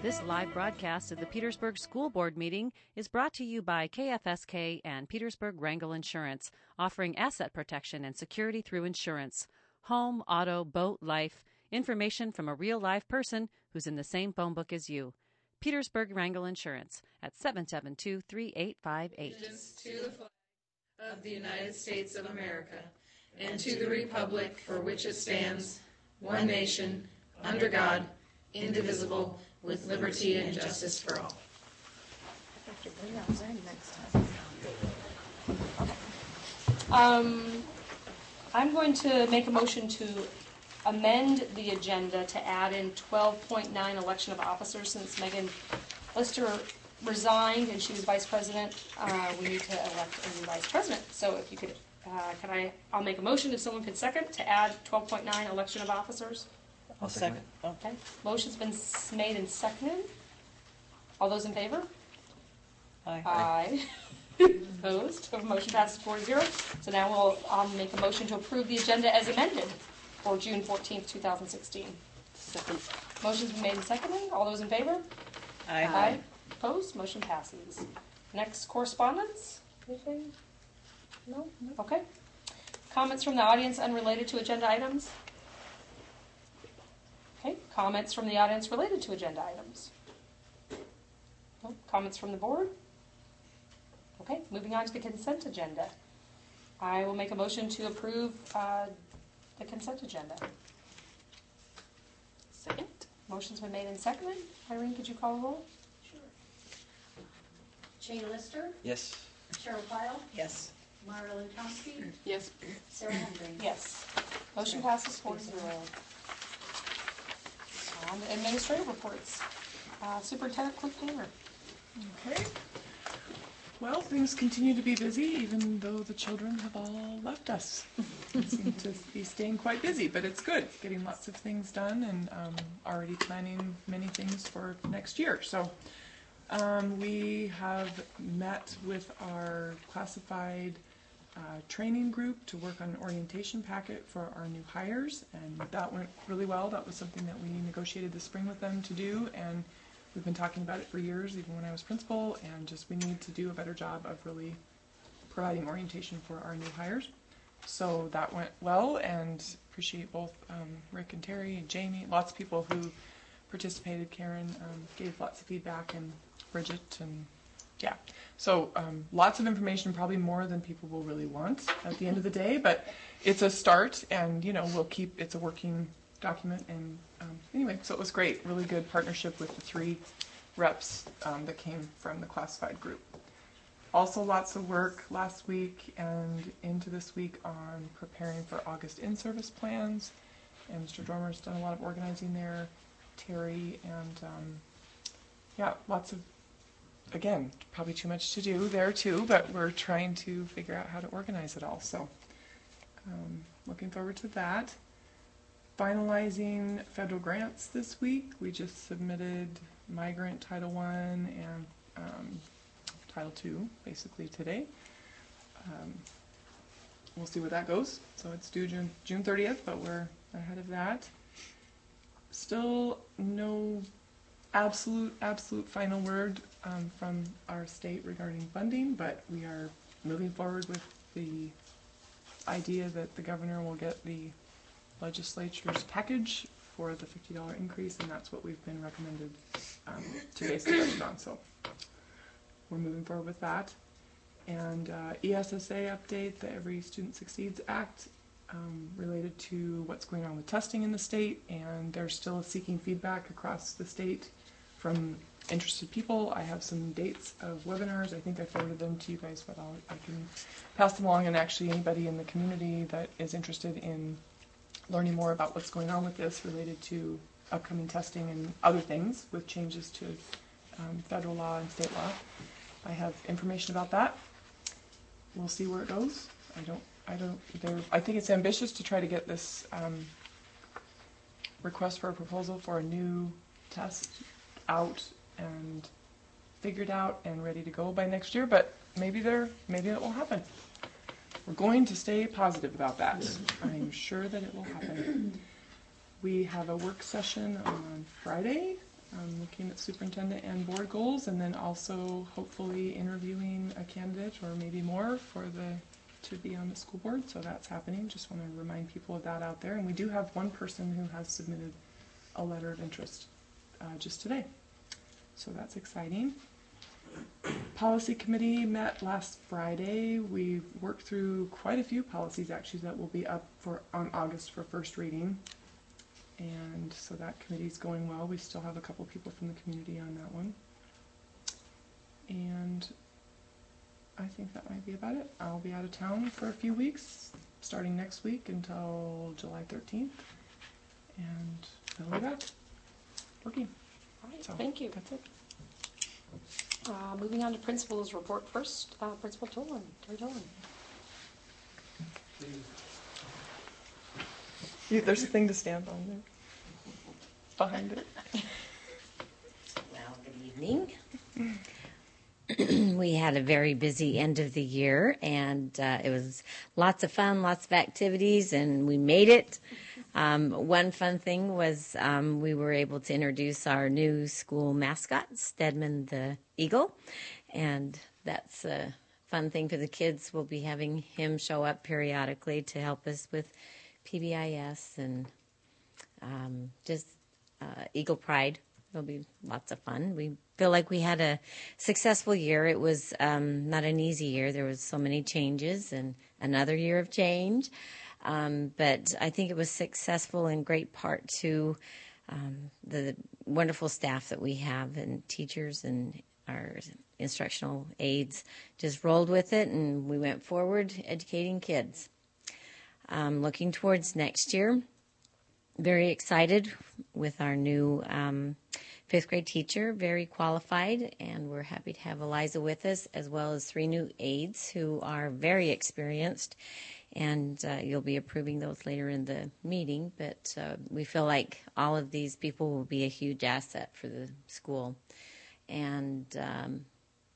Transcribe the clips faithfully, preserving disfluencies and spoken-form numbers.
This live broadcast of the Petersburg School Board meeting is brought to you by K F S K and Petersburg Wrangell Insurance, offering asset protection and security through insurance. Home, auto, boat, life. Information from a real live person who's in the same phone book as you. Petersburg Wrangell Insurance at seven seven two, three eight five eight. To the flag of the United States of America and to the republic for which it stands, one nation, under God, indivisible, with liberty and justice for all. Um, I'm going to make a motion to amend the agenda to add in twelve point nine election of officers. Since Megan Lister resigned and she was vice president, uh, we need to elect a new vice president. So if you could, uh, can I, I'll make a motion if someone could second to add twelve point nine election of officers. I'll second. Okay. Motion's been made and seconded. All those in favor? Aye. Aye. Opposed? Motion passes four to zero. So now we'll um, make a motion to approve the agenda as amended for June fourteenth, two thousand sixteen. Second. Motion's been made and seconded. All those in favor? Aye. Aye. Opposed? Motion passes. Next, correspondence? Anything? No? Okay. Comments from the audience unrelated to agenda items? Okay. Comments from the audience related to agenda items? No? Comments from the board? Okay. Moving on to the consent agenda. I will make a motion to approve uh, the consent agenda. Second. Motion's been made and seconded. Irene, could you call the roll? Sure. Shane Lister, Yes. Cheryl Pyle, Yes. Mara Lankowski, Yes. Sarah Hendry. Yes. Motion passes four to zero. On to administrative reports. Uh, Superintendent Cliff Hamer. Okay. Well, things continue to be busy, even though the children have all left us. We seem to be staying quite busy, but it's good. Getting lots of things done and um, already planning many things for next year. So um, we have met with our classified uh, training group to work on an orientation packet for our new hires, and that went really well. That was something that we negotiated this spring with them to do, and we've been talking about it for years, even when I was principal, and just we need to do a better job of really providing orientation for our new hires. So that went well, and appreciate both um, Rick and Terry and Jamie, lots of people who participated. Karen um, gave lots of feedback, and Bridget, and yeah. So um, lots of information, probably more than people will really want at the end of the day, but it's a start, and you know, we'll keep, it's a working document, and um, anyway, so it was great, really good partnership with the three reps um, that came from the classified group. Also lots of work last week and into this week on preparing for August in-service plans, and Mister Dormer's done a lot of organizing there, Terry, and um, yeah, lots of, again, probably too much to do there too, but we're trying to figure out how to organize it all, so um, looking forward to that. Finalizing federal grants this week. We just submitted Migrant Title One and um, Title Two basically today. Um, we'll see where that goes. So it's due June June thirtieth, but we're ahead of that. Still no absolute absolute final word um, from our state regarding funding, but we are moving forward with the idea that the governor will get the legislature's package for the fifty dollar increase, and that's what we've been recommended um, to base the budget on. So we're moving forward with that. And uh, E S S A update, the Every Student Succeeds Act, um, related to what's going on with testing in the state, and they're still seeking feedback across the state from interested people. I have some dates of webinars. I think I forwarded them to you guys, but I'll, I can pass them along, and actually anybody in the community that is interested in learning more about what's going on with this related to upcoming testing and other things with changes to um, federal law and state law. I have information about that. We'll see where it goes. I don't, I don't, there, I think it's ambitious to try to get this um, request for a proposal for a new test out and figured out and ready to go by next year, but maybe there, maybe it will happen. We're going to stay positive about that. I'm sure that it will happen. We have a work session on Friday um, looking at superintendent and board goals, and then also hopefully interviewing a candidate or maybe more for the to be on the school board. So that's happening. Just want to remind people of that out there. And we do have one person who has submitted a letter of interest uh, just today. So that's exciting. Policy committee met last Friday. We worked through quite a few policies actually that will be up for on August for first reading. And so that committee's going well. We still have a couple people from the community on that one. And I think that might be about it. I'll be out of town for a few weeks, starting next week until July thirteenth. And then we'll be back working. All right, So thank you. That's it. Uh, moving on to principal's report first. Uh, Principal Tolan, Terry Tolan. You, there's a thing to stand on there. Behind it. Well, good evening. We had a very busy end of the year, and uh, it was lots of fun, lots of activities, and we made it. Um, one fun thing was um, we were able to introduce our new school mascot, Stedman the Eagle, and that's a fun thing for the kids. We'll be having him show up periodically to help us with P B I S and um, just uh, Eagle Pride. It'll be lots of fun. We feel like we had a successful year. It was um, not an easy year. There was so many changes and another year of change. Um, but I think it was successful in great part to um, the wonderful staff that we have and teachers and our instructional aides just rolled with it, and we went forward educating kids. Um, looking towards next year, very excited with our new um, fifth grade teacher, very qualified, and we're happy to have Eliza with us, as well as three new aides who are very experienced, and uh, you'll be approving those later in the meeting, but uh, we feel like all of these people will be a huge asset for the school. And um,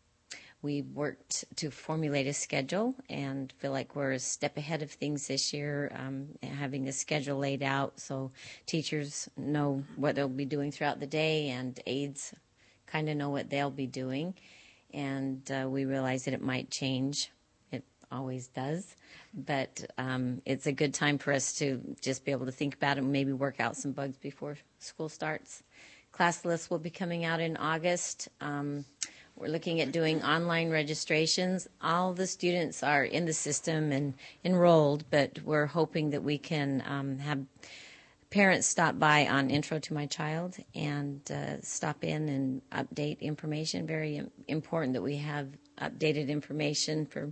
we worked to formulate a schedule and feel like we're a step ahead of things this year, um, having a schedule laid out so teachers know what they'll be doing throughout the day and aides kind of know what they'll be doing. And uh, we realize that it might change. It always does. But um, it's a good time for us to just be able to think about it and maybe work out some bugs before school starts. Class lists will be coming out in August. Um, We're looking at doing online registrations. All the students are in the system and enrolled, but we're hoping that we can um, have parents stop by on Intro to My Child and uh, stop in and update information. Very important that we have updated information for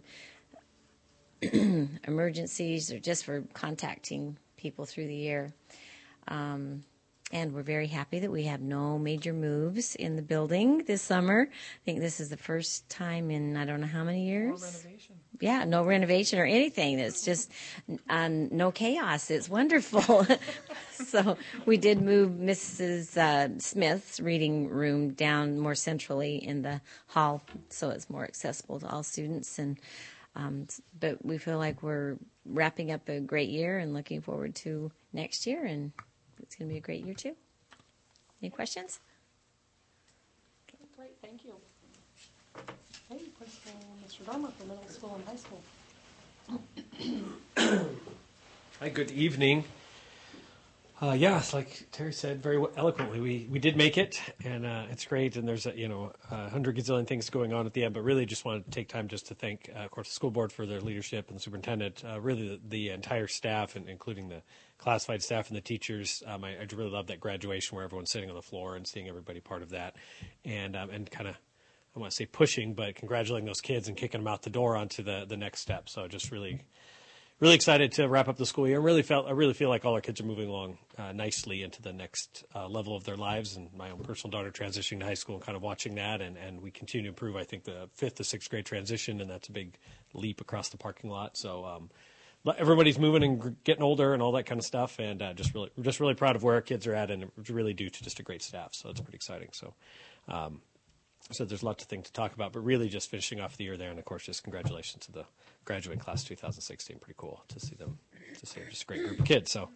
emergencies or just for contacting people through the year. Um, And we're very happy that we have no major moves in the building this summer. I think this is the first time in I don't know how many years. No renovation. Yeah, no renovation or anything. It's just um, no chaos. It's wonderful. So we did move Missus Uh, Smith's reading room down more centrally in the hall so it's more accessible to all students. And um, but we feel like we're wrapping up a great year and looking forward to next year, and it's going to be a great year too. Any questions? Okay, great, thank you. Hey, Principal Mister Dormer for middle school and high school. Hi, good evening. Uh, yes, like Terry said very eloquently, we, we did make it, and uh, it's great. And there's a, you know a hundred gazillion things going on at the end, but really just wanted to take time just to thank, uh, of course, the school board for their leadership and the superintendent, uh, really the, the entire staff, and including the classified staff and the teachers. Um, I, I really love that graduation where everyone's sitting on the floor and seeing everybody part of that, and um, and kind of, I want to say pushing, but congratulating those kids and kicking them out the door onto the the next step. So just really. Really excited to wrap up the school year. I really felt I really feel like all our kids are moving along uh, nicely into the next uh, level of their lives. And my own personal daughter transitioning to high school and kind of watching that, and, and we continue to improve. I think the fifth to sixth grade transition, and that's a big leap across the parking lot. So um, everybody's moving and getting older and all that kind of stuff. And uh, just really, we're just really proud of where our kids are at, and it's really due to just a great staff. So it's pretty exciting. So. Um, So there's lots of things to talk about, but really just finishing off the year there. And, of course, just congratulations to the graduating class two thousand sixteen. Pretty cool to see them, to see just a great group of kids. So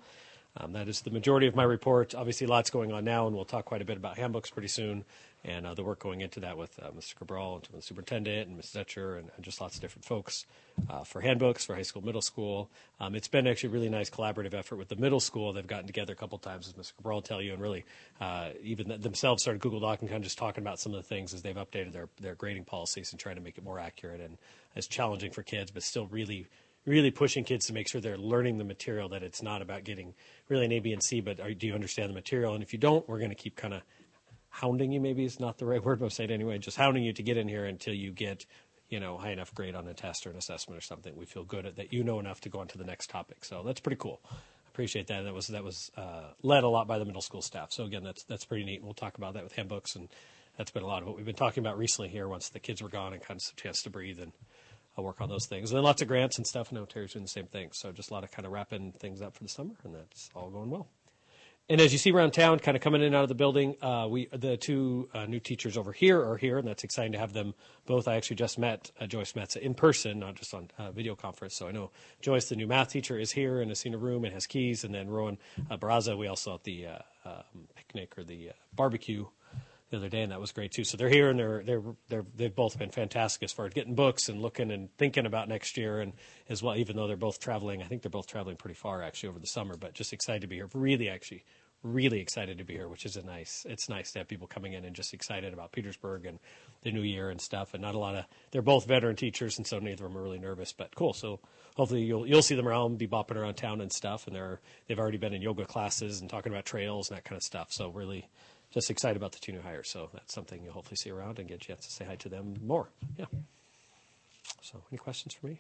Um, that is the majority of my report. Obviously, lots going on now, and we'll talk quite a bit about handbooks pretty soon, and uh, the work going into that with uh, Mister Cabral and the superintendent and Miz Etcher and, and just lots of different folks uh, for handbooks for high school, middle school. Um, it's been actually a really nice collaborative effort with the middle school. They've gotten together a couple times, as Mister Cabral will tell you, and really uh, even th- themselves started Google Doc and kind of just talking about some of the things as they've updated their, their grading policies and trying to make it more accurate and as challenging for kids, but still really really pushing kids to make sure they're learning the material, that it's not about getting really an A, B, and C, but are, do you understand the material? And if you don't, we're going to keep kind of hounding you, maybe is not the right word, but I'll say it anyway, just hounding you to get in here until you get, you know, high enough grade on a test or an assessment or something. We feel good at that you know enough to go on to the next topic. So that's pretty cool. I appreciate that. That was that was uh, led a lot by the middle school staff. So again, that's that's pretty neat. We'll talk about that with handbooks, and that's been a lot of what we've been talking about recently here once the kids were gone and kind of some chance to breathe, and I'll work on those things. And then lots of grants and stuff. No, Terry's doing the same thing. So just a lot of kind of wrapping things up for the summer, and that's all going well. And as you see around town, kind of coming in and out of the building, uh, we the two uh, new teachers over here are here, and that's exciting to have them both. I actually just met uh, Joyce Metza in person, not just on uh, video conference. So I know Joyce, the new math teacher, is here and has seen a room and has keys. And then Rowan uh, Barraza, we all saw at the uh, um, picnic or the uh, barbecue the other day, and that was great too. So they're here, and they're they're they're they've both been fantastic as far as getting books and looking and thinking about next year, and as well. Even though they're both traveling, I think they're both traveling pretty far actually over the summer, but just excited to be here. Really, actually, really excited to be here, which is a nice. It's nice to have people coming in and just excited about Petersburg and the new year and stuff. And not a lot of. They're both veteran teachers, and so neither of them are really nervous. But cool. So hopefully you'll you'll see them around, be bopping around town and stuff. And they're they've already been in yoga classes and talking about trails and that kind of stuff. So really. Just excited about the two new hires, so that's something you'll hopefully see around and get a chance to say hi to them more. Yeah. So, any questions for me?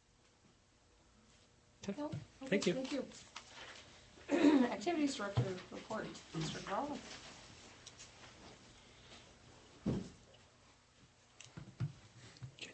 Okay. No? Okay, Thank you. Thank you. Activities Director report, Mister Cabral. Can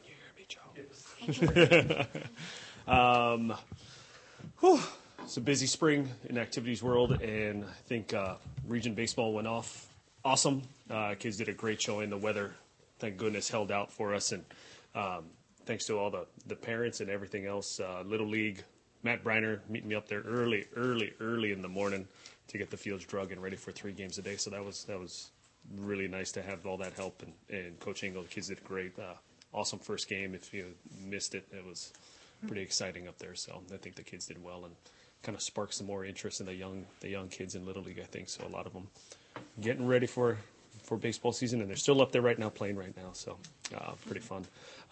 you hear me, Joe? um, whew. It's a busy spring in activities world, and I think uh, region baseball went off awesome. Uh, kids did a great showing. The weather, thank goodness, held out for us, and um, thanks to all the, the parents and everything else. Uh, Little League, Matt Briner meeting me up there early, early, early in the morning to get the fields drug and ready for three games a day. So that was that was really nice to have all that help, and, and Coach Engel, the kids did great. Uh, awesome first game. If you missed it, it was pretty exciting up there. So I think the kids did well and kind of sparked some more interest in the young the young kids in Little League, I think. So a lot of them getting ready for, for baseball season, and they're still up there right now playing right now. So uh, pretty fun.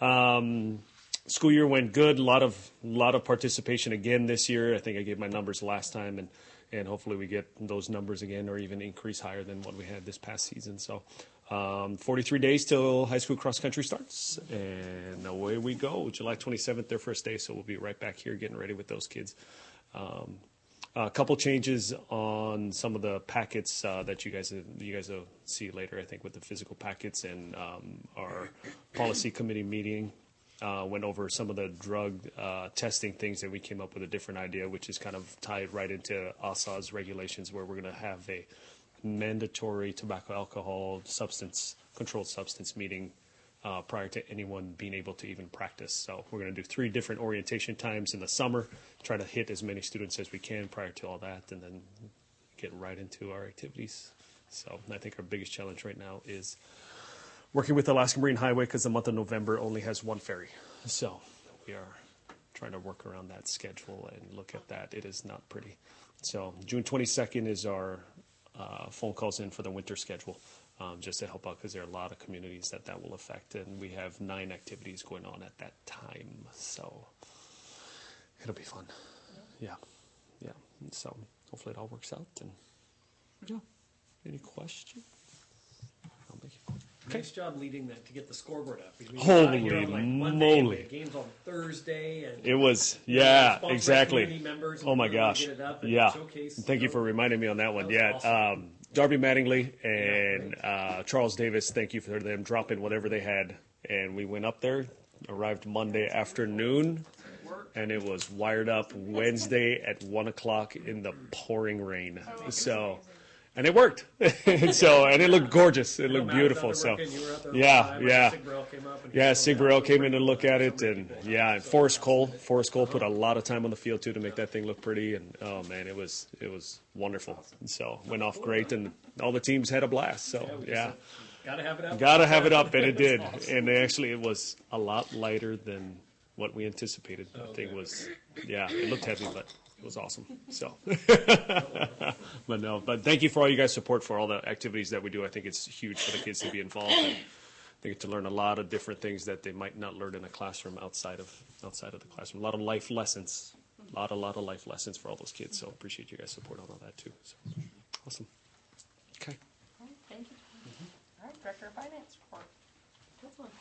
Um, school year went good. A lot of lot of participation again this year. I think I gave my numbers last time, and, and hopefully we get those numbers again or even increase higher than what we had this past season. So um, forty-three days till high school cross country starts, and away we go. July twenty-seventh, their first day, so we'll be right back here getting ready with those kids. Um, a couple changes on some of the packets uh, that you guys you guys will see later, I think, with the physical packets, and um, our policy committee meeting uh, went over some of the drug uh, testing things that we came up with a different idea, which is kind of tied right into A S A's regulations, where we're going to have a mandatory tobacco, alcohol, substance controlled substance meeting Uh, prior to anyone being able to even practice. So we're going to do three different orientation times in the summer, try to hit as many students as we can prior to all that, and then get right into our activities. So I think our biggest challenge right now is working with Alaska Marine Highway, because the month of November only has one ferry. So we are trying to work around that schedule and look at that. It is not pretty. So June twenty-second is our uh, phone calls in for the winter schedule. Um, just to help out, because there are a lot of communities that that will affect, and we have nine activities going on at that time, so it'll be fun. Yeah, yeah. And so hopefully it all works out. And yeah, any questions? I'll make it quick. Okay. Nice job leading that to get the scoreboard up. We Holy here on like moly! Monday, we had games on Thursday, and it was yeah, you know, exactly. Oh my gosh, yeah. Thank you for reminding me on that one. That yeah. Awesome. Um, Darby Mattingly and uh, Charles Davis, thank you for them dropping whatever they had. And we went up there, arrived Monday afternoon, and it was wired up Wednesday at one o'clock in the pouring rain. So and it worked. And so, and it looked gorgeous. It I know looked Matt was beautiful. out So, there working, you were out there all the yeah, time, and yeah. Sig Burrell came up and he Yeah, was Sig going Burrell down. came in and looked at it, Some really and good guys. yeah, and So, Forrest Cole. Forrest Cole put a lot of time on the field too to make that thing look pretty, and oh man, it was it was wonderful. And so went off great, and all the teams had a blast. So yeah, Gotta have it up. gotta have it up, and it did. And actually, it was a lot lighter than what we anticipated. The thing was, yeah, it looked heavy, but it was awesome. So, but no, but thank you for all you guys' support for all the activities that we do. I think it's huge for the kids to be involved. And they get to learn a lot of different things that they might not learn in a classroom outside of outside of the classroom. A lot of life lessons, a lot, a lot of life lessons for all those kids. So appreciate you guys' support on all that too. So, awesome. Okay. All right, thank you. All right, Director of Finance report. This one.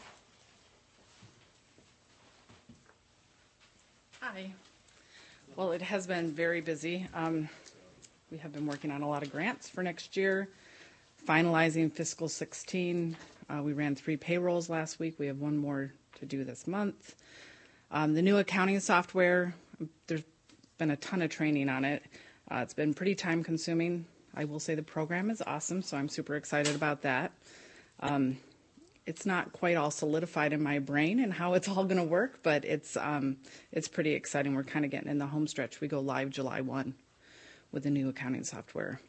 Hi. Well, it has been very busy. Um, we have been working on a lot of grants for next year, finalizing fiscal sixteen. Uh, we ran three payrolls last week. We have one more to do this month. Um, the new accounting software, there's been a ton of training on it. Uh, it's been pretty time consuming. I will say the program is awesome, so I'm super excited about that. Um, it's not quite all solidified in my brain and how it's all going to work, but it's um, it's pretty exciting. We're kind of getting in the home stretch. We go live July first with the new accounting software.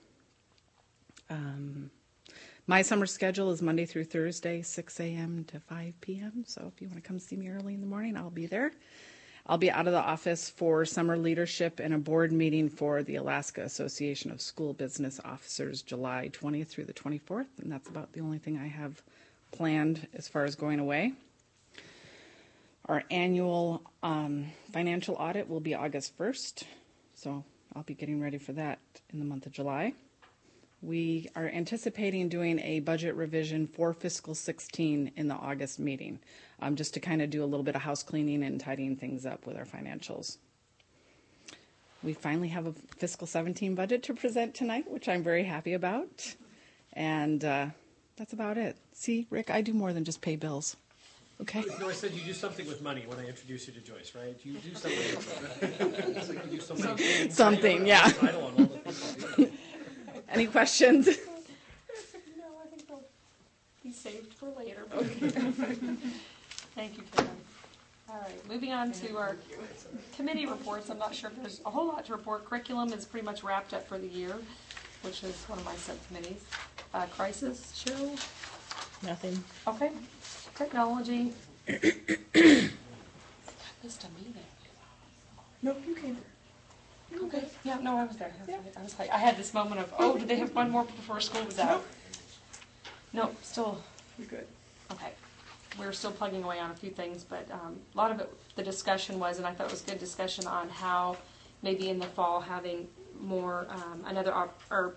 Um, my summer schedule is Monday through Thursday, six a.m. to five p.m. So if you want to come see me early in the morning, I'll be there. I'll be out of the office for summer leadership and a board meeting for the Alaska Association of School Business Officers, July twentieth through the twenty-fourth, and that's about the only thing I have planned as far as going away. Our annual um, financial audit will be August first, so I'll be getting ready for that in the month of July. We are anticipating doing a budget revision for fiscal sixteen in the August meeting, um, just to kind of do a little bit of house cleaning and tidying things up with our financials. We finally have a fiscal seventeen budget to present tonight, which I'm very happy about. And uh, that's about it. See, Rick, I do more than just pay bills. Okay? You know, I said you do something with money when I introduced you to Joyce, right? You do something with It's like you do so many things. Something, yeah. Title on all the things you do. Any questions? No, I think they'll be saved for later. Thank you, Karen. All right, moving on to our committee reports. I'm not sure if there's a whole lot to report. Curriculum is pretty much wrapped up for the year, which is one of my subcommittees. Uh, crisis, Cheryl? Nothing. Okay. Technology. I missed a meeting. No, you came. Okay. Yeah, no, I was there. I was, right. I was like, I had this moment of, oh, did they have one more before school was out? No, still. You're good. Okay. We're still plugging away on a few things, but um, a lot of it, the discussion was, and I thought it was good discussion on how maybe in the fall having more, um, another, op- or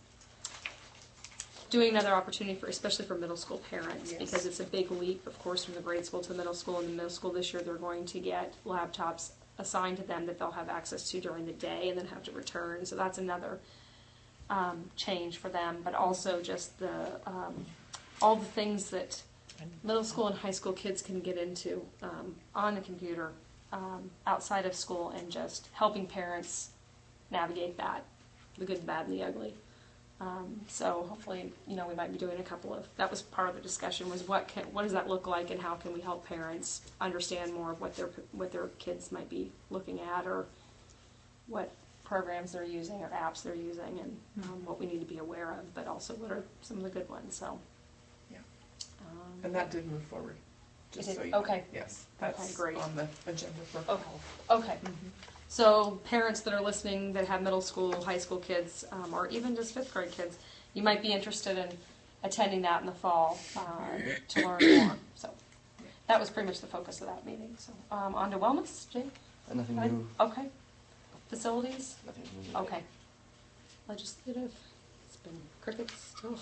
doing another opportunity for, especially for middle school parents, Yes. because it's a big leap, of course, from the grade school to middle school. In the middle school this year, they're going to get laptops assigned to them that they'll have access to during the day and then have to return. So that's another um, change for them, but also just the um, all the things that middle school and high school kids can get into um, on the computer um, outside of school, and just helping parents navigate that, the good, the bad, and the ugly. Um, so hopefully, you know, we might be doing a couple of, that was part of the discussion, was what can, what does that look like, and how can we help parents understand more of what their what their kids might be looking at, or what programs they're using or apps they're using, and um, what we need to be aware of, but also what are some of the good ones. So, Yeah. um, And that did move forward. Just It so did? you know. Okay. Yes, Okay, that's great. on the agenda for Okay. fall. Okay. So parents that are listening that have middle school, high school kids, um, or even just fifth grade kids, you might be interested in attending that in the fall uh, to learn more. So that was pretty much the focus of that meeting. So um, on to wellness, Jake? Nothing Right? new. Okay. Facilities? Nothing new. Okay. Legislative? It's been crickets still.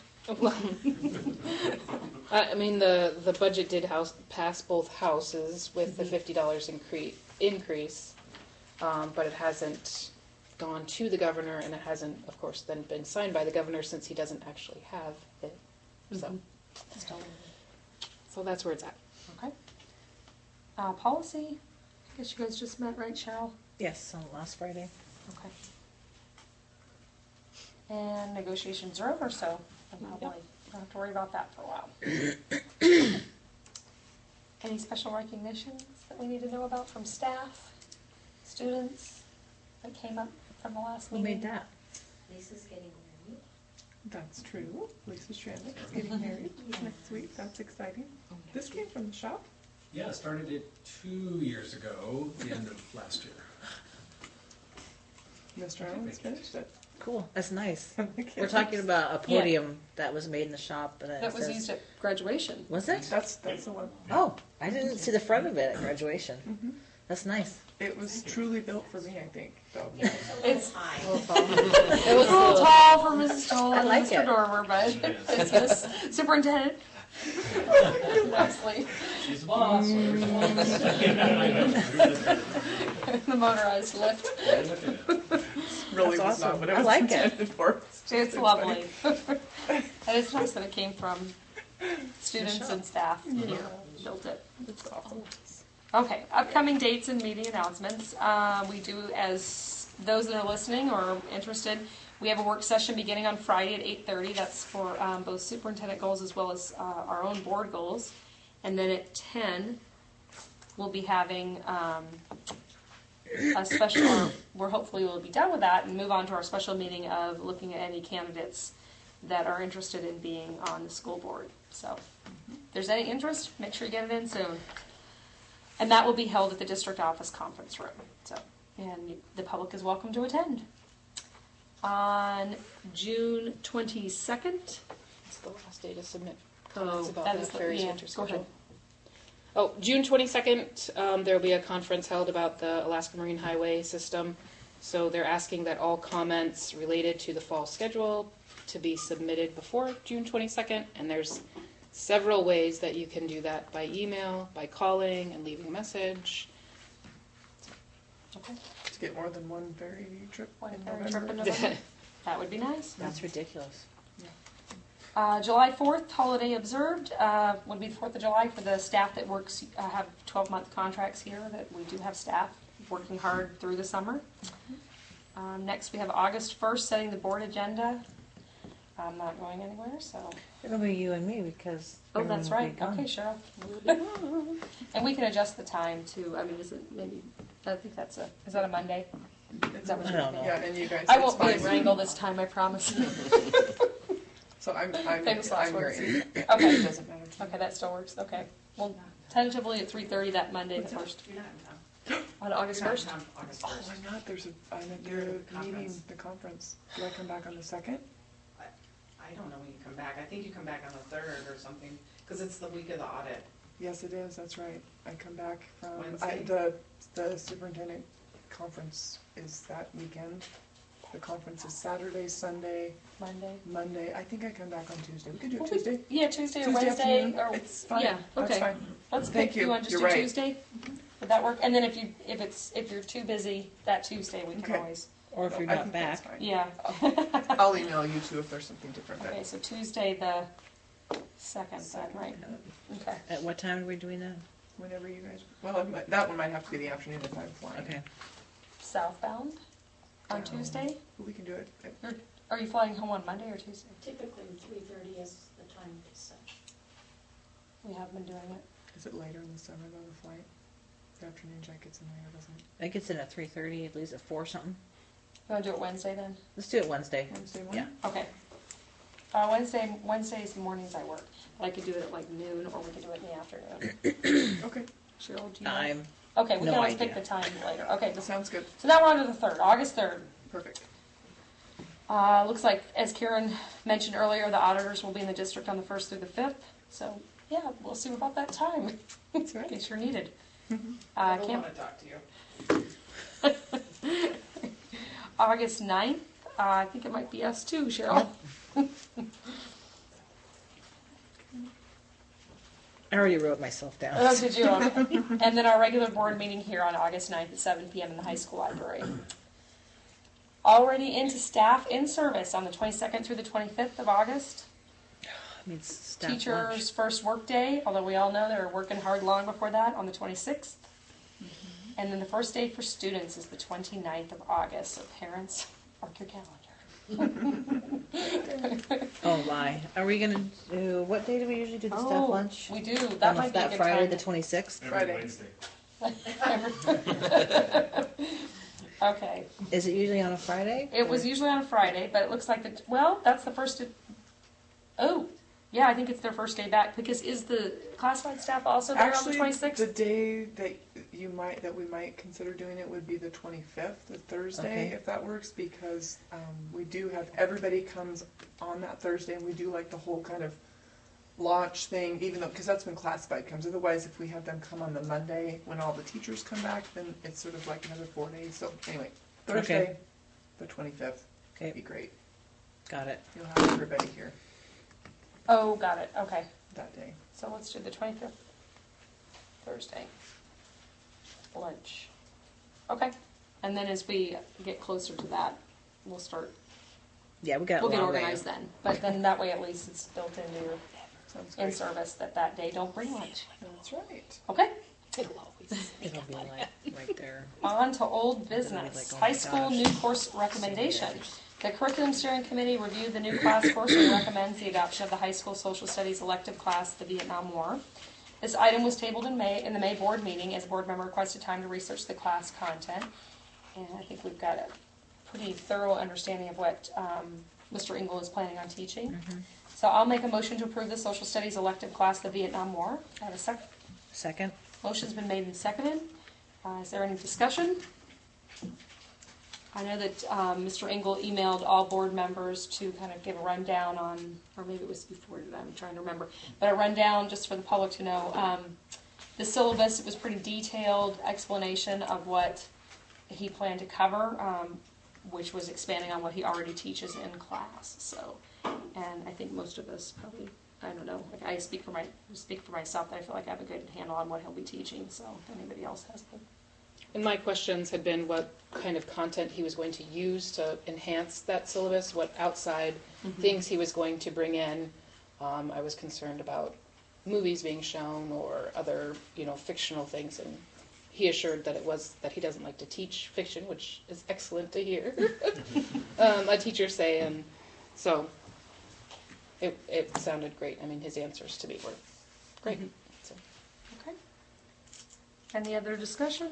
I I mean, the, the budget did house, pass both houses with the fifty dollars incre- increase, um, but it hasn't gone to the governor, and it hasn't, of course, then been signed by the governor, since he doesn't actually have it. So, Mhm. Still. so that's where it's at. Okay. Uh, policy? I guess you guys just met, right, Cheryl? Yes, on last Friday. Okay. And negotiations are over, so we'll probably don't have to worry about that for a while. Any special recognitions that we need to know about from staff, students that came up from the last Who meeting? made that? Lisa's getting married. That's true. Lisa Strandnick is getting married next week. That's exciting. This came from the shop. Yeah, started it two years ago, the end of last year. Mister Allen's finished it. Cool. That's nice. The We're kids. talking about a podium that was made in the shop. But it That was says- used at graduation. Was it? That's that's the one. Oh, I didn't see the front of it at graduation. Mhm. That's nice. It was truly built for me, I think. So. It's, High. it was a little tall for Missus Stoll I and like Mister it. Dormer, but it's this superintendent. Leslie, She's the boss. the motorized lift. Really That's was not awesome. what it I was like it. intended for. It's lovely. And it's nice that it came from students and staff here, built it. It's awesome. Okay, upcoming dates and meeting announcements. Uh, we do, as those that are listening or interested, we have a work session beginning on Friday at eight thirty. That's for um, both superintendent goals as well as uh, our own board goals. And then at ten, we'll be having um, a special, or we're hopefully we'll be done with that and move on to our special meeting of looking at any candidates that are interested in being on the school board. So if there's any interest, make sure you get it in soon. And that will be held at the district office conference room. So, and the public is welcome to attend. On June twenty-second, It's the last day to submit oh, comments about that the is the, Ferry yeah, Center go ahead. schedule. Oh, June twenty-second, um, there will be a conference held about the Alaska Marine Highway system. So they're asking that all comments related to the fall schedule to be submitted before June twenty-second, and there's several ways that you can do that: by email, by calling and leaving a message. Okay. To get more than one ferry trip One in ferry trip in November. November. That would be nice. That's ridiculous. Uh, July fourth, holiday observed, uh, would be the fourth of July for the staff that works, uh, have twelve-month contracts here, that we do have staff working hard through the summer. Um, next, we have August first, setting the board agenda. I'm not going anywhere, so. It'll be you and me because. Oh, that's everyone will right. be gone. Okay, Cheryl. And we can adjust the time too. I mean, is it maybe, I think that's a, is that a Monday? Is that what I you're don't know. Yeah, and you guys. I it's won't be in fine. Wrangell this time, I promise. So I'm I'm, Famous last I'm your words. agent. Okay. It doesn't matter. to me. Okay, that still works. Okay. Well, tentatively at three thirty that Monday, the first, You're not in town. on August You're not in first. town August Oh, first. I'm not. There's a I'm at You're the at the meeting, conference. the conference. Do I come back on the second? I don't know when you come back. I think you come back on the third or something, because it's the week of the audit. Yes, it is. That's right. I come back from I, Wednesday? the the superintendent conference is that weekend. The conference is Saturday, Sunday, Monday. Monday. I think I come back on Tuesday. We could do it Well, we- Tuesday. Yeah, Tuesday or Tuesday Wednesday, afternoon. or, It's fine. yeah, That's okay. fine. Let's Thank pick, you. you want to just You're do right. Tuesday? Would that work? And then if you, if it's, if you're too busy that Tuesday, we can Okay. always, Or if you're I not think that's back. fine. yeah. I'll email you too if there's something different. but- Okay, so Tuesday the second then, right? Okay. At what time are we doing that? Whenever you guys. Well, it might, that one might have to be the afternoon if I'm flying. Okay. Southbound on Um, Tuesday? But we can do it. at- Are you flying home on Monday or Tuesday? Typically, three thirty is the time to set. We have been doing it. Is it later in the summer though? The flight. The afternoon jet gets in later, doesn't it? It gets in at three thirty. It leaves at four something. You want to do it Wednesday then? Let's do it Wednesday. Wednesday morning. Yeah. Okay. Uh, Wednesday, Wednesdays mornings I work. But I could do it at like noon, or we could do it in the afternoon. Okay. Cheryl, do you know? I'm. Okay, we no can always pick idea. the time later. Okay, That sounds good. so now we're on to the third, August third. Perfect. Uh, looks like, as Karen mentioned earlier, the auditors will be in the district on the first through the fifth. So, yeah, we'll see about that time, That's in right. case you're needed. Mhm. Uh, I don't camp- want to talk to you. August ninth, uh, I think it might be us too, Cheryl. I already wrote myself down. Oh, did you? Okay. And then our regular board meeting here on August ninth at seven p.m. in the high school library. Already into staff in service on the twenty-second through the twenty-fifth of August. I mean, staff Teachers' lunch. first work day, although we all know they're working hard long before that, on the twenty-sixth. And then the first day for students is the twenty-ninth of August, so parents, mark your calendar. Oh my, are we gonna do, what day do we usually do the staff Oh, lunch? we do. That On might be a that good Friday, time. the twenty-sixth? Friday. Okay. Is it usually on a Friday? It was usually on a Friday, but it looks like the, well, that's the first, of- oh, yeah, I think it's their first day back, because is the classified staff also there on the Actually, twenty-sixth? the day that you might, that we might consider doing it would be the twenty-fifth, the Thursday, Okay. if that works, because um, we do have, everybody comes on that Thursday, and we do like the whole kind of launch thing, even though, because that's when classified comes. Otherwise, if we have them come on the Monday when all the teachers come back, then it's sort of like another four days. So anyway, Thursday, Okay. the twenty-fifth, Okay, would be great. got it. You'll have everybody here Oh, got it, okay. that day. So let's do the twenty-fifth, Thursday. Lunch. Okay, and then as we get closer to that, we'll start, Yeah, we got a we'll get long way. organized then. But then that way at least it's built into your Sounds great. in-service that that day don't bring lunch. That's right. Okay? It'll be like, right there. On to old Then I'll be business. like, oh High my school gosh. new course recommendation. The Curriculum Steering Committee reviewed the new class course and recommends the adoption of the high school social studies elective class, the Vietnam War. This item was tabled in May, in the May board meeting, as a board member requested time to research the class content. And I think we've got a pretty thorough understanding of what um, Mister Engel is planning on teaching. So I'll make a motion to approve the social studies elective class, the Vietnam War. I have a second. Second? Motion's been made and seconded. Uh, Is there any discussion? I know that um, Mister Engel emailed all board members to kind of give a rundown on, or maybe it was before that, I'm trying to remember, but a rundown just for the public to know. Um, The syllabus, it was pretty detailed explanation of what he planned to cover, um, which was expanding on what he already teaches in class. So, and I think most of us probably, I don't know, like I speak for my speak for myself, that I feel like I have a good handle on what he'll be teaching. So, if anybody else has them. And my questions had been what kind of content he was going to use to enhance that syllabus, what outside things he was going to bring in. Um, I was concerned about movies being shown or other, you know, fictional things, and he assured that it was that he doesn't like to teach fiction, which is excellent to hear um, a teacher say, and so it it sounded great. I mean, his answers to me were great. Mhm. So. Okay. Any other discussion?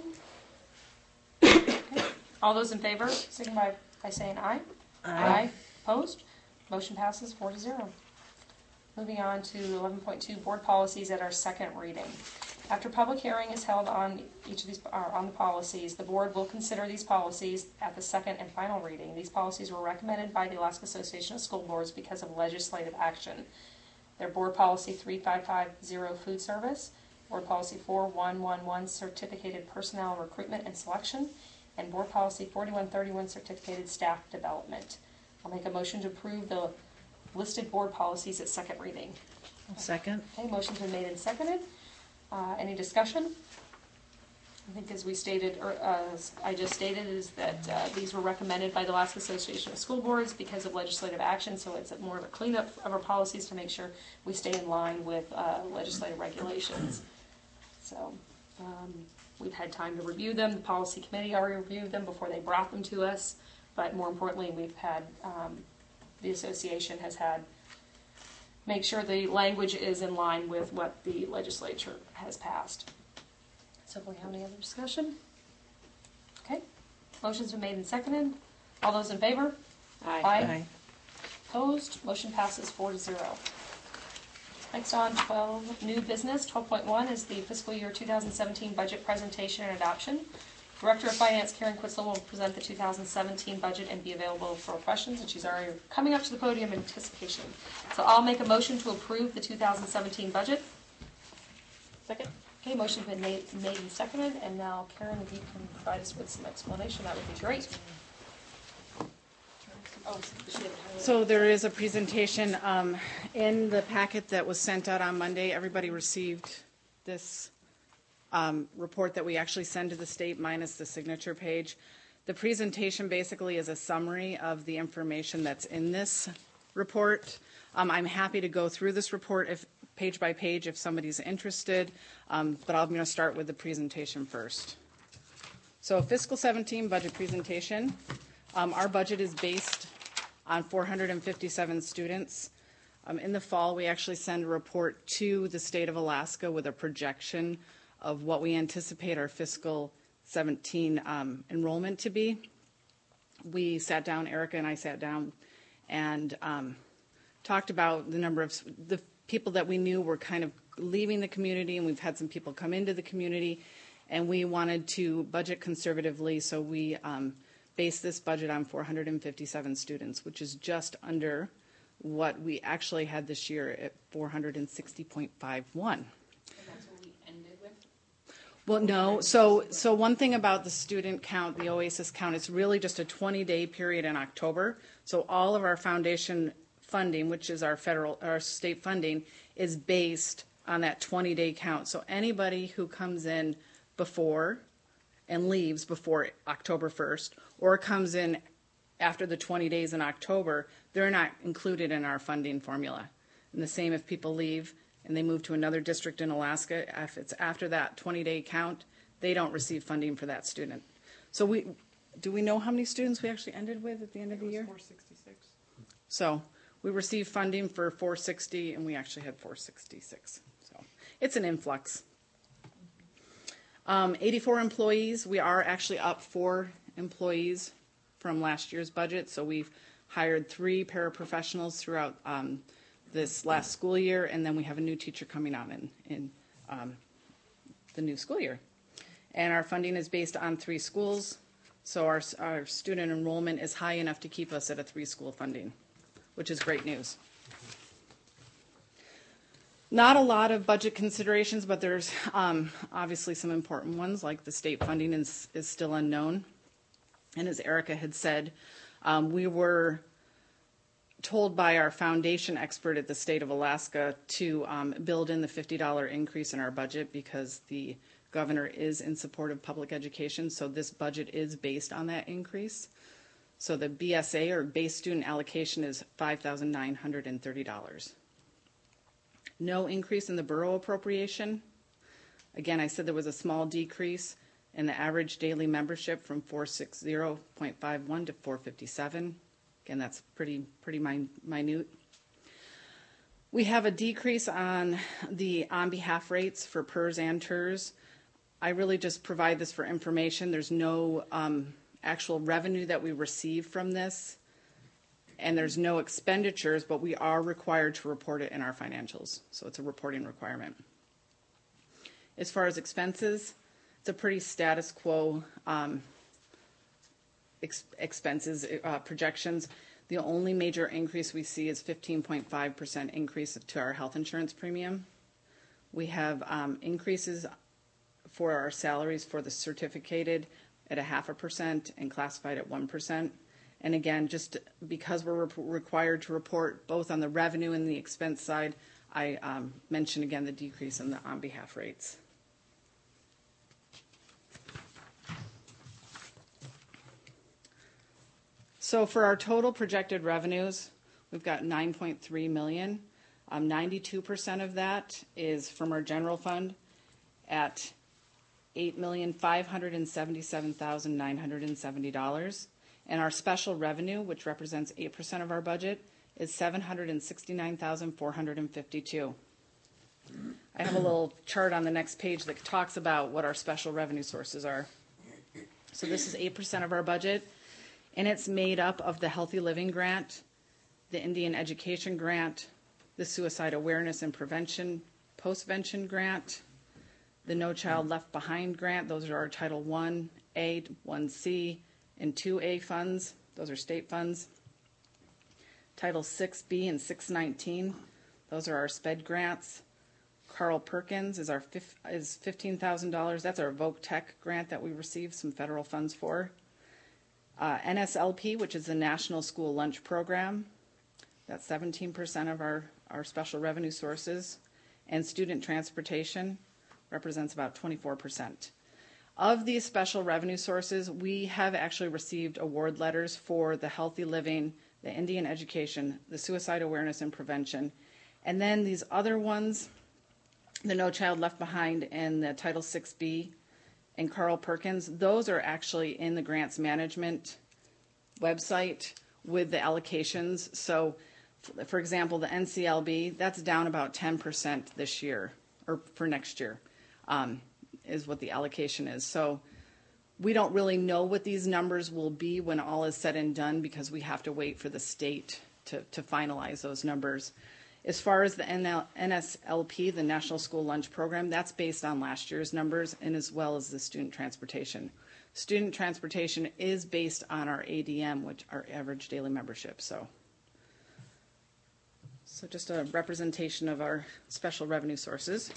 Okay. All those in favor, signify by saying aye. Aye. Opposed? Motion passes four to zero. Moving on to eleven point two, board policies at our second reading. After public hearing is held on each of these, uh, on the policies, the board will consider these policies at the second and final reading. These policies were recommended by the Alaska Association of School Boards because of legislative action. They're Board Policy three five five zero, Food Service, Board Policy four one one one, Certificated Personnel Recruitment and Selection, and Board Policy forty-one thirty-one, Certificated Staff Development. I'll make a motion to approve the listed board policies at second reading. Second? Okay, motion's been made and seconded. Uh, any discussion? I think as we stated, or uh, as I just stated, is that uh, these were recommended by the Alaska Association of School Boards because of legislative action, so it's more of a cleanup of our policies to make sure we stay in line with uh, legislative regulations. So um, we've had time to review them. The policy committee already reviewed them before they brought them to us, but more importantly, we've had, um, the association has had make sure the language is in line with what the legislature has passed. So if we have any other discussion? Okay. Motion's been made and seconded. All those in favor? Aye. Opposed? Motion passes four to zero. Next on twelve, new business. twelve point one is the fiscal year two thousand seventeen budget presentation and adoption. Director of Finance Karen Quitzler will present the two thousand seventeen budget and be available for questions, and she's already coming up to the podium in anticipation. So I'll make a motion to approve the two thousand seventeen budget. Second. Okay, motion's been made, made and seconded, and now Karen, if you can provide us with some explanation, that would be great. Oh, So there is a presentation um, in the packet that was sent out on Monday. Everybody received this um, report that we actually send to the state minus the signature page. The presentation basically is a summary of the information that's in this report. Um, I'm happy to go through this report if page by page if somebody's interested, um, but I'm going to start with the presentation first. So fiscal seventeen budget presentation. Um, our budget is based on four hundred fifty-seven students. Um, in the fall, we actually send a report to the state of Alaska with a projection of what we anticipate our fiscal seventeen um, enrollment to be. We sat down, Erica and I sat down, and um, talked about the number of the people that we knew were kind of leaving the community, and we've had some people come into the community, and we wanted to budget conservatively, so we um, based this budget on four hundred fifty-seven students, which is just under what we actually had this year at four hundred sixty point five one. And that's what we ended with? Well, no. So, so one thing about the student count, the OASIS count, it's really just a twenty-day period in October. So all of our foundation funding, which is our federal, our state funding, is based on that twenty-day count. So anybody who comes in before and leaves before October first, or comes in after the twenty days in October, they're not included in our funding formula. And the same if people leave and they move to another district in Alaska, if it's after that twenty-day count, they don't receive funding for that student. So we, do we know how many students we actually ended with at the end of the year? four sixty-six. So we received funding for four sixty, and we actually had four sixty-six. So it's an influx. Um, eighty-four employees. We are actually up four employees from last year's budget. So we've hired three paraprofessionals throughout um, this last school year, and then we have a new teacher coming on in, in um, the new school year. And our funding is based on three schools, so our, our student enrollment is high enough to keep us at a three-school funding, which is great news. Not a lot of budget considerations, but there's um, obviously some important ones, like the state funding is, is still unknown. And as Erica had said, um, we were told by our foundation expert at the state of Alaska to um, build in the fifty dollar increase in our budget because the governor is in support of public education, so this budget is based on that increase. So the B S A, or base student allocation, is five thousand nine hundred thirty dollars. No increase in the borough appropriation. Again, I said there was a small decrease in the average daily membership from four sixty point five one to four fifty-seven. Again, that's pretty pretty min minute. We have a decrease on the on behalf rates for P E R S and T E R S. I really just provide this for information. There's no um, actual revenue that we receive from this, and there's no expenditures, but we are required to report it in our financials. So it's a reporting requirement. As far as expenses, it's a pretty status quo um, ex expenses uh, projections. The only major increase we see is fifteen point five percent increase to our health insurance premium. We have um, increases for our salaries for the certificated at a half a percent and classified at one percent. And again, just because we're re required to report both on the revenue and the expense side, I um, mentioned again the decrease in the on behalf rates. So for our total projected revenues, we've got nine point three million dollars. Um, ninety-two percent of that is from our general fund at eight million five hundred seventy-seven thousand nine hundred seventy dollars. And our special revenue, which represents eight percent of our budget, is seven hundred sixty-nine thousand four hundred fifty-two. I have a little chart on the next page that talks about what our special revenue sources are. So this is eight percent of our budget, and it's made up of the Healthy Living Grant, the Indian Education Grant, the Suicide Awareness and Prevention Postvention Grant, the No Child Left Behind Grant. Those are our Title one A, one C, and two A funds. Those are state funds. Title six B and six nineteen. Those are our SPED grants. Carl Perkins is our is fifteen thousand dollars. That's our Voc Tech grant that we received some federal funds for. Uh, N S L P, which is the National School Lunch Program. That's seventeen percent of our, our special revenue sources. And student transportation represents about twenty-four percent. Of these special revenue sources, we have actually received award letters for the Healthy Living, the Indian Education, the Suicide Awareness and Prevention, and then these other ones, the No Child Left Behind and the Title six B and Carl Perkins, those are actually in the grants management website, with the allocations. So, f- for example, the N C L B, that's down about ten percent this year, or for next year, um, is what the allocation is. So we don't really know what these numbers will be when all is said and done, because we have to wait for the state to, to finalize those numbers. As far as the N S L P, the National School Lunch Program, that's based on last year's numbers, and as well as the student transportation. Student transportation is based on our A D M, which our average daily membership. So, so just a representation of our special revenue sources.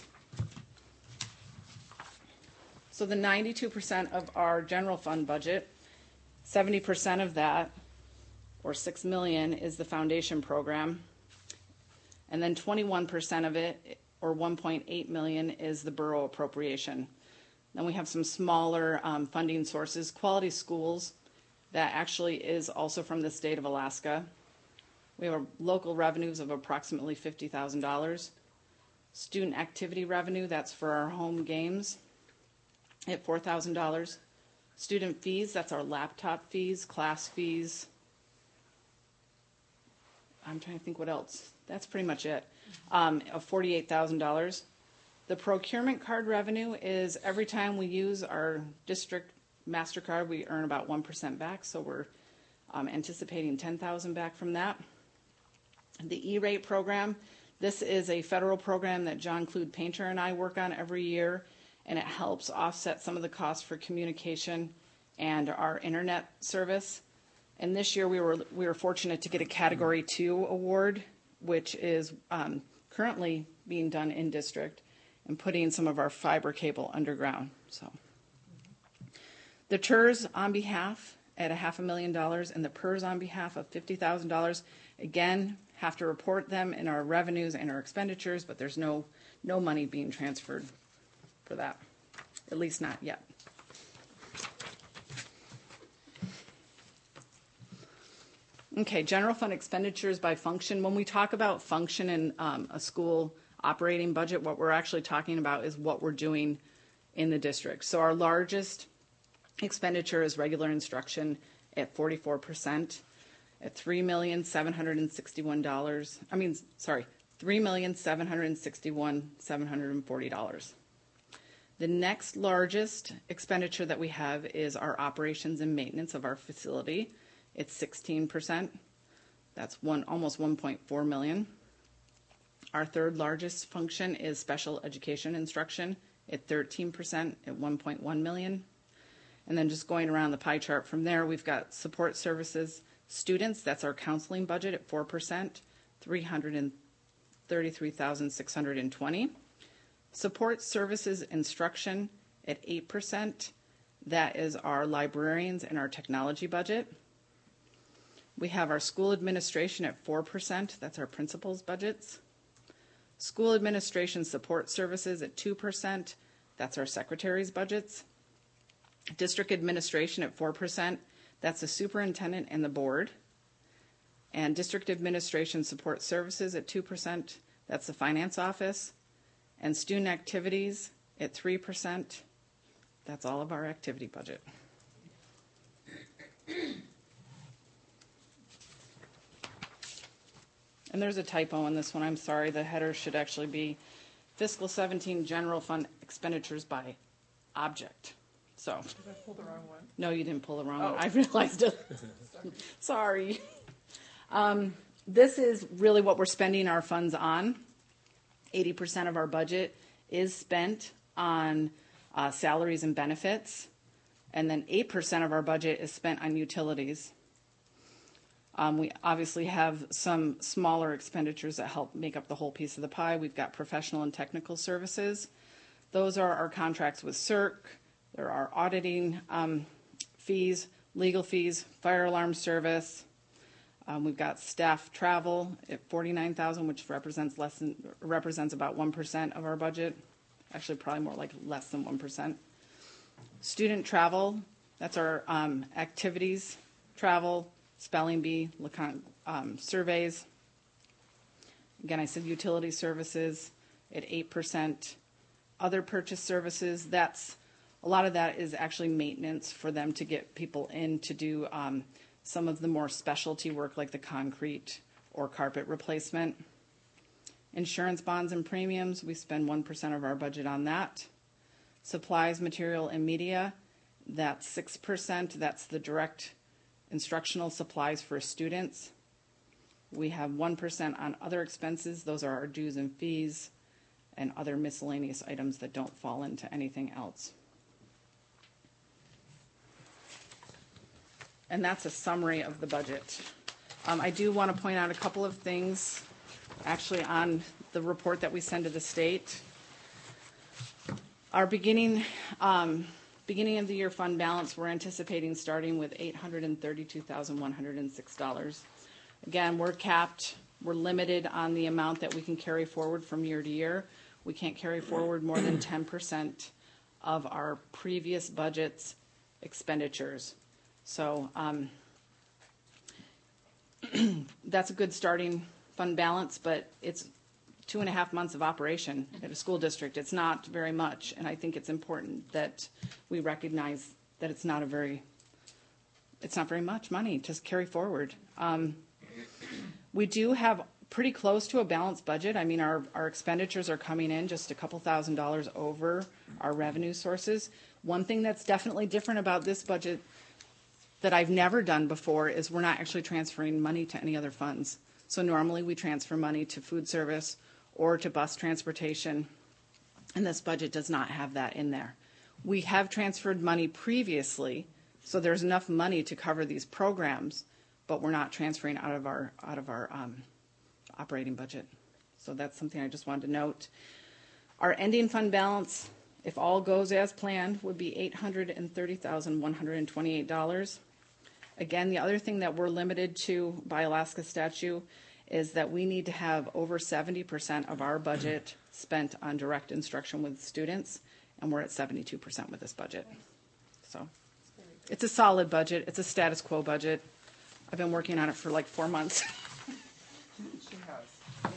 So the ninety-two percent of our general fund budget, seventy percent of that, or six million dollars, is the foundation program. And then twenty-one percent of it, or one point eight million dollars, is the borough appropriation. Then we have some smaller um, funding sources. Quality Schools, that actually is also from the state of Alaska. We have local revenues of approximately fifty thousand dollars. Student activity revenue, that's for our home games, at four thousand dollars. Student fees, that's our laptop fees, class fees. I'm trying to think what else. That's pretty much it, um, of forty-eight thousand dollars. The procurement card revenue is every time we use our district MasterCard, we earn about one percent back, so we're um, anticipating ten thousand dollars back from that. The E-rate program, this is a federal program that John Clude Painter and I work on every year, and it helps offset some of the costs for communication and our internet service. And this year we were we were fortunate to get a Category two award, which is um, currently being done in district, and putting some of our fiber cable underground. So the T E R S on behalf at a half a million dollars, and the P E R S on behalf of fifty thousand dollars. Again, have to report them in our revenues and our expenditures, but there's no no money being transferred for that, at least not yet. Okay, general fund expenditures by function. When we talk about function in um, a school operating budget, what we're actually talking about is what we're doing in the district. So our largest expenditure is regular instruction at forty-four percent, at three million seven hundred sixty-one dollars. I mean, sorry, three million seven hundred sixty-one thousand seven hundred forty dollars. The next largest expenditure that we have is our operations and maintenance of our facility. It's sixteen percent. That's one almost one point four million. Our third largest function is special education instruction at thirteen percent at one point one million. And then just going around the pie chart from there, we've got support services students. That's our counseling budget at four percent, three hundred thirty-three thousand six hundred twenty. Support services instruction at eight percent. That is our librarians and our technology budget. We have our school administration at four percent. That's our principals' budgets. School administration support services at two percent. That's our secretaries' budgets. District administration at four percent. That's the superintendent and the board. And district administration support services at two percent. That's the finance office. And student activities at three percent. That's all of our activity budget. And there's a typo in this one. I'm sorry. The header should actually be fiscal seventeen general fund expenditures by object. So. Did I pull the wrong one? No, you didn't pull the wrong Oh. one. I realized it. Sorry. Um, this is really what we're spending our funds on. eighty percent of our budget is spent on uh, salaries and benefits. And then eight percent of our budget is spent on utilities. Um, we obviously have some smaller expenditures that help make up the whole piece of the pie. We've got professional and technical services. Those are our contracts with C I R C. There are auditing um, fees, legal fees, fire alarm service. Um, we've got staff travel at forty-nine thousand dollars, which represents less than represents about one percent of our budget. Actually, probably more like less than one percent. Student travel, that's our um, activities, travel, spelling bee, um, surveys. Again, I said utility services at eight percent. Other purchase services, that's a lot of that is actually maintenance for them to get people in to do um, some of the more specialty work like the concrete or carpet replacement. Insurance bonds and premiums, we spend one percent of our budget on that. Supplies, material, and media, that's six percent. That's the direct instructional supplies for students. We have one percent on other expenses. Those are our dues and fees and other miscellaneous items that don't fall into anything else. And that's a summary of the budget. Um, I do want to point out a couple of things actually on the report that we send to the state. Our beginning um, beginning of the year fund balance, we're anticipating starting with eight hundred thirty-two thousand one hundred six dollars. Again, we're capped, we're limited on the amount that we can carry forward from year to year. We can't carry forward more than ten percent of our previous budget's expenditures. So um, that's a good starting fund balance, but it's two and a half months of operation at a school district. It's not very much, and I think it's important that we recognize that it's not a very, it's not very much money to carry forward. Um, we do have pretty close to a balanced budget. I mean, our, our expenditures are coming in just a couple thousand dollars over our revenue sources. One thing that's definitely different about this budget that I've never done before is we're not actually transferring money to any other funds. So normally we transfer money to food service or to bus transportation, and this budget does not have that in there. We have transferred money previously, so there's enough money to cover these programs, but we're not transferring out of our out of our um, operating budget. So that's something I just wanted to note. Our ending fund balance, if all goes as planned, would be eight hundred thirty thousand one hundred twenty-eight dollars. Again, the other thing that we're limited to by Alaska statute is that we need to have over seventy percent of our budget spent on direct instruction with students, and we're at seventy-two percent with this budget. So it's a solid budget. It's a status quo budget. I've been working on it for like four months. She has.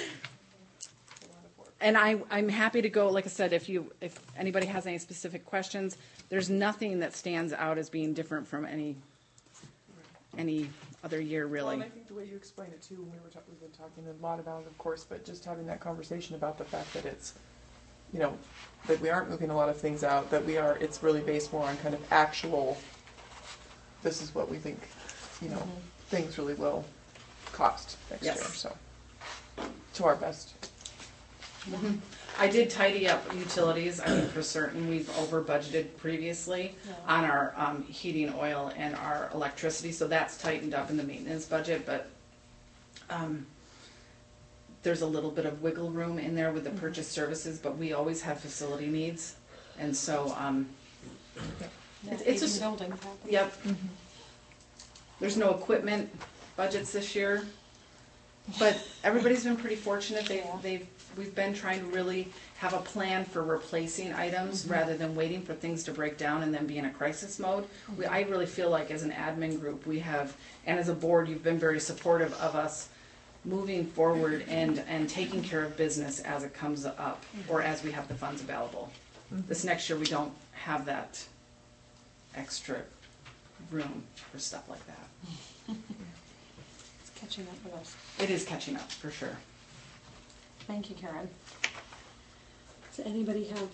And I, I'm happy to go, like I said, if you, if anybody has any specific questions, there's nothing that stands out as being different from any any other year, really. Well, and I think the way you explained it too, when we were ta- we've been talking a lot about it, of course, but just having that conversation about the fact that it's, you know, that we aren't moving a lot of things out, that we are, it's really based more on kind of actual, this is what we think, you know, mm-hmm. things really will cost next yes. year, so, to our best. Mm-hmm. I did tidy up utilities. I mean, for certain, we've over budgeted previously yeah. on our um, heating oil and our electricity, so that's tightened up in the maintenance budget, but um, there's a little bit of wiggle room in there with the mm-hmm. purchase services, but we always have facility needs, and so um, yeah, it's, it's a building. Yep. Mm-hmm. There's no equipment budgets this year, but everybody's been pretty fortunate. They, they've We've been trying to really have a plan for replacing items mm-hmm. rather than waiting for things to break down and then be in a crisis mode. Mm-hmm. We, I really feel like as an admin group we have, and as a board, you've been very supportive of us moving forward and, and taking care of business as it comes up mm-hmm. or as we have the funds available. Mm-hmm. This next year we don't have that extra room for stuff like that. It's catching up with us. It is catching up, for sure. Thank you, Karen. Does anybody have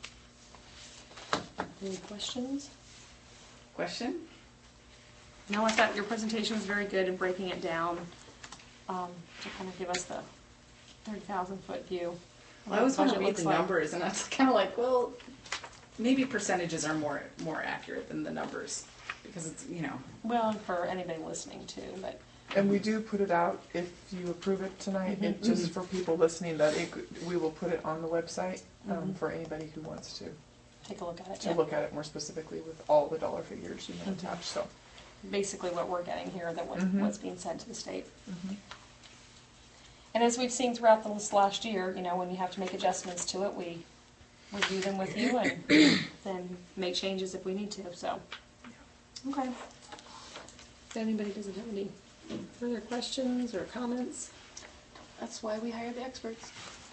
any questions? Question? No, I thought your presentation was very good in breaking it down um, to kind of give us the thirty thousand foot view. Well, I always want to read the like. numbers, and I was kind of like, well, maybe percentages are more more accurate than the numbers because it's, you know. Well, for anybody listening too, but. And we do put it out if you approve it tonight. Mm-hmm. It just for people listening that it, we will put it on the website um, mm-hmm. for anybody who wants to take a look at it. To yeah. look at it more specifically with all the dollar figures you know mm-hmm. attached. So basically, what we're getting here, that what, mm-hmm. what's being sent to the state. Mm-hmm. And as we've seen throughout this last year, you know, when you have to make adjustments to it, we review them with you and then make changes if we need to. So, okay. If anybody doesn't have any further questions or comments, that's why we hire the experts.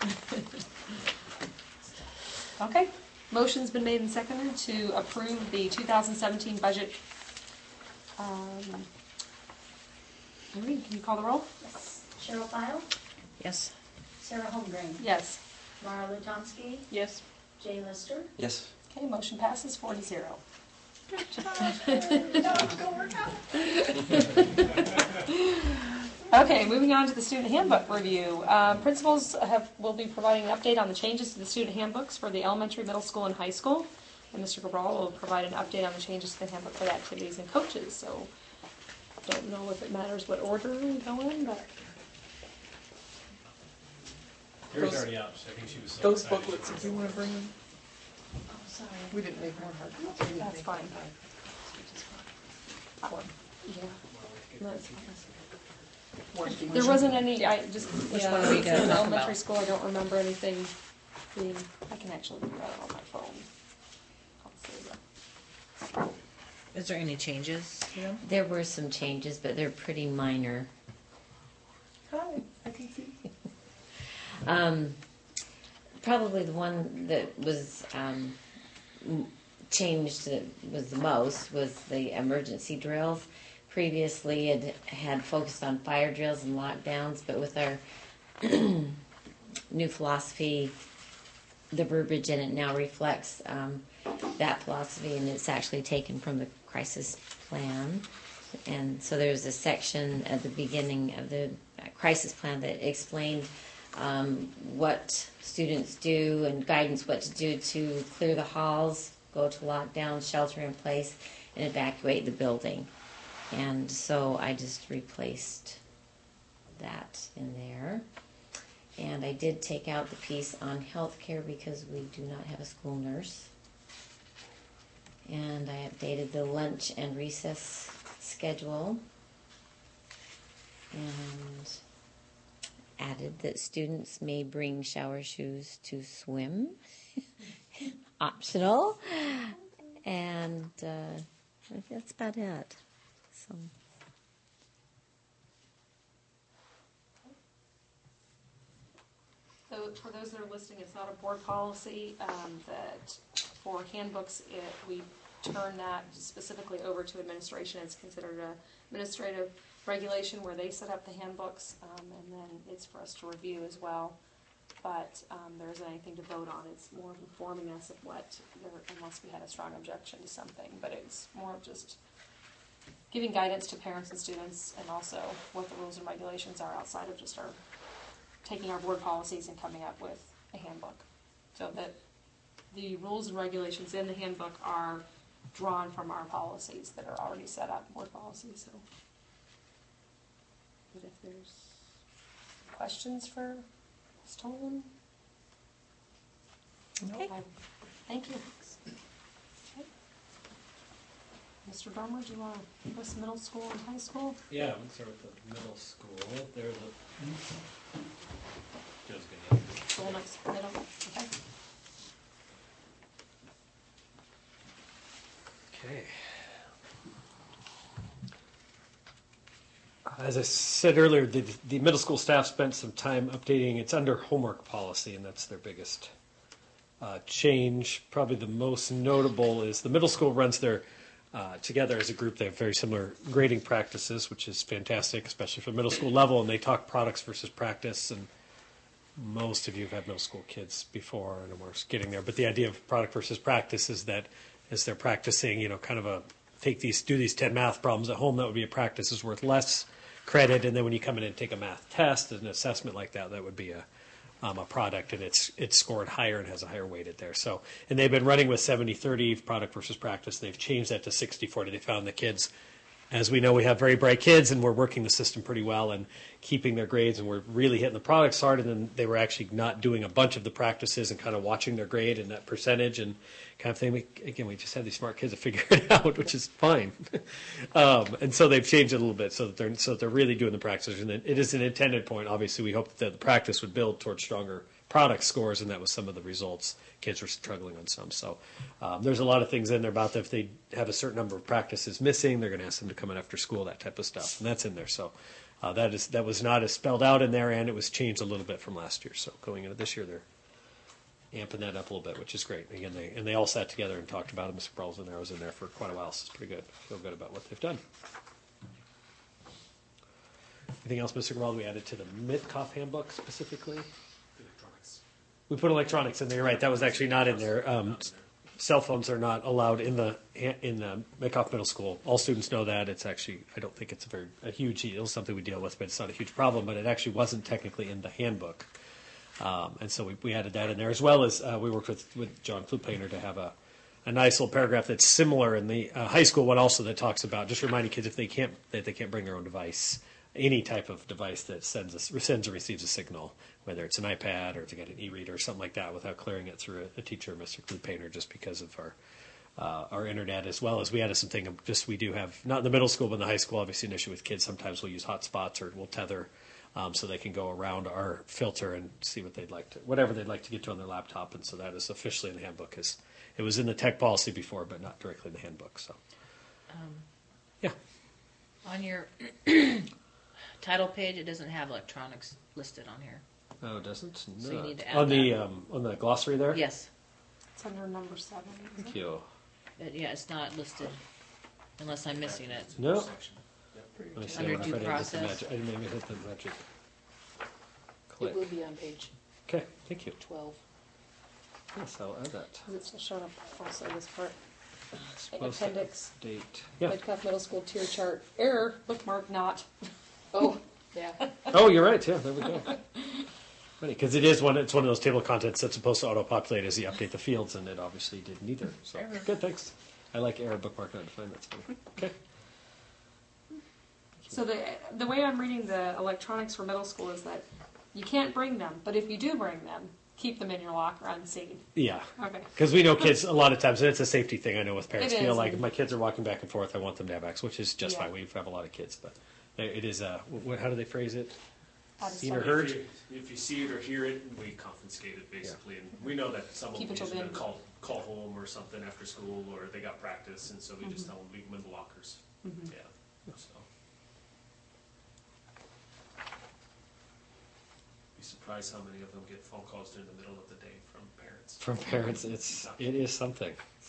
Okay. Motion's been made and seconded to approve the two thousand seventeen budget um, Maureen, can you call the roll? Yes. Cheryl File, Yes. Sarah Holmgren, Yes. Mara Lutomsky, Yes. Jay Lister. Yes. Okay, motion passes four to zero. Okay, moving on to the student handbook review. Um, principals have will be providing an update on the changes to the student handbooks for the elementary, middle school, and high school. And Mister Cabral will provide an update on the changes to the handbook for the activities and coaches. So, don't know if it matters what order we go in, but Yours already out, so I think she was so Those excited. booklets, if you want to bring them, Oh, sorry. we didn't make more hard copies. that's fine. One. Yeah. No, it's fine. There wasn't any, I just, Which yeah, one are we gonna in talk elementary about? school, I don't remember anything being, I can actually do that on my phone. I'll save that. Is there any changes to them? There were some changes, but they're pretty minor. Hi, I can see. Um, probably the one that was um, m- changed that was the most was the emergency drills. Previously, it had focused on fire drills and lockdowns, but with our new philosophy, the verbiage in it now reflects um, that philosophy, and it's actually taken from the crisis plan. And so there's a section at the beginning of the crisis plan that explained um, what students do and guidance what to do to clear the halls, go to lockdown, shelter in place, and evacuate the building. And so I just replaced that in there. And I did take out the piece on healthcare because we do not have a school nurse. And I updated the lunch and recess schedule. And added that students may bring shower shoes to swim. Optional. And uh, that's about it. So. So for those that are listening, it's not a board policy, um, that for handbooks, it, we turn that specifically over to administration. It's considered a administrative regulation where they set up the handbooks, um, and then it's for us to review as well. But um, there isn't anything to vote on. It's more of informing us of what, unless we had a strong objection to something. But it's more of just giving guidance to parents and students, and also what the rules and regulations are outside of just our taking our board policies and coming up with a handbook. So that the rules and regulations in the handbook are drawn from our policies that are already set up, board policies. So, but if there's questions for Miz Tolan? Okay. No, I- Thank you. Okay. Mister Dormer, do you want to give us middle school and high school? Yeah, let's start with the middle school. There's a. Joe's gonna. School next middle, okay. Okay. As I said earlier, the, the middle school staff spent some time updating. It's under homework policy, and that's their biggest uh, change. Probably the most notable is the middle school runs their uh, together as a group. They have very similar grading practices, which is fantastic, especially for middle school level. And they talk products versus practice. And most of you have had middle school kids before, and we're getting there. But the idea of product versus practice is that as they're practicing, you know, kind of a take these do these ten math problems at home, that would be a practice is worth less credit, and then when you come in and take a math test, an assessment like that, that would be a um, a product, and it's it's scored higher and has a higher weighted there. So, and they've been running with seventy thirty product versus practice. They've changed that to sixty forty. They found the kids, as we know, we have very bright kids, and we're working the system pretty well and keeping their grades, and we're really hitting the products hard. And then they were actually not doing a bunch of the practices and kind of watching their grade and that percentage and kind of thing. We, again, we just have these smart kids that figure it out, which is fine. um, and so they've changed it a little bit so that they're so that they're really doing the practices. And it is an intended point. Obviously, we hope that the practice would build towards stronger product scores, and that was some of the results. Kids were struggling on some. So um, there's a lot of things in there about that. If they have a certain number of practices missing, they're going to ask them to come in after school, that type of stuff. And that's in there. So uh, that is that was not as spelled out in there, and it was changed a little bit from last year. So going into this year, they're amping that up a little bit, which is great. Again, they and they all sat together and talked about it. Mister Brawls in there. I was in there for quite a while, so it's pretty good. I feel good about what they've done. Anything else, Mister Geraldo, we added to the Mitkoff handbook specifically? Electronics. We put electronics in there. You're right. That was actually not in there. Um, cell phones are not allowed in the in the Mitkoff Middle School. All students know that. It's actually, I don't think it's a very a huge deal, something we deal with, but it's not a huge problem. But it actually wasn't technically in the handbook, um, and so we, we added that in there, as well as uh, we worked with with John Flupainer to have a a nice little paragraph that's similar in the uh, high school one also, that talks about just reminding kids if they can't that they can't bring their own device, any type of device that sends a, sends or receives a signal, whether it's an iPad or if they got an e-reader or something like that, without clearing it through a, a teacher, Mister Flupainer, just because of our uh, our internet, as well as we added something of just we do have, not in the middle school but in the high school, obviously an issue with kids. Sometimes we'll use hotspots or we'll tether um, so they can go around our filter and see what they'd like to, whatever they'd like to get to on their laptop. And so that is officially in the handbook. Is it was in the tech policy before, but not directly in the handbook. So, Um, yeah. On your title page, it doesn't have electronics listed on here. Oh, it doesn't? So you need to add on the that. um, on the glossary there? Yes. It's under number seven. isn't Thank it? you. It- yeah, it's not listed unless I'm missing it. No. Section. Yep. Let me see Under if I due didn't hit the process. magic. I didn't maybe hit the magic click. It will be on page Okay, thank you. twelve. Yes, I'll add that. Is it still showing up also this part? Suppose Appendix. Date. Yeah. Midcuff Middle School tier chart. Error. Bookmark not. Oh, yeah. Oh, you're right. Yeah, there we go. Funny, because it is one. It's one of those table of contents that's supposed to auto-populate as you update the fields, and it obviously did neither. So Error. good, thanks. I like error bookmark not defined. That's funny. Okay. So the the way I'm reading the electronics for middle school is that you can't bring them, but if you do bring them, keep them in your locker unseen. Yeah. Okay. Because we know kids a lot of times, and it's a safety thing. I know with parents It feel is, like and- if my kids are walking back and forth, I want them to have access, which is just Yeah. fine. We have a lot of kids, but it is a. What, how do they phrase it? Out of Seen or sight. heard? If you, if you see it or hear it, we confiscate it basically, and we know that some of Keep them it till usually then. call call home or something after school, or they got practice, and so we just tell them leave them in the lockers. Mhm. Yeah. So. Be surprised how many of them get phone calls during the middle of the day from parents. From parents, it's it is something.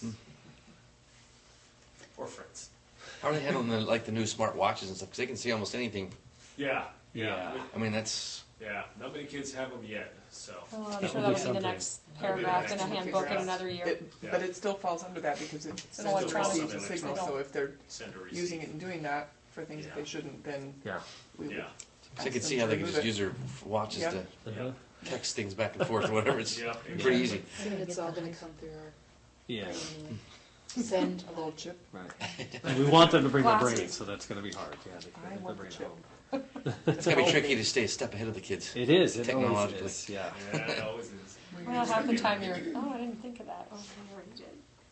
Or friends. How are they handling the, like the new smart watches and stuff? Because they can see almost anything. Yeah. Yeah. Yeah. I mean, that's Yeah. Not many kids have them yet, so. Oh, I'm That sure would be that'll be the something. next That'll be the paragraph in next a one. handbook in Figure out. another year. It, Yeah. But it still falls under that because it an sends or electronic- receives a signal, signal. so if they're Send or receive. using it and doing that for things that Yeah. they shouldn't, then Yeah. we would Yeah. I ask can them see to how they can remove just it. use their watches Yeah. to Uh-huh. text things back and forth or whatever. It's Yeah. pretty easy. And it's all gonna come through our Yeah. brain anyway. Send A little chip. Right. And we want them to bring their Glasses. brains, so that's going to be hard. Yeah, they I bring their want the brain chip. home. It's gonna be tricky to stay a step ahead of the kids. It is. It always Technologically. is. Yeah. Yeah, it always is. Well, half the time you're, oh, I didn't think of that. Oh, I already did.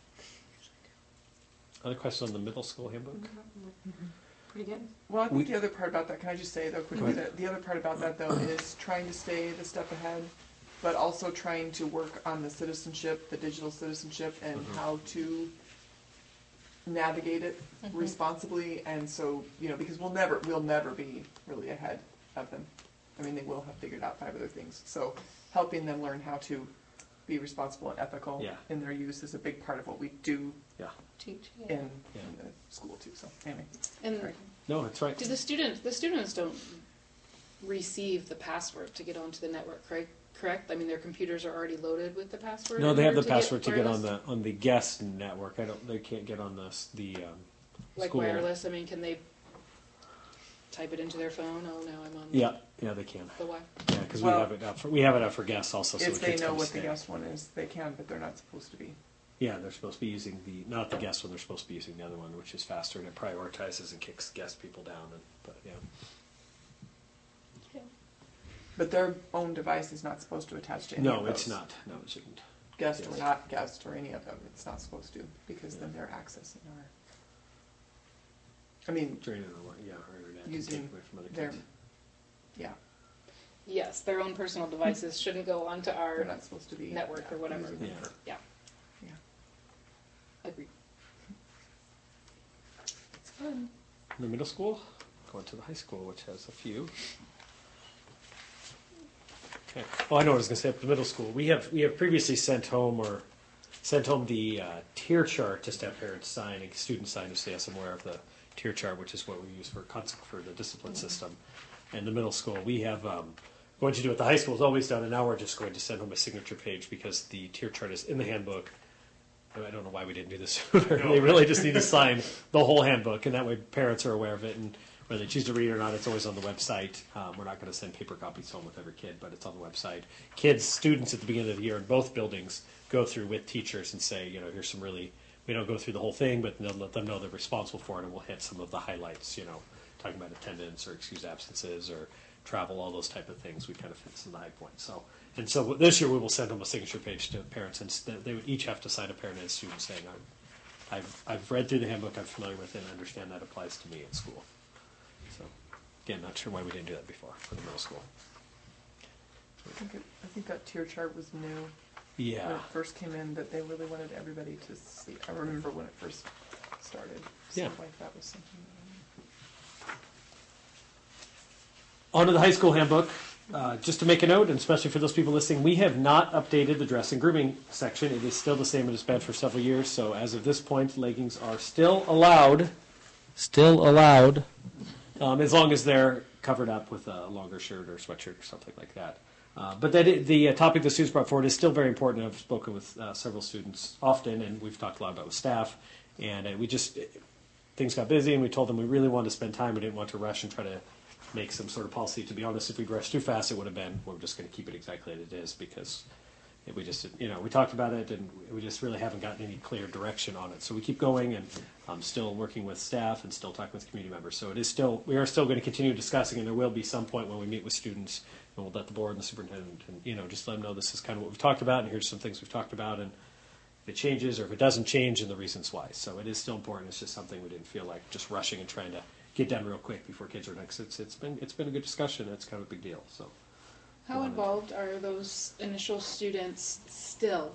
Other question on the middle school handbook? Pretty good. Well, I think We- the other part about that, can I just say though quickly, that the other part about that though is trying to stay the step ahead, but also trying to work on the citizenship, the digital citizenship, and Mhm. how to navigate it Mhm. responsibly. And so, you know, because we'll never, we'll never be really ahead of them. I mean, they will have figured out five other things. So helping them learn how to be responsible and ethical Yeah. in their use is a big part of what we do Yeah. Teach. Yeah. in, Yeah. in the school too. So anyway. And Sorry. No, that's right. do the students, the students don't receive the password to get onto the network, correct? Correct? I mean, their computers are already loaded with the password? No, in they have order the password to get on wireless? the on the guest network. I don't. They can't get on the s- the um, Like school. wireless, I mean, can they type it into their phone? Oh, now I'm on Yeah, yeah, they can. the Wi. Yeah, because Well, we have it out for we have it out for guests also. So If the they kids know can what the stay. guest one is, they can, but they're not supposed to be. Yeah, they're supposed to be using the not the guest one. They're supposed to be using the other one, which is faster and it prioritizes and kicks guest people down. And, but yeah, But their own device is not supposed to attach to any of no, those. it's not. No, it shouldn't. Guest or Yes. not guest or any of them, it's not supposed to, because then they're accessing our, I mean, Draining our yeah, our internet to Using take away from other their, kids. yeah, Yes, their own personal devices shouldn't go onto our they're not supposed to be. network or whatever. using them Yeah. for- Yeah. Yeah. Agreed. It's fun. In the middle school, going to the high school, which has a few. Okay. Oh, I know what I was going to say. Up the middle school, we have we have previously sent home or sent home the uh, tier chart just to have parents sign and students sign to say yes, I'm aware of the tier chart, which is what we use for concept for the discipline system. and the middle school. We have um, going to do what the high school has always done, and now we're just going to send home a signature page because the tier chart is in the handbook. I don't know why we didn't do this sooner. They really just need to sign the whole handbook, and that way parents are aware of it, and whether they choose to read it or not, it's always on the website. Um, we're not going to send paper copies home with every kid, but it's on the website. Kids, students at the beginning of the year in both buildings go through with teachers and say, you know, here's some really, we don't go through the whole thing, but they'll let them know they're responsible for it, and we'll hit some of the highlights, you know, talking about attendance or excused absences or travel, all those type of things. We kind of fit some of the high points. So, and so this year we will send them a signature page to parents, and they would each have to sign a parent and student saying, I've, I've read through the handbook, I'm familiar with it, and understand that applies to me at school. So, again, not sure why we didn't do that before for the middle school. I think, it, I think that tier chart was new. Yeah. When it first came in, that they really wanted everybody to see. I remember when it first started. Yeah. Stuff like that was something. On to the high school handbook. Uh, just to make a note, and especially for those people listening, we have not updated the dress and grooming section. It is still the same as it's been for several years. So as of this point, leggings are still allowed. Still allowed. Um, as long as they're covered up with a longer shirt or sweatshirt or something like that. Uh, but that is, the uh, topic the students brought forward is still very important. I've spoken with uh, several students often, and we've talked a lot about with staff. And uh, we just, things got busy, and we told them we really wanted to spend time. We didn't want to rush and try to make some sort of policy. To be honest, if we'd rushed too fast, it would have been, we're just going to keep it exactly as it is, because it, we just, you know, we talked about it, and we just really haven't gotten any clear direction on it. So we keep going, and I'm still working with staff and still talking with community members. So it is still, we are still going to continue discussing, and there will be some point when we meet with students, and we'll let the board and the superintendent, and, you know, just let them know this is kind of what we've talked about, and here's some things we've talked about, and if it changes or if it doesn't change, and the reasons why. So it is still important. It's just something we didn't feel like just rushing and trying to get done real quick before kids are next. It's it's been it's been a good discussion. It's kind of a big deal. So, How involved are those initial students still?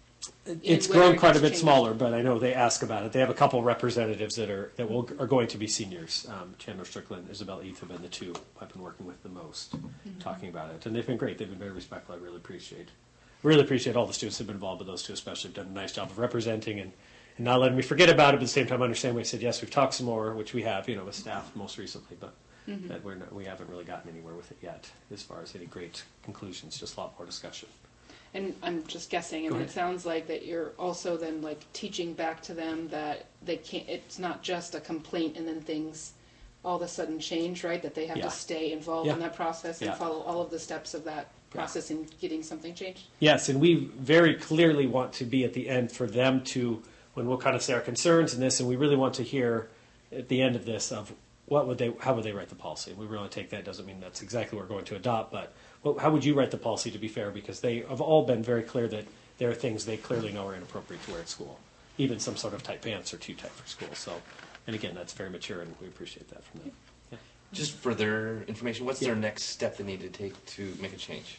It's grown quite a bit smaller, but I know they ask about it. They have a couple representatives that are that will are going to be seniors. Um, Chandler Strickland, Isabel Eve have been the two I've been working with the most, mm-hmm. talking about it, and they've been great. They've been very respectful. I really appreciate really appreciate all the students that have been involved, but those two especially have done a nice job of representing and. And not letting me forget about it, but at the same time understand we said, yes, we've talked some more, which we have, you know, with staff most recently, but mm-hmm. that we're not, we haven't really gotten anywhere with it yet as far as any great conclusions, just a lot more discussion. And I'm just guessing, and it sounds like that you're also then like teaching back to them that they can't, it's not just a complaint and then things all of a sudden change, right? That they have yeah. to stay involved yeah. in that process and yeah. follow all of the steps of that process yeah. in getting something changed? Yes, and we very clearly want to be at the end for them to, when we'll kind of say our concerns in this, and we really want to hear at the end of this of what would they, how would they write the policy? We really take that. Doesn't mean that's exactly what we're going to adopt, but well, how would you write the policy to be fair? Because they have all been very clear that there are things they clearly know are inappropriate to wear at school, even some sort of tight pants are too tight for school. So, and again, that's very mature, and we appreciate that from them. Yeah. Just for their information, what's yeah. their next step they need to take to make a change?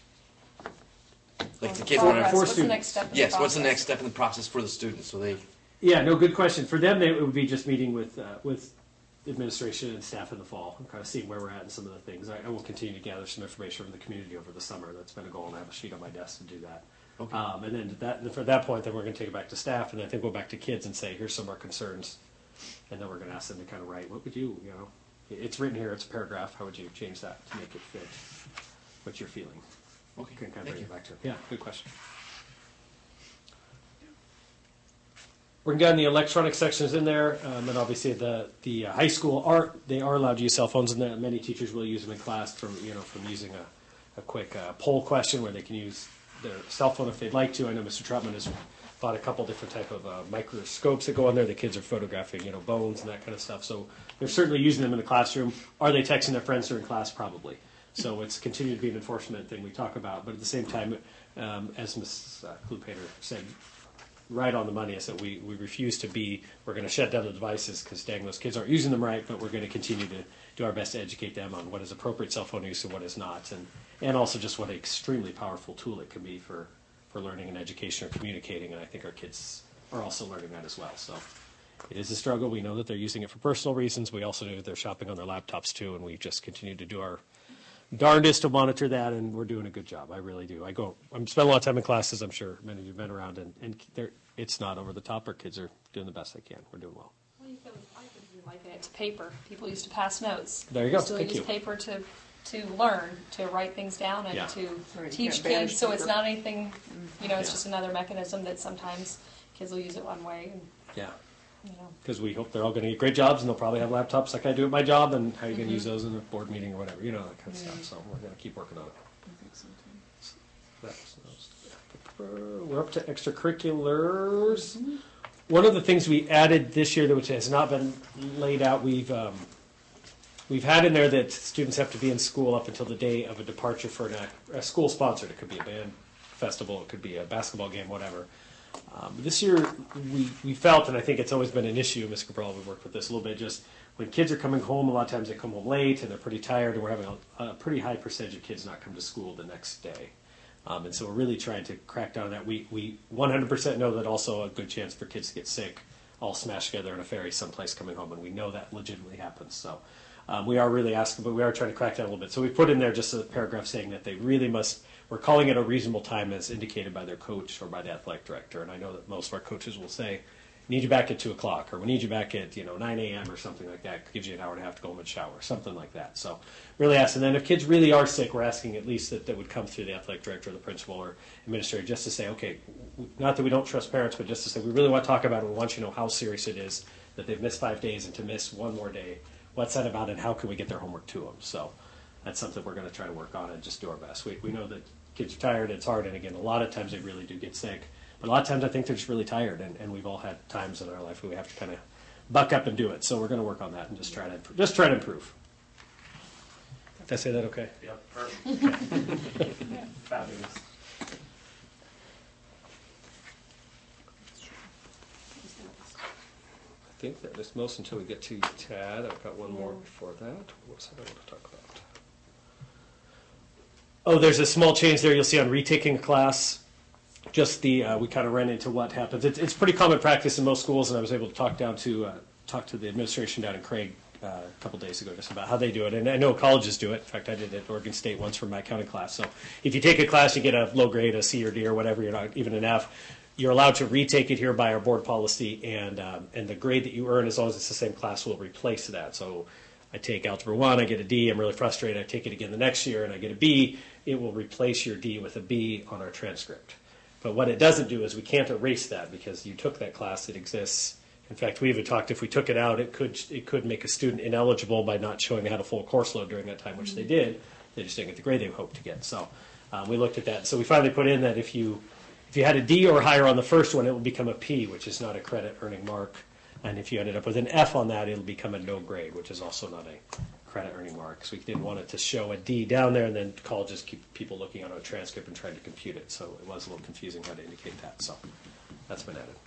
Like well, the kids want want to. What's the next step? In yes. the What's the next step in the process for the students? So they. Yeah, no, good question. For them, they, it would be just meeting with uh, with administration and staff in the fall and kind of seeing where we're at in some of the things. I, I will continue to gather some information from the community over the summer. That's been a goal, and I have a sheet on my desk to do that. Okay. Um, and then that, and for that point, then we're going to take it back to staff, and I think go back to kids and say, here's some of our concerns, and then we're going to ask them to kind of write, what would you, you know, it's written here, it's a paragraph. How would you change that to make it fit what you're feeling? Okay. Can kind of Thank bring you. it back to it. Yeah, good question. We're going to get in the electronic sections in there, um, and obviously the the uh, high school are they are allowed to use cell phones, and that many teachers will use them in class from you know from using a, a quick uh, poll question where they can use their cell phone if they'd like to. I know Mister Troutman has bought a couple different type of uh, microscopes that go on there. The kids are photographing you know bones and that kind of stuff, so they're certainly using them in the classroom. Are they texting their friends during class? Probably. So it's continued to be an enforcement thing we talk about, but at the same time, um, as Miz Klupater said. Right on the money is that we, we refuse to be, we're going to shut down the devices because dang, those kids aren't using them right, but we're going to continue to do our best to educate them on what is appropriate cell phone use and what is not, and, and also just what an extremely powerful tool it can be for, for learning and education or communicating, and I think our kids are also learning that as well. So it is a struggle. We know that they're using it for personal reasons. We also know that they're shopping on their laptops too, and we just continue to do our darndest to monitor that, and we're doing a good job. I really do. I go. I'm spending a lot of time in classes. I'm sure many of you've been around, and, and it's not over the top. Our kids are doing the best they can. We're doing well. Well, you can, I could be liken it to paper. People used to pass notes. There you go. Still Thank use you. paper to to learn, to write things down and Yeah. to Right, teach can't banish kids. So it's paper. not anything, you know, it's Yeah. just another mechanism that sometimes kids will use it one way. And, Yeah. you know. Because we hope they're all going to get great jobs and they'll probably have laptops like I do at my job, and how are you going to Mhm. use those in a board meeting or whatever, you know, that kind of Mhm. stuff. So we're going to keep working on it. I think so too. That's, that's, we're up to extracurriculars. One of the things we added this year, which has not been laid out, we've um, we've had in there that students have to be in school up until the day of a departure for an act, a school sponsored. It could be a band festival, it could be a basketball game, whatever. Um, this year, we, we felt, and I think it's always been an issue, Miz Cabral, we worked with this a little bit, just when kids are coming home, a lot of times they come home late and they're pretty tired, and we're having a, a pretty high percentage of kids not come to school the next day. Um, and so we're really trying to crack down on that. We, we one hundred percent know that also a good chance for kids to get sick, all smashed together in a ferry someplace coming home, and we know that legitimately happens. So um, we are really asking, but we are trying to crack down a little bit. So we put in there just a paragraph saying that they really must, we're calling it a reasonable time as indicated by their coach or by the athletic director. And I know that most of our coaches will say, need you back at two o'clock, or we need you back at, you know, nine a.m. or something like that. It gives you an hour and a half to go home and shower, something like that. So really asking. And then if kids really are sick, we're asking at least that that would come through the athletic director or the principal or administrator just to say, okay, not that we don't trust parents, but just to say we really want to talk about it. We want you to know how serious it is that they've missed five days and to miss one more day. What's that about, and how can we get their homework to them? So that's something we're going to try to work on and just do our best. We, we know that kids are tired, it's hard, and again, a lot of times they really do get sick. But a lot of times I think they're just really tired, and, and we've all had times in our life where we have to kind of buck up and do it. So we're going to work on that and just try to improve. Just try to improve. Did I say that okay? Yep, perfect. Okay. Fabulous. I think that is most until we get to Tad. I've got one more before that. What was I going to talk about? Oh, there's a small change there you'll see on retaking a class. Just the, uh, we kind of ran into what happens. It's, it's pretty common practice in most schools, and I was able to talk down to, uh, talk to the administration down in Craig uh, a couple days ago just about how they do it. And I know colleges do it. In fact, I did it at Oregon State once for my accounting class. So if you take a class, you get a low grade, a C or D or whatever, you're not even an F, you're allowed to retake it here by our board policy, and um, and the grade that you earn, as long as it's the same class, will replace that. So I take Algebra one, I get a D, I'm really frustrated, I take it again the next year, and I get a B, it will replace your D with a B on our transcript. But what it doesn't do is we can't erase that because you took that class, it exists. In fact, we even talked if we took it out, it could it could make a student ineligible by not showing they had a full course load during that time, which they did. They just didn't get the grade they hoped to get. So um, we looked at that. So we finally put in that if you if you had a D or higher on the first one, it will become a P, which is not a credit earning mark. And if you ended up with an F on that, it'll become a no grade, which is also not a credit earning mark. So we didn't want it to show a D down there, and then colleges keep people looking on a transcript and trying to compute it. So it was a little confusing how to indicate that. So that's been added.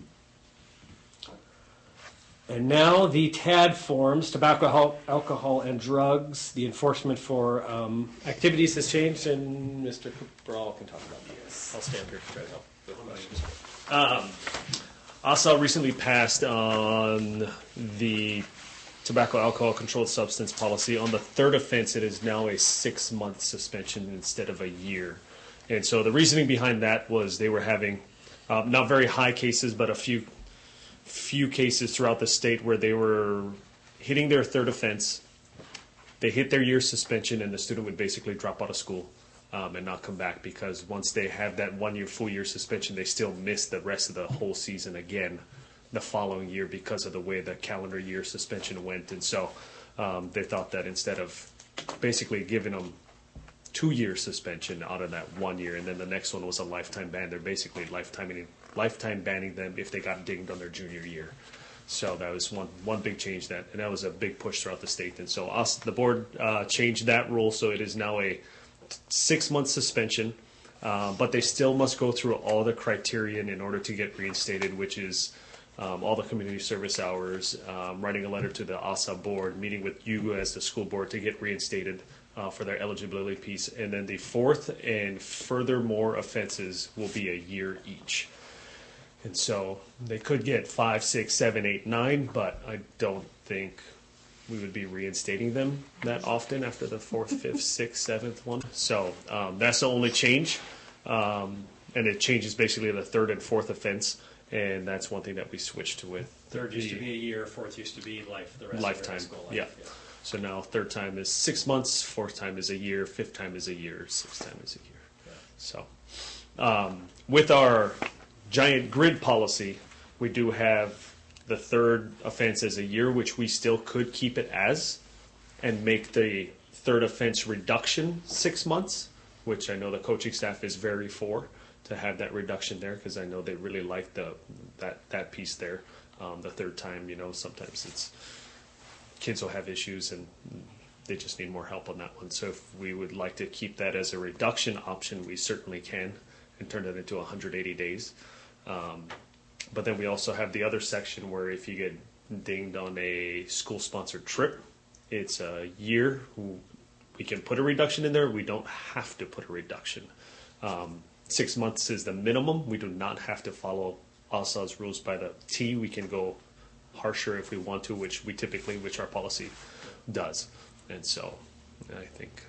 And now the T A D forms, tobacco, alcohol, and drugs. The enforcement for um, activities has changed, and Mister Cabral can talk about these. I'll stand here to try to help with questions. Um, A S A recently passed on the tobacco, alcohol, controlled substance policy. On the third offense, it is now a six-month suspension instead of a year. And so the reasoning behind that was they were having uh, not very high cases, but a few few cases throughout the state where they were hitting their third offense. They hit their year suspension, and the student would basically drop out of school um, and not come back, because once they have that one year, full year suspension, they still miss the rest of the whole season again the following year because of the way the calendar year suspension went. And so um, they thought that instead of basically giving them two year suspension out of that one year, and then the next one was a lifetime ban, they're basically lifetime lifetime banning them if they got dinged on their junior year. So that was one one big change, that, and that was a big push throughout the state. And so us, the board uh, changed that rule, so it is now a six month suspension, uh, but they still must go through all the criterion in order to get reinstated, which is um, all the community service hours, um, writing a letter to the A S A board, meeting with you as the school board to get reinstated uh, for their eligibility piece, and then the fourth and furthermore offenses will be a year each. And so they could get five, six, seven, eight, nine, but I don't think we would be reinstating them that often after the fourth, fifth, sixth, seventh one. So um, that's the only change. Um, and it changes basically the third and fourth offense. And that's one thing that we switched to with. Third used to be a year, fourth used to be life, the rest lifetime. of their high school life. Yeah. Yeah. So now third time is six months, fourth time is a year, fifth time is a year, sixth time is a year. So um, with our giant grid policy, we do have the third offense as a year, which we still could keep it as, and make the third offense reduction six months, which I know the coaching staff is very for, to have that reduction there, because I know they really like the that that piece there. Um, the third time, you know, sometimes it's kids will have issues and they just need more help on that one. So if we would like to keep that as a reduction option, we certainly can, and turn it into one hundred eighty days. Um, but then we also have the other section where if you get dinged on a school-sponsored trip, it's a year. We can put a reduction in there. We don't have to put a reduction. Um, six months is the minimum. We do not have to follow A S A's rules by the T. We can go harsher if we want to, which we typically, which our policy does. And so I think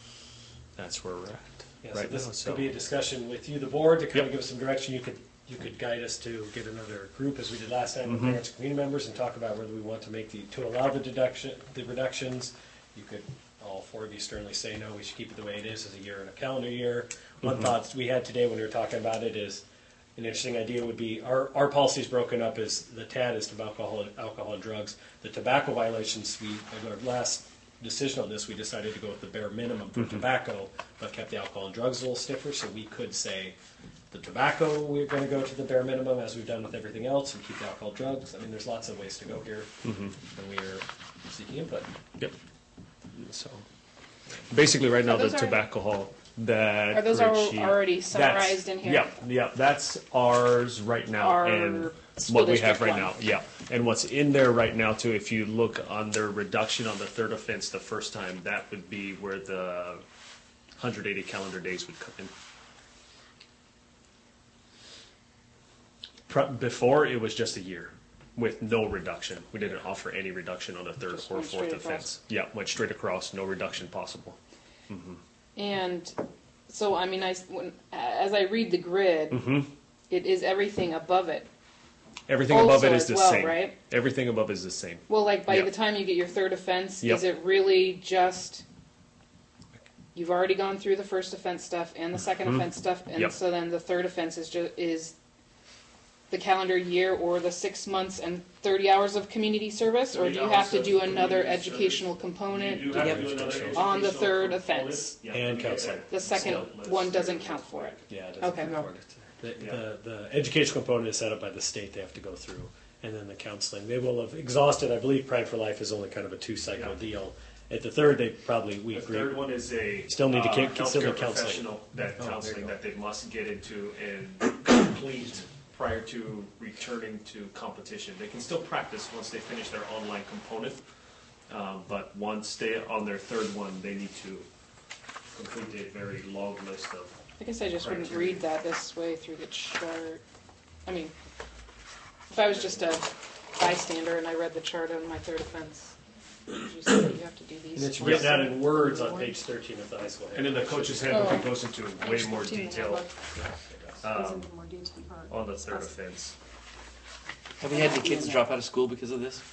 that's where we're at Yeah, right so this now. could be a discussion with you, the board, to kind of give us some direction. You could you could guide us to get another group, as we did last time, with Mhm. parents and community members, and talk about whether we want to make the to allow the deduction the reductions. You could, all four of you, sternly say no. We should keep it the way it is, as a year and a calendar year. One Mhm. thought we had today when we were talking about it is an interesting idea would be our our policy is broken up as the T A D is tobacco, alcohol, alcohol and drugs. The tobacco violations, we in our last decision on this, we decided to go with the bare minimum for Mhm. tobacco, but kept the alcohol and drugs a little stiffer. So we could say the tobacco, we're going to go to the bare minimum, as we've done with everything else, and keep the alcohol, drugs. I mean, there's lots of ways to go here, Mhm. and we are seeking input. Yep. So basically, right now Are the those our- tobacco that Are those grid al- sheet- already summarized that's- in here? Yeah, yeah, that's ours right now, Our and school what we have district right one. now. Yeah, and what's in there right now too. If you look under reduction on the third offense, the first time, that would be where the one hundred eighty calendar days would come in. Pre- Before it was just a year with no reduction. We didn't offer any reduction on the third Just or went fourth straight offense. Yeah, went straight across, no reduction possible. Mm-hmm. And so, I mean, I, when, as I read the grid, Mm-hmm. it is everything above it. Everything above Also it is as the well, same. right? Everything above is the same. Well, like by Yep. the time you get your third offense, Yep. is it really just you've already gone through the first offense stuff and the second Mhm. offense stuff, and Yep. so then the third offense is just is the calendar year or the six months and thirty hours of community service, or do you have to do another educational component You do have to do another on the educational third component. offense? Yeah. And counseling. The second one doesn't count for it. Yeah, it doesn't Okay. count for it. The, the, the educational component is set up by the state, they have to go through, and then the counseling. They will have exhausted, I believe Pride for Life is only kind of a two-cycle Yeah. deal. At the third, they probably, we The agree. third one is a Still need to uh, keep- still need healthcare counseling. professional that Oh, there counseling you go. that they must get into and complete prior to returning to competition. They can still practice once they finish their online component, um, but once they on their third one, they need to complete a very long list of. I guess I just wouldn't criteria. read that this way through the chart. I mean, if I was just a bystander and I read the chart on my third offense, you say that you have to do these. And it's twice. written out in words on page thirteen of the high school. And in the handbook. coach's handbook, Oh. it goes into way Page more thirteen, detail Goes um, into more detail for- on the third offense. Have you had any kids drop out of school because of this?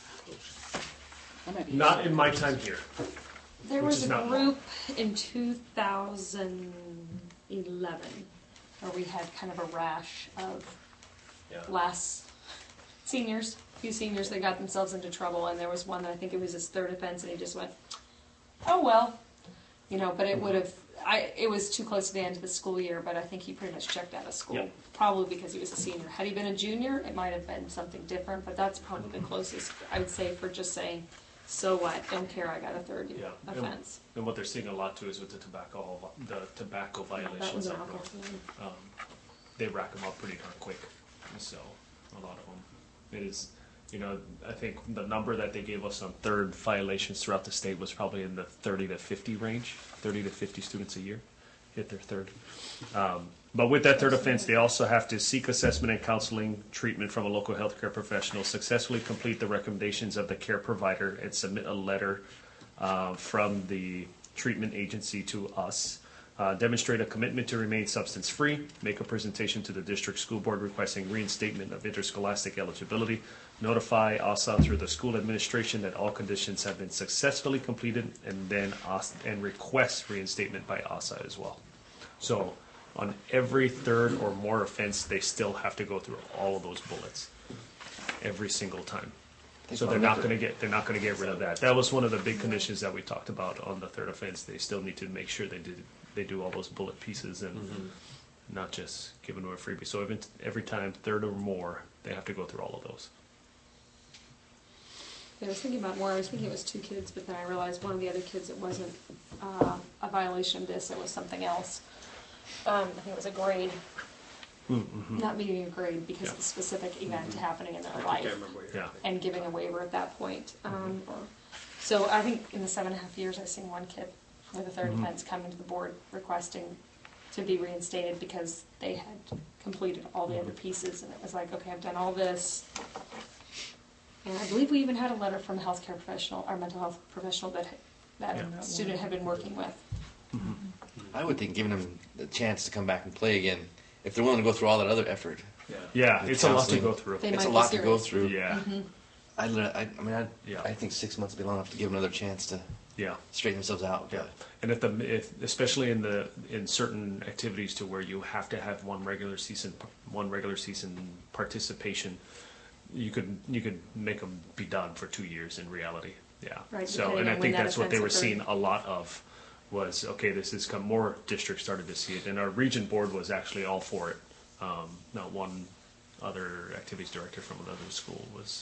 I might be- Not in my time here. There Which was is a not group in two thousand eleven where we had kind of a rash of Yeah. last seniors, a few seniors that got themselves into trouble, and there was one that I think it was his third offense, and he just went, oh well, you know, but it would have, I, it was too close to the end of the school year, but I think he pretty much checked out of school, Yep. probably because he was a senior. Had he been a junior, it might have been something different, but that's probably the closest, I would say, for just saying, so what, don't care, I got a third Yeah. And- offense. And what they're seeing a lot too is with the tobacco, the tobacco That violations. was an up alcohol north. thing. Um, they rack them up pretty darn quick. So a lot of them. It is, you know, I think the number that they gave us on third violations throughout the state was probably in the thirty to fifty range. thirty to fifty students a year hit their third. Um, but with that third offense, they also have to seek assessment and counseling treatment from a local healthcare professional, successfully complete the recommendations of the care provider, and submit a letter uh, from the treatment agency to us Uh, demonstrate a commitment to remain substance-free. Make a presentation to the district school board requesting reinstatement of interscholastic eligibility. Notify A S A through the school administration that all conditions have been successfully completed, and then A S A, and request reinstatement by A S A as well. So on every third or more offense, they still have to go through all of those bullets every single time. So they're not going to get they're not going to get rid of that. That was one of the big conditions that we talked about on the third offense. They still need to make sure they did they do all those bullet pieces and Mhm. not just giving them a freebie. So every, every time third or more, they have to go through all of those. Yeah, I was thinking about more. I was thinking it was two kids, but then I realized one of the other kids, it wasn't uh, a violation of this, it was something else. Um, I think it was a grade, Mm-hmm. not meeting a grade because Yeah. of a specific event Mhm. happening in their I think life. I remember what you're Yeah. And giving a waiver at that point. Um, so I think in the seven and a half years, I've seen one kid with a third Mhm. offense come into the board requesting to be reinstated because they had completed all the other pieces, and it was like, okay, I've done all this. And I believe we even had a letter from a healthcare professional, our mental health professional that that Yeah. student had been working with. I would think giving them the chance to come back and play again, if they're willing to go through all that other effort. Yeah, with it's a lot to counseling, go through. They It's a might be lot to go serious. through. Yeah. Mhm. I, lear- I, I mean, I, Yeah. I think six months would be long enough to give them another chance to Yeah. straighten themselves out. Yeah, and if the if especially in the in certain activities to where you have to have one regular season one regular season participation, you could you could make them be done for two years in reality. Yeah. Right, So depending and I on when think that that's what they offense were seeing occurred. a lot of was okay. This is come more districts started to see it, and our region board was actually all for it. Um, not one other activities director from another school was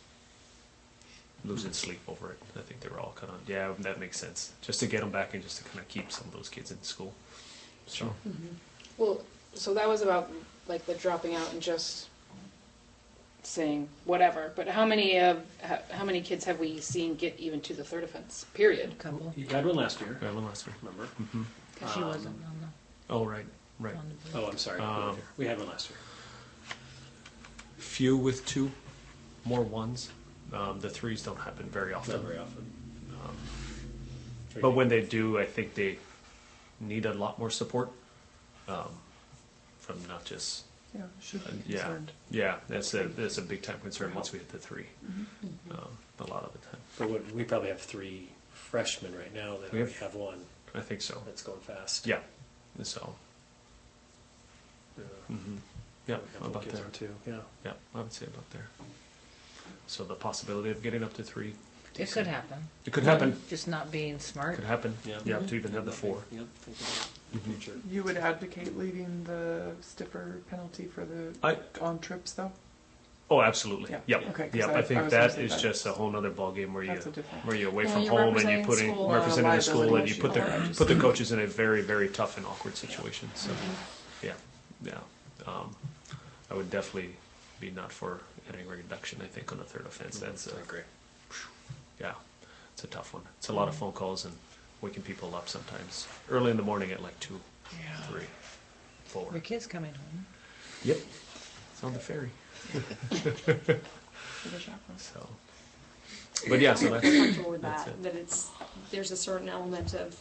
losing sleep over it. I think they were all kind of, yeah, that makes sense. Just to get them back and just to kind of keep some of those kids in school. So, Well, so that was about like the dropping out and just saying whatever. But how many of how, how many kids have we seen get even to the third offense? Period. Couple. You had one last year. I had one last year. Remember? Mm-hmm. Because she Um, wasn't on the. Oh, right, right. on the board. Oh, I'm sorry. Um, we had one last year. Few with two, more ones. Um, the threes don't happen very often. Not very often. Um, Very but good. when they do, I think they need a lot more support um, from not just. Yeah, should Uh, be yeah, concerned. yeah, that's a that's a big time concern once we hit the 3 Mhm. Um, a lot of the time. But what, we probably have three freshmen right now that We already have- have one. I think so. That's going fast. Yeah, so Yeah. hmm yeah, We have about kids there on too. Yeah. Yeah, I would say about there. So the possibility of getting up to three, It could happen. it could happen. Just not being smart. Could happen. Yeah. Yeah, to even have the four. Yep. Think about the future. You would advocate leaving the stiffer penalty for the I- on trips though? Oh, absolutely. Yeah. Yep. Okay, 'cause Yep. I- I I think was gonna that say is that. just a whole nother ballgame where you That's a different- where you're away Yeah, from you're home and representing you're putting school. representing Uh, the school and you put the liability issue. put the coaches in a very very tough and awkward situation. So yeah, yeah. Um, I would definitely be not for any reduction. I think on a third offense. That's I uh, agree. yeah, it's a tough one. It's a lot of phone calls and waking people up sometimes early in the morning at like two, three, four. Your kid's coming home. Yep, it's on the ferry. For the chaperone. So, but yeah, so that's, I'm comfortable with that's that, it. that it's, there's a certain element of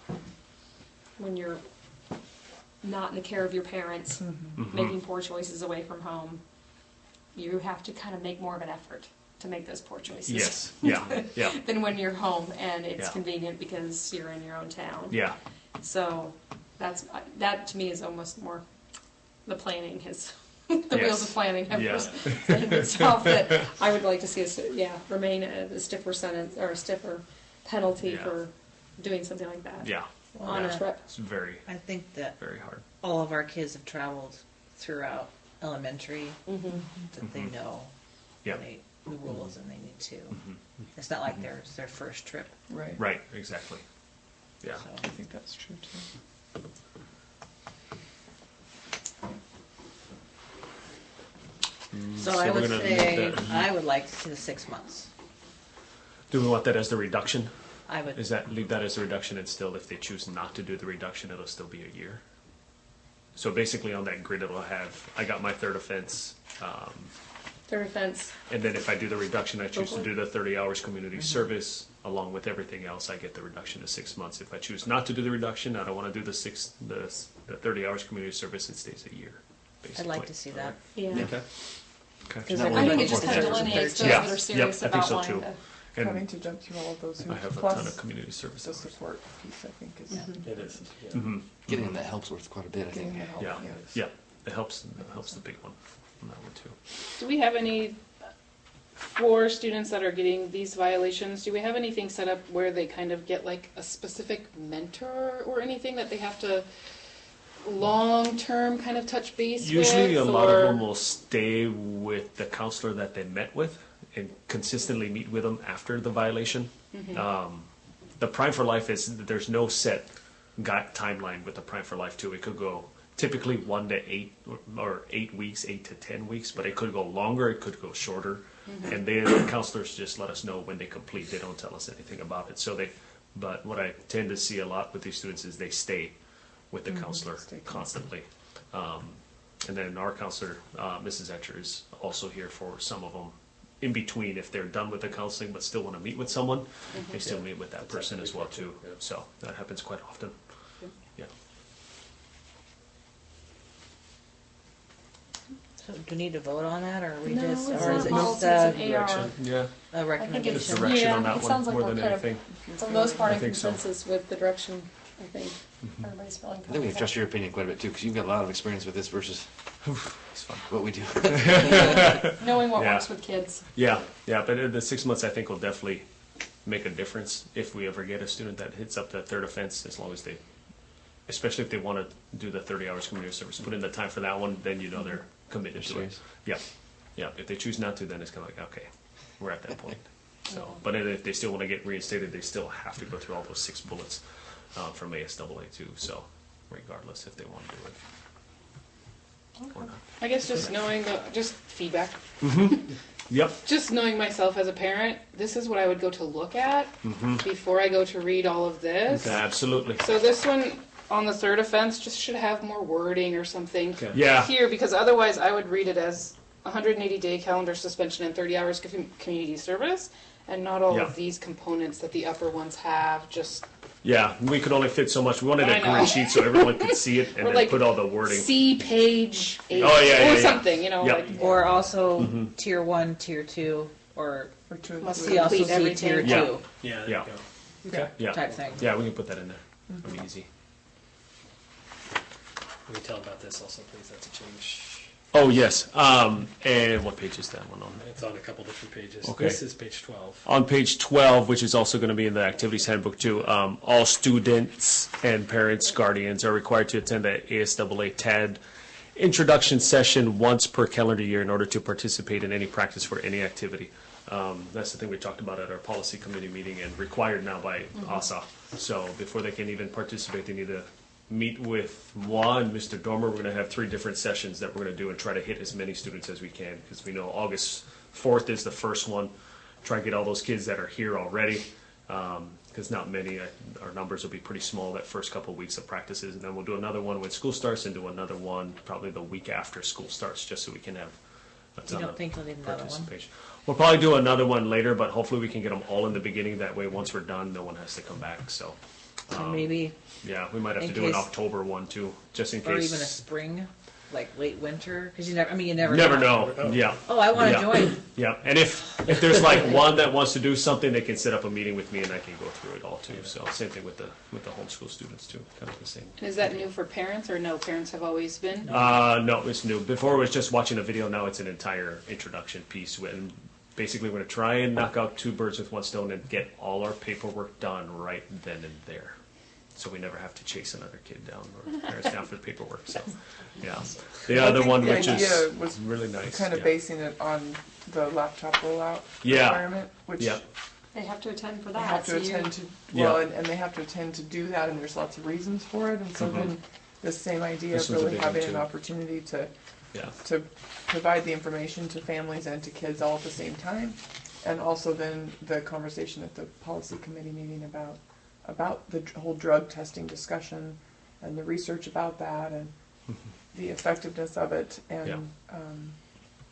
when you're not in the care of your parents, Mhm. making poor choices away from home, you have to kind of make more of an effort to make those poor choices. Yes, yeah, yeah, Than when you're home and it's Yeah. convenient because you're in your own town. yeah. So that's, that to me is almost more, the planning is, the wheels Yes. of planning have Yeah. presented itself that I would like to see us, yeah, remain at a stiffer sentence, or a stiffer penalty Yeah. for doing something like that. Yeah, On Yeah. a trip. it's very, I think that very hard. all of our kids have traveled throughout elementary, Mm-hmm. that they Mhm. know Yeah. they, the rules and they need to. Mhm. It's not like their, it's their first trip. Right. Right, exactly. Yeah. So. I think that's true too. So So I we're would gonna say, leave that- I would like to see the six months. Do we want that as the reduction? I would, Is that, leave that as a reduction and still, if they choose not to do the reduction, it'll still be a year? So basically on that grid, it'll have, I got my third offense, um, Third offense. And then if I do the reduction, I choose to Okay. do the thirty hours community service, along with everything else, I get the reduction to six months. If I choose not to do the reduction, I don't want to do the six, the, the thirty hours community service, it stays a year, basically. I'd like to see that. Yeah. Okay. Okay. Because I think it just kind of delineates those Yeah. that are Yep, serious I think about so wanting too. to. And Having to jump through all of those hoops, I have a plus ton of community service the hours. support piece, I think, is Yeah. It is. Yeah. Mhm. Getting them that help's worth quite a bit, I getting think. the help. Yeah, Yeah. yeah, it helps, it helps the big one, on that one too. Do we have any, for students that are getting these violations, do we have anything set up where they kind of get like a specific mentor or anything that they have to long-term kind of touch base Usually, with? a lot or- of them will stay with the counselor that they met with and consistently meet with them after the violation. Mhm. Um, the Prime for Life is that there's no set got timeline with the Prime for Life too. It could go typically one to eight or, or eight weeks, eight to ten weeks, but it could go longer. It could go shorter. Mhm. And they, the counselors just let us know when they complete. They don't tell us anything about it. So they, but what I tend to see a lot with these students is they stay with the Mhm. counselor Stay constantly. Um, and then our counselor, uh, Missus Etcher, is also here for some of them in between. If they're done with the counseling but still want to meet with someone, they still Yeah. meet with that That's person as well actually too. good, yeah. So that happens quite often. Yeah. So do we need to vote on that, or are we No, just, it's or is not it policy, just it's a, an A R. Direction. Yeah. a recommendation? Just direction Yeah, on that it one sounds like more we're than kind of- anything. For the most part, I in think so. consensus with the direction, I think. Mhm. Everybody's feeling I think we comfortable. can trust your opinion quite a bit too, because you've got a lot of experience with this versus It's fun. what we do. Knowing what Yeah. works with kids. Yeah, yeah, but in the six months I think will definitely make a difference if we ever get a student that hits up that third offense, as long as they, especially if they want to do the thirty hours community service, put in the time for that one, then you know they're committed to it. Serious. Yeah, yeah. If they choose not to, then it's kind of like, okay, we're at that point. So, but if they still want to get reinstated, they still have to go through all those six bullets uh, from A S A A too. So, regardless if they want to do it or not. I guess just knowing, the, just feedback. Yep. Just knowing myself as a parent, this is what I would go to look at Mm-hmm. before I go to read all of this. Absolutely. So this one on the third offense just should have more wording or something Okay. Yeah. here, because otherwise I would read it as one hundred eighty day calendar suspension and thirty hours com- community service, and not all Yeah. of these components that the upper ones have. Just Yeah, we could only fit so much. We wanted I a know. green sheet so everyone could see it and Or then like put all the wording. see page eight Oh, yeah, or yeah, yeah. something, you know. Yep. Like, Or also Mhm. tier one, tier two, or Or to Must see also complete see everything. tier Yeah. two Yeah, there Yeah. you go. Okay. Yeah, type thing. yeah, we can put that in there. That'd be easy. Will you tell about this also, please? That's a change. Oh yes. Um, and what page is that one on? It's on a couple different pages. Okay. This is page twelve. On page twelve, which is also going to be in the activities handbook too, um, all students and parents, guardians are required to attend the A S A A T A D introduction session once per calendar year in order to participate in any practice for any activity. Um, that's the thing we talked about at our policy committee meeting and required now by A S A. So before they can even participate, they need to meet with one, Mister Dormer. We're going to have three different sessions that we're going to do and try to hit as many students as we can, because we know August fourth is the first one. Try to get all those kids that are here already, because not many, uh, our numbers will be pretty small that first couple of weeks of practices, and then we'll do another one when school starts and do another one probably the week after school starts, just so we can have a You ton don't of think you'll need another one? participation. We'll probably do another one later, but hopefully we can get them all in the beginning. That way, once we're done, no one has to come back. So, So um, maybe, yeah, we might have in to do an case- October one too, just in or case. even a spring, like late winter, because you never, I mean, you never Never know. know. Yeah. Oh, I want to Yeah. join. Yeah, and if if there's like one that wants to do something, they can set up a meeting with me, and I can go through it all too. So same thing with the with the homeschool students too, kind of the same. is that new for parents or no? Parents have always been. Uh, no, it's new. Before it was just watching a video. Now it's an entire introduction piece. And basically, we're going to try and knock out two birds with one stone and get all our paperwork done right then and there. So we never have to chase another kid down or parents down for the paperwork. So, yeah. The I other think one, the which idea is was really nice. kind of yeah. basing it on the laptop rollout Yeah. requirement, which Yeah. They have to attend for they that. have to so you- attend to. Yeah. Well, and, and they have to attend to do that, and there's lots of reasons for it. And so Mhm. then the same idea This of was a really big one, having an too. opportunity to Yeah. to provide the information to families and to kids all at the same time, and also then the conversation at the policy committee meeting about about the dr- whole drug testing discussion and the research about that and the effectiveness of it, and Yeah. um,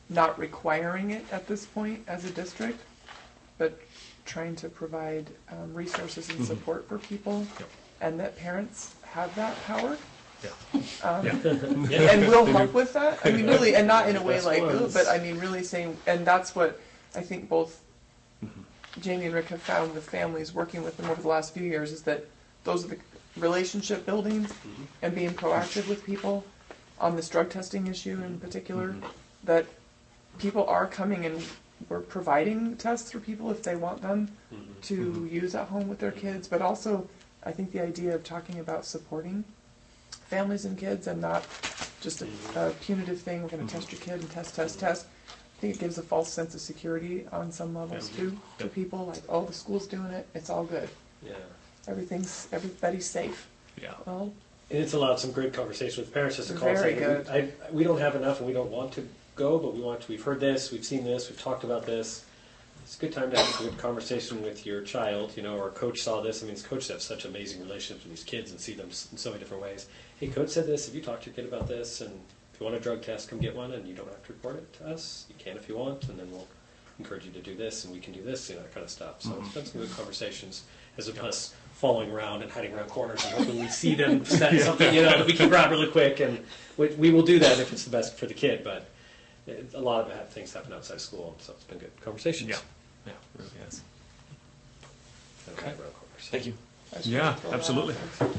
not requiring it at this point as a district, but trying to provide um, resources and Mhm. support for people, Yep. and that parents have that power. Yeah. Um, Yeah. and we'll They help do. with that. I mean, really, and not in a way Best like, "Ugh," ones. but I mean, really saying, and that's what I think both Mm-hmm. Jamie and Rick have found with families working with them over the last few years is that those are the relationship building Mm-hmm. and being proactive with people on this drug testing issue in particular, Mm-hmm. that people are coming and we're providing tests for people if they want them Mm-hmm. to use at home with their kids, but also I think the idea of talking about supporting families and kids and not just a, a punitive thing, we're going to test your kid and test, test, test. I think it gives a false sense of security on some levels Yeah. too, to Yep. people, like, oh, the school's doing it, it's all good. Yeah. Everything's, everybody's safe. Yeah. Well, And it's allowed some great conversation with parents just to call and Very say, good. I, we don't have enough and we don't want to go, but we want to, we've heard this, we've seen this, we've talked about this. It's a good time to have a good conversation with your child, you know, or coach saw this. I mean, coaches have such amazing relationships with these kids and see them s- in so many different ways. Hey, coach said this, have you talked to your kid about this? And if you want a drug test, come get one, and you don't have to report it to us. You can if you want, and then we'll encourage you to do this, and we can do this, you know, that kind of stuff. So it's been some good conversations, as opposed to following around and hiding around corners and hoping we see them set Yeah. something, you know, that we can grab really quick. And we, we will do that if it's the best for the kid, but it, a lot of it, things happen outside school, so it's been good conversations. Yeah. Yeah, it really has. Okay. Thank you. I just Yeah, wanted to throw that absolutely. out there.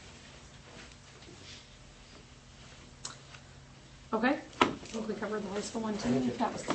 Okay, I think we covered the high school one too. That was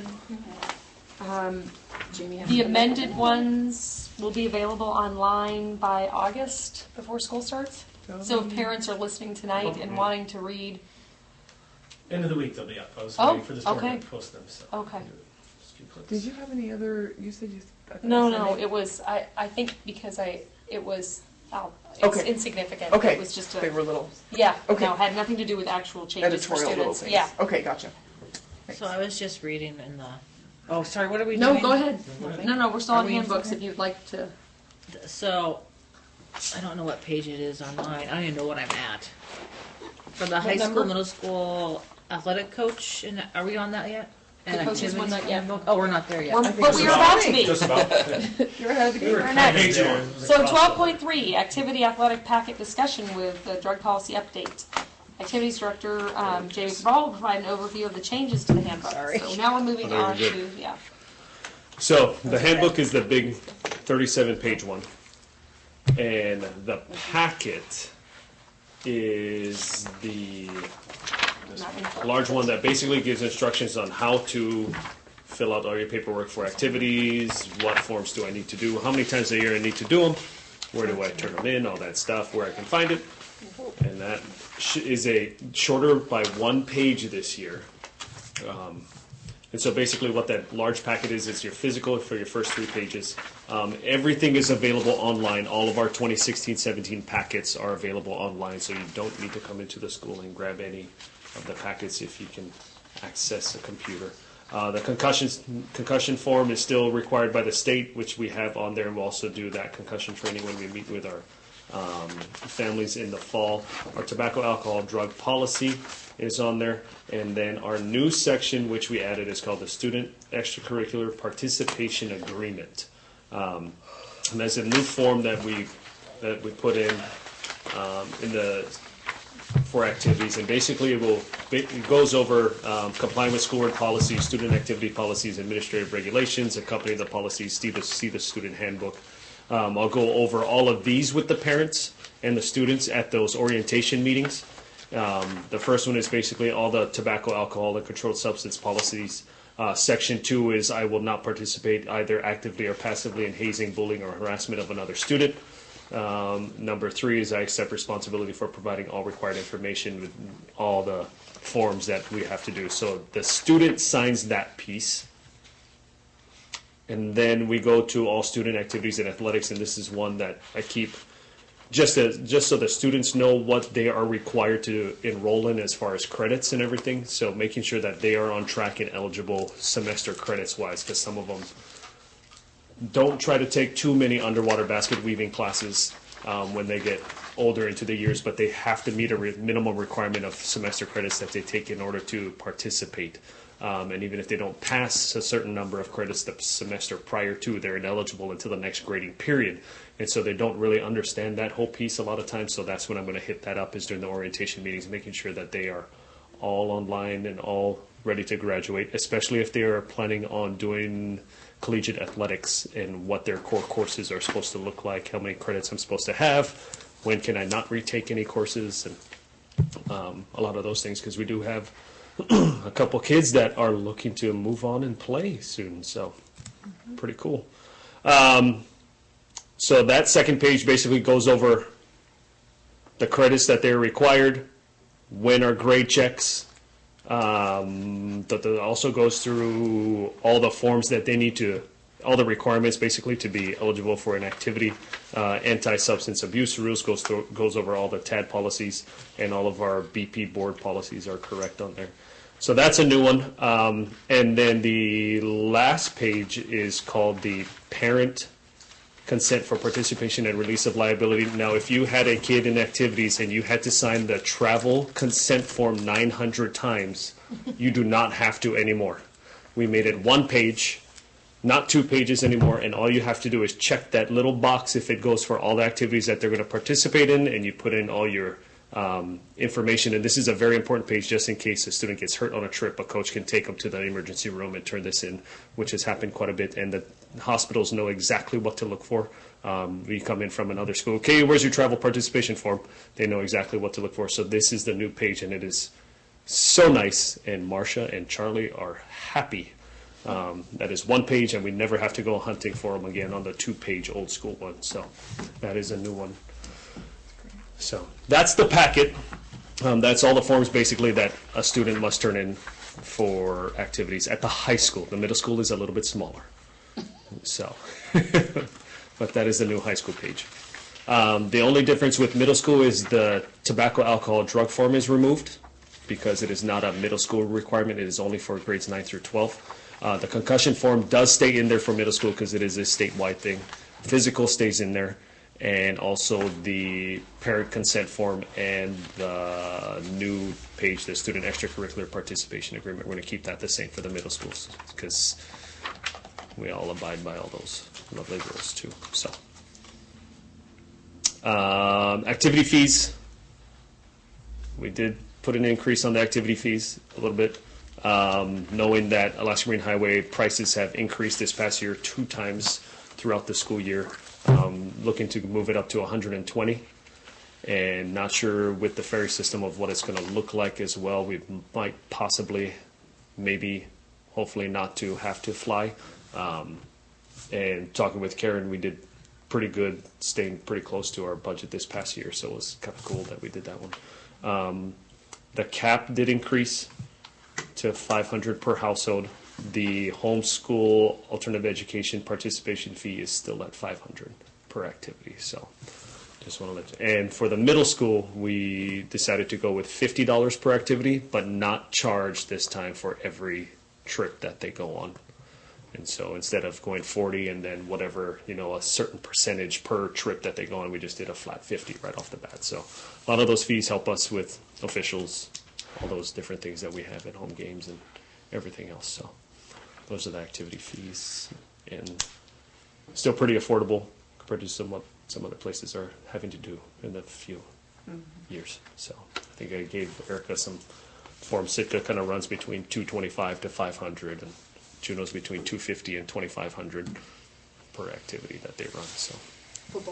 um, Jamie, have the you- amended ones will be available online by August before school starts. So if parents are listening tonight and wanting to read, End of the week they'll be up. I was Oh, waiting for the store okay. to post them. So. okay. Just a few clips. Did you have any other, you said you. I thought No, you said no, maybe- it was, I, I think because I, it was, oh, it's Okay. insignificant. Okay, It was just they a, were little yeah, Okay. no, had nothing to do with actual changes for editorial little students. things. Yeah. Okay, gotcha. So I was just reading in the, oh, sorry, what are we No, doing? go ahead. Nothing? No, no, we're still Are on we in handbooks for- if you'd like to. So, I don't know what page it is online. I don't even know what I'm at. For the high number? school, middle school athletic coach, and are we on that yet? The And coaches one, activities not yet. handbook? Oh, we're not there yet. We're- I think But it's we are about- about to be. Just about. You're ahead of the game. We're next. There. So twelve point three, activity athletic packet discussion with the drug policy update. Activities Director um, Jamie Cabral will provide an overview of the changes to the handbook. Sorry. So now we're moving Oh, there on we go. to, yeah. So the handbook is the big thirty-seven page one, and the packet is the Not in- large one that basically gives instructions on how to fill out all your paperwork for activities, what forms do I need to do, how many times a year I need to do them, where do I turn them in, all that stuff, where I can find it. And that sh- is a shorter by one page this year. Um, and so basically what that large packet is, is your physical for your first three pages. Um, everything is available online. All of our twenty sixteen seventeen packets are available online, so you don't need to come into the school and grab any of the packets if you can access a computer. Uh, the concussion concussion form is still required by the state, which we have on there, and we'll also do that concussion training when we meet with our um, families in the fall. Our tobacco, alcohol, drug policy is on there, and then our new section, which we added, is called the Student Extracurricular Participation Agreement. Um, and that's a new form that we that we put in um, in the for activities, and basically it will it goes over um, complying with school board policies, student activity policies, administrative regulations, accompany the policies, see the, see the student handbook. Um, I'll go over all of these with the parents and the students at those orientation meetings. Um, the first one is basically all the tobacco, alcohol, and controlled substance policies. Uh, section two is I will not participate either actively or passively in hazing, bullying, or harassment of another student. Um, number three is I accept responsibility for providing all required information with all the forms that we have to do. So the student signs that piece. And then we go to all student activities and athletics, and this is one that I keep just as, just so the students know what they are required to enroll in as far as credits and everything. So making sure that they are on track and eligible semester credits wise, because some of them don't try to take too many underwater basket weaving classes um, when they get older into the years, but they have to meet a re- minimum requirement of semester credits that they take in order to participate. Um, and even if they don't pass a certain number of credits the semester prior to, they're ineligible until the next grading period. And so they don't really understand that whole piece a lot of times. So that's when I'm going to hit that up, is during the orientation meetings, making sure that they are all online and all ready to graduate, especially if they are planning on doing collegiate athletics and what their core courses are supposed to look like, how many credits I'm supposed to have, when can I not retake any courses, and um, a lot of those things, because we do have a couple kids that are looking to move on and play soon, so mm-hmm. pretty cool. Um, so that second page basically goes over the credits that they're required, when are grade checks, um, that also goes through all the forms that they need to, all the requirements basically to be eligible for an activity. Uh, anti-substance abuse rules goes through, goes over all the T A D policies, and all of our B P board policies are correct on there. So that's a new one. Um, and then the last page is called the parent consent for participation and release of liability. Now, if you had a kid in activities and you had to sign the travel consent form nine hundred times, you do not have to anymore. We made it one page, not two pages anymore, and all you have to do is check that little box if it goes for all the activities that they're going to participate in, and you put in all your um, information. And this is a very important page just in case a student gets hurt on a trip. A coach can take them to the emergency room and turn this in, which has happened quite a bit, and the hospitals know exactly what to look for. Um, we come in from another school, okay, where's your travel participation form? They know exactly what to look for. So this is the new page, and it is so nice, and Marcia and Charlie are happy. Um, that is one page, and we never have to go hunting for them again on the two-page old school one. So that is a new one. So that's the packet. Um, that's all the forms basically that a student must turn in for activities at the high school. The middle school is a little bit smaller. So, but that is the new high school page. Um, the only difference with middle school is the tobacco, alcohol, drug form is removed because it is not a middle school requirement. It is only for grades nine through twelve. Uh, the concussion form does stay in there for middle school because it is a statewide thing. Physical stays in there, and also the parent consent form and the new page, the student extracurricular participation agreement. We're going to keep that the same for the middle schools because we all abide by all those lovely rules too. So, um, activity fees. We did put an increase on the activity fees a little bit. Um, knowing that Alaska Marine Highway prices have increased this past year two times throughout the school year, um, looking to move it up to one hundred twenty, and not sure with the ferry system of what it's going to look like as well. We might possibly, maybe, hopefully not to have to fly. Um, and talking with Karen, we did pretty good, staying pretty close to our budget this past year, so it was kind of cool that we did that one. Um, the cap did increase to five hundred per household. The homeschool alternative education participation fee is still at five hundred per activity. So just want to let you. And for the middle school, we decided to go with fifty dollars per activity, but not charge this time for every trip that they go on. And so instead of going forty and then whatever, you know, a certain percentage per trip that they go on, we just did a flat fifty right off the bat. So a lot of those fees help us with officials, all those different things that we have at home games and everything else. So those are the activity fees, and still pretty affordable compared to some what some other places are having to do in the few mm-hmm. years. So I think I gave Erica some forms. Sitka kind of runs between two twenty-five to five hundred, and Juneau's between two fifty and twenty-five hundred per activity that they run. So football.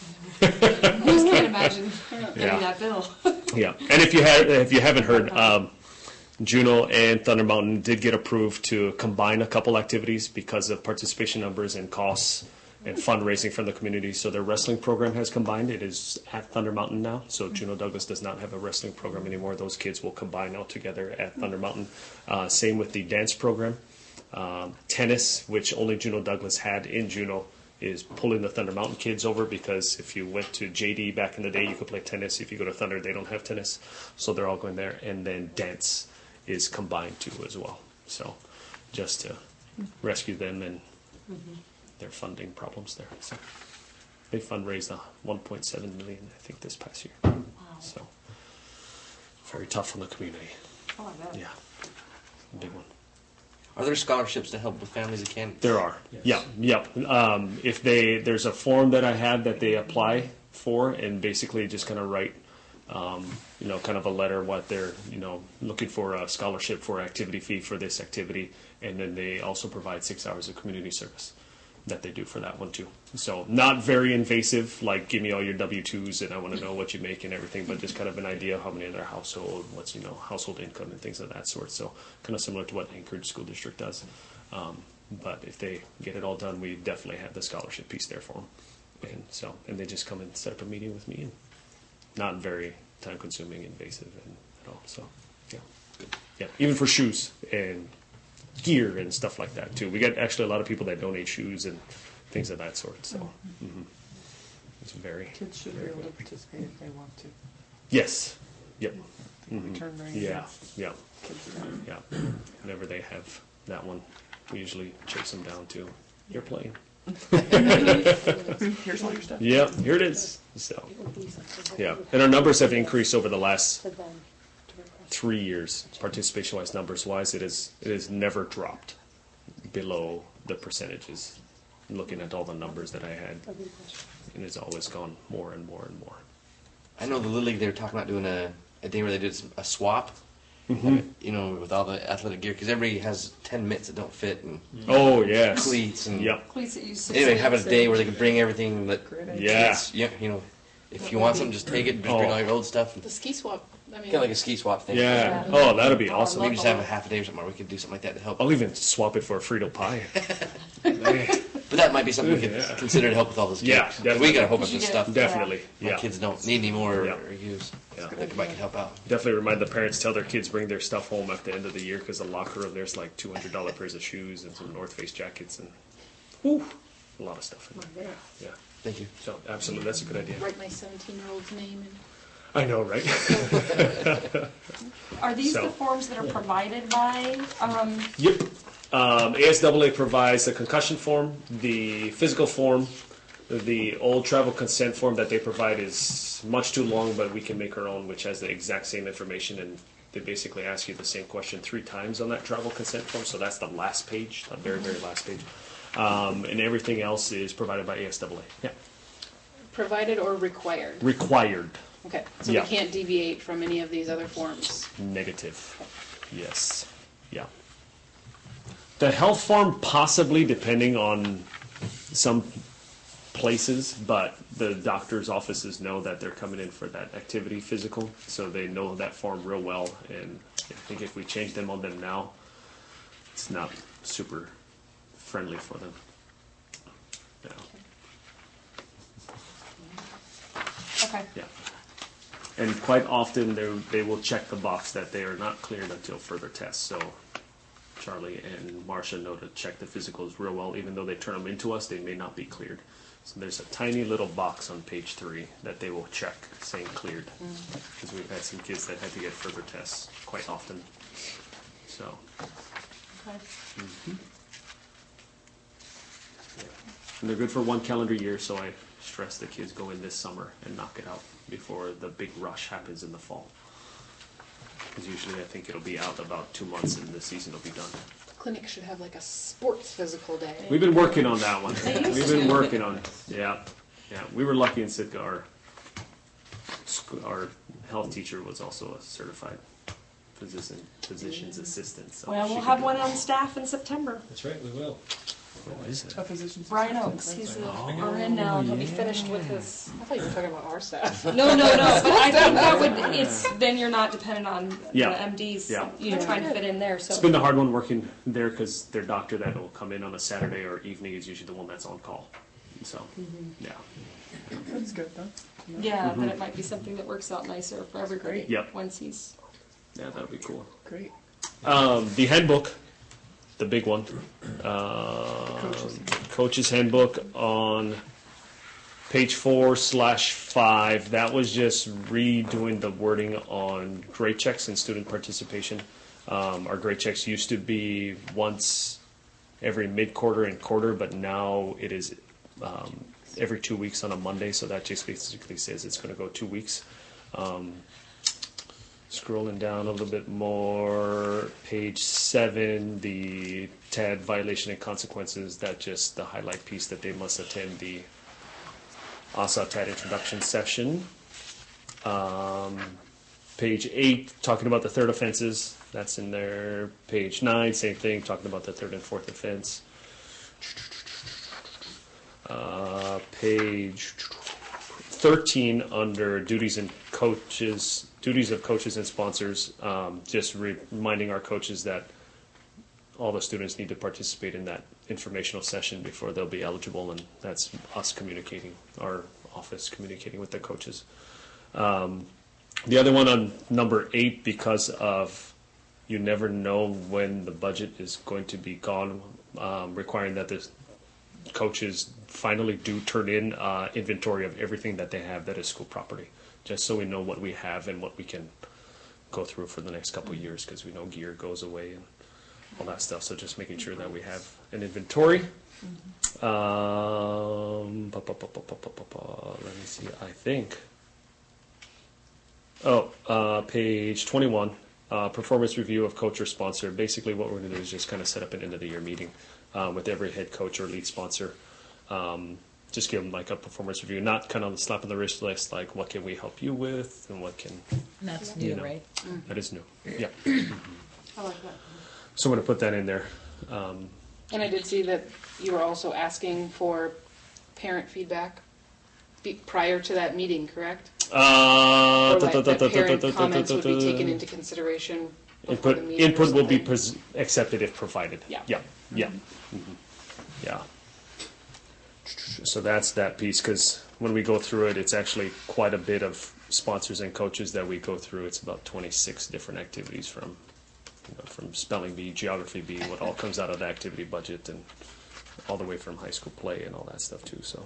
I just can't imagine getting yeah. that bill. Yeah, and if you had, if you haven't heard, um, Juneau and Thunder Mountain did get approved to combine a couple activities because of participation numbers and costs and fundraising from the community. So their wrestling program has combined. It is at Thunder Mountain now. So Juneau Douglas does not have a wrestling program anymore. Those kids will combine all together at Thunder Mountain. Uh, same with the dance program. Um, tennis, which only Juneau Douglas had in Juneau, is pulling the Thunder Mountain kids over, because if you went to J D back in the day, you could play tennis. If you go to Thunder, they don't have tennis. So they're all going there. And then dance is combined too as well. So just to rescue them and mm-hmm. their funding problems there. So they fundraised uh, one point seven million, I think, this past year. Wow. So very tough on the community. Oh, I bet. Yeah, big one. Are there scholarships to help with families that can't? There are. Yes. Yeah, yeah. Um, if they, there's a form that I have that they apply for, and basically just kind of write, um, you know, kind of a letter what they're, you know, looking for a scholarship for activity fee for this activity, and then they also provide six hours of community service that they do for that one too. So not very invasive, like give me all your W two's and I want to know what you make and everything, but just kind of an idea of how many in their household, what's, you know, household income and things of that sort. So kind of similar to what Anchorage School District does. Um, but if they get it all done, we definitely have the scholarship piece there for them. And so, and they just come and set up a meeting with me, and not very time consuming, invasive and at all. So yeah, yeah, even for shoes and gear and stuff like that too. We get actually a lot of people that donate shoes and things of that sort. So mm-hmm. It's very kids should be able to participate if they want to. Yes. Yep. Mm-hmm. Return very Yeah. fast. Yeah. Kids are- Yeah. Whenever they have that one, we usually chase them down to you're playing. Here's all your stuff. Yeah, here it is. So yeah, and our numbers have increased over the last three years, participation-wise, numbers-wise. It is it has never dropped below the percentages. Looking at all the numbers that I had, and it's always gone more and more and more. I know the Little League, they were talking about doing a, a day where they did a swap, mm-hmm. you know, with all the athletic gear, because everybody has ten mitts that don't fit, and oh yes, cleats and yep. Cleats that you six anyway, have minutes a day in. where they can bring everything that Yeah. kids, yeah, you know, if you want something, just take it, and just bring Oh. all your old stuff. The ski swap. I mean, Kind of like a ski swap thing. Yeah. Oh, that'd be awesome. Maybe just have a half a day or something where we could do something like that to help. I'll even swap it for a Frito pie. But that might be something we could Yeah. consider to help with all this. Yeah, kids. definitely. We got a whole bunch of You stuff. get- Definitely. My Yeah. kids don't need any more Yeah. or use. Yeah. That might could help out. Definitely remind the parents, tell their kids bring their stuff home at the end of the year, because the locker room there's like two hundred dollar pairs of shoes and some North Face jackets and whew, a lot of stuff in there. Yeah. Thank you. So absolutely, that's a good idea. write my seventeen-year-old's name and I know, right? Are these So- the forms that are provided by, um, Yep. Um, A S A A provides the concussion form, the physical form, the old travel consent form that they provide is much too long, but we can make our own, which has the exact same information, and they basically ask you the same question three times on that travel consent form, so that's the last page, the very, very last page. Um, and everything else is provided by A S A A. Yeah. provided or required. Required. Okay, so Yeah. we can't deviate from any of these other forms. Negative. Yes. Yeah. The health form possibly, depending on some places, but the doctor's offices know that they're coming in for that activity physical, so they know that form real well. And I think if we change them on them now, it's not super friendly for them. Yeah. okay. Yeah. And quite often they they will check the box that they are not cleared until further tests. So Charlie and Marcia know to check the physicals real well. Even though they turn them into us, they may not be cleared. So there's a tiny little box on page three that they will check saying cleared. Because we've had some kids that had to get further tests quite often. So. Okay. Mm-hmm. Yeah. And they're good for one calendar year, so I stress the kids go in this summer and knock it out before the big rush happens in the fall. Because usually I think it'll be out about two months and the season will be done. The clinic should have like a sports physical day. We've been working on that one. They used We've been to. working on it. Yeah, yeah. We were lucky in Sitka. Our sc- our health teacher was also a certified physician, physician's assistant. So Well, she we'll could have do one it. on staff in September. That's right, we will. What is it? A physician's Brian assistant, Oaks, right? he's the Oh, R N now. He'll be yeah. finished with his. I thought you were talking about our staff. No, no, no. But I think that would. It's then you're not dependent on Yeah. the M Ds. Yeah. You know, trying to fit in there. So. It's been the hard one working there because their doctor that will come in on a Saturday or evening is usually the one that's on call. So, Mm-hmm. yeah. That's good though. Yeah, Mhm. but it might be something that works out nicer for everybody. Yep. Once he's. Yeah, that would be cool. Great. Um, the handbook, the big one, uh, Coaches. coach's handbook on page four slash five. That was just redoing the wording on grade checks and student participation. Um, our grade checks used to be once every mid-quarter and quarter, but now it is um, every two weeks on a Monday, so that just basically says it's going to go two weeks. Um, scrolling down a little bit more, page seven, the T A D violation and consequences, that just the highlight piece that they must attend the A S A T A D introduction session. Um, page eight, talking about the third offenses, that's in there. Page nine, same thing, talking about the third and fourth offense. Uh, page thirteen, under duties and coaches, duties of coaches and sponsors, um, just re- reminding our coaches that all the students need to participate in that informational session before they'll be eligible, and that's us communicating, our office communicating with the coaches. Um, the other one on number eight, because of you never know when the budget is going to be gone, um, requiring that the coaches finally do turn in uh, inventory of everything that they have that is school property, just so we know what we have and what we can go through for the next couple of years, because we know gear goes away and all that stuff. So just making sure that we have an inventory. Um, ba, ba, ba, ba, ba, ba, ba, ba. Let me see. I think. Oh, uh, page twenty-one, uh, performance review of coach or sponsor. Basically, what we're going to do is just kind of set up an end of the year meeting uh, with every head coach or lead sponsor. Um, just give them like a performance review, not kind of slap on the wrist list, like what can we help you with and what can. And that's new, you know, right? That is new. Yeah. I like that. So I'm going to put that in there. Um, And I did see that you were also asking for parent feedback be- prior to that meeting, correct? Uh, Or like da- da- that da- da- parent da- da- comments would be da- da- taken into consideration before Input, the meeting or input will be something? pres- accepted if provided. Yeah. Yeah. Yeah. Mhm. Yeah. So that's that piece, because when we go through it, it's actually quite a bit of sponsors and coaches that we go through. It's about twenty-six different activities, from you know, from spelling bee, geography bee, what all comes out of the activity budget, and all the way from high school play and all that stuff too. So,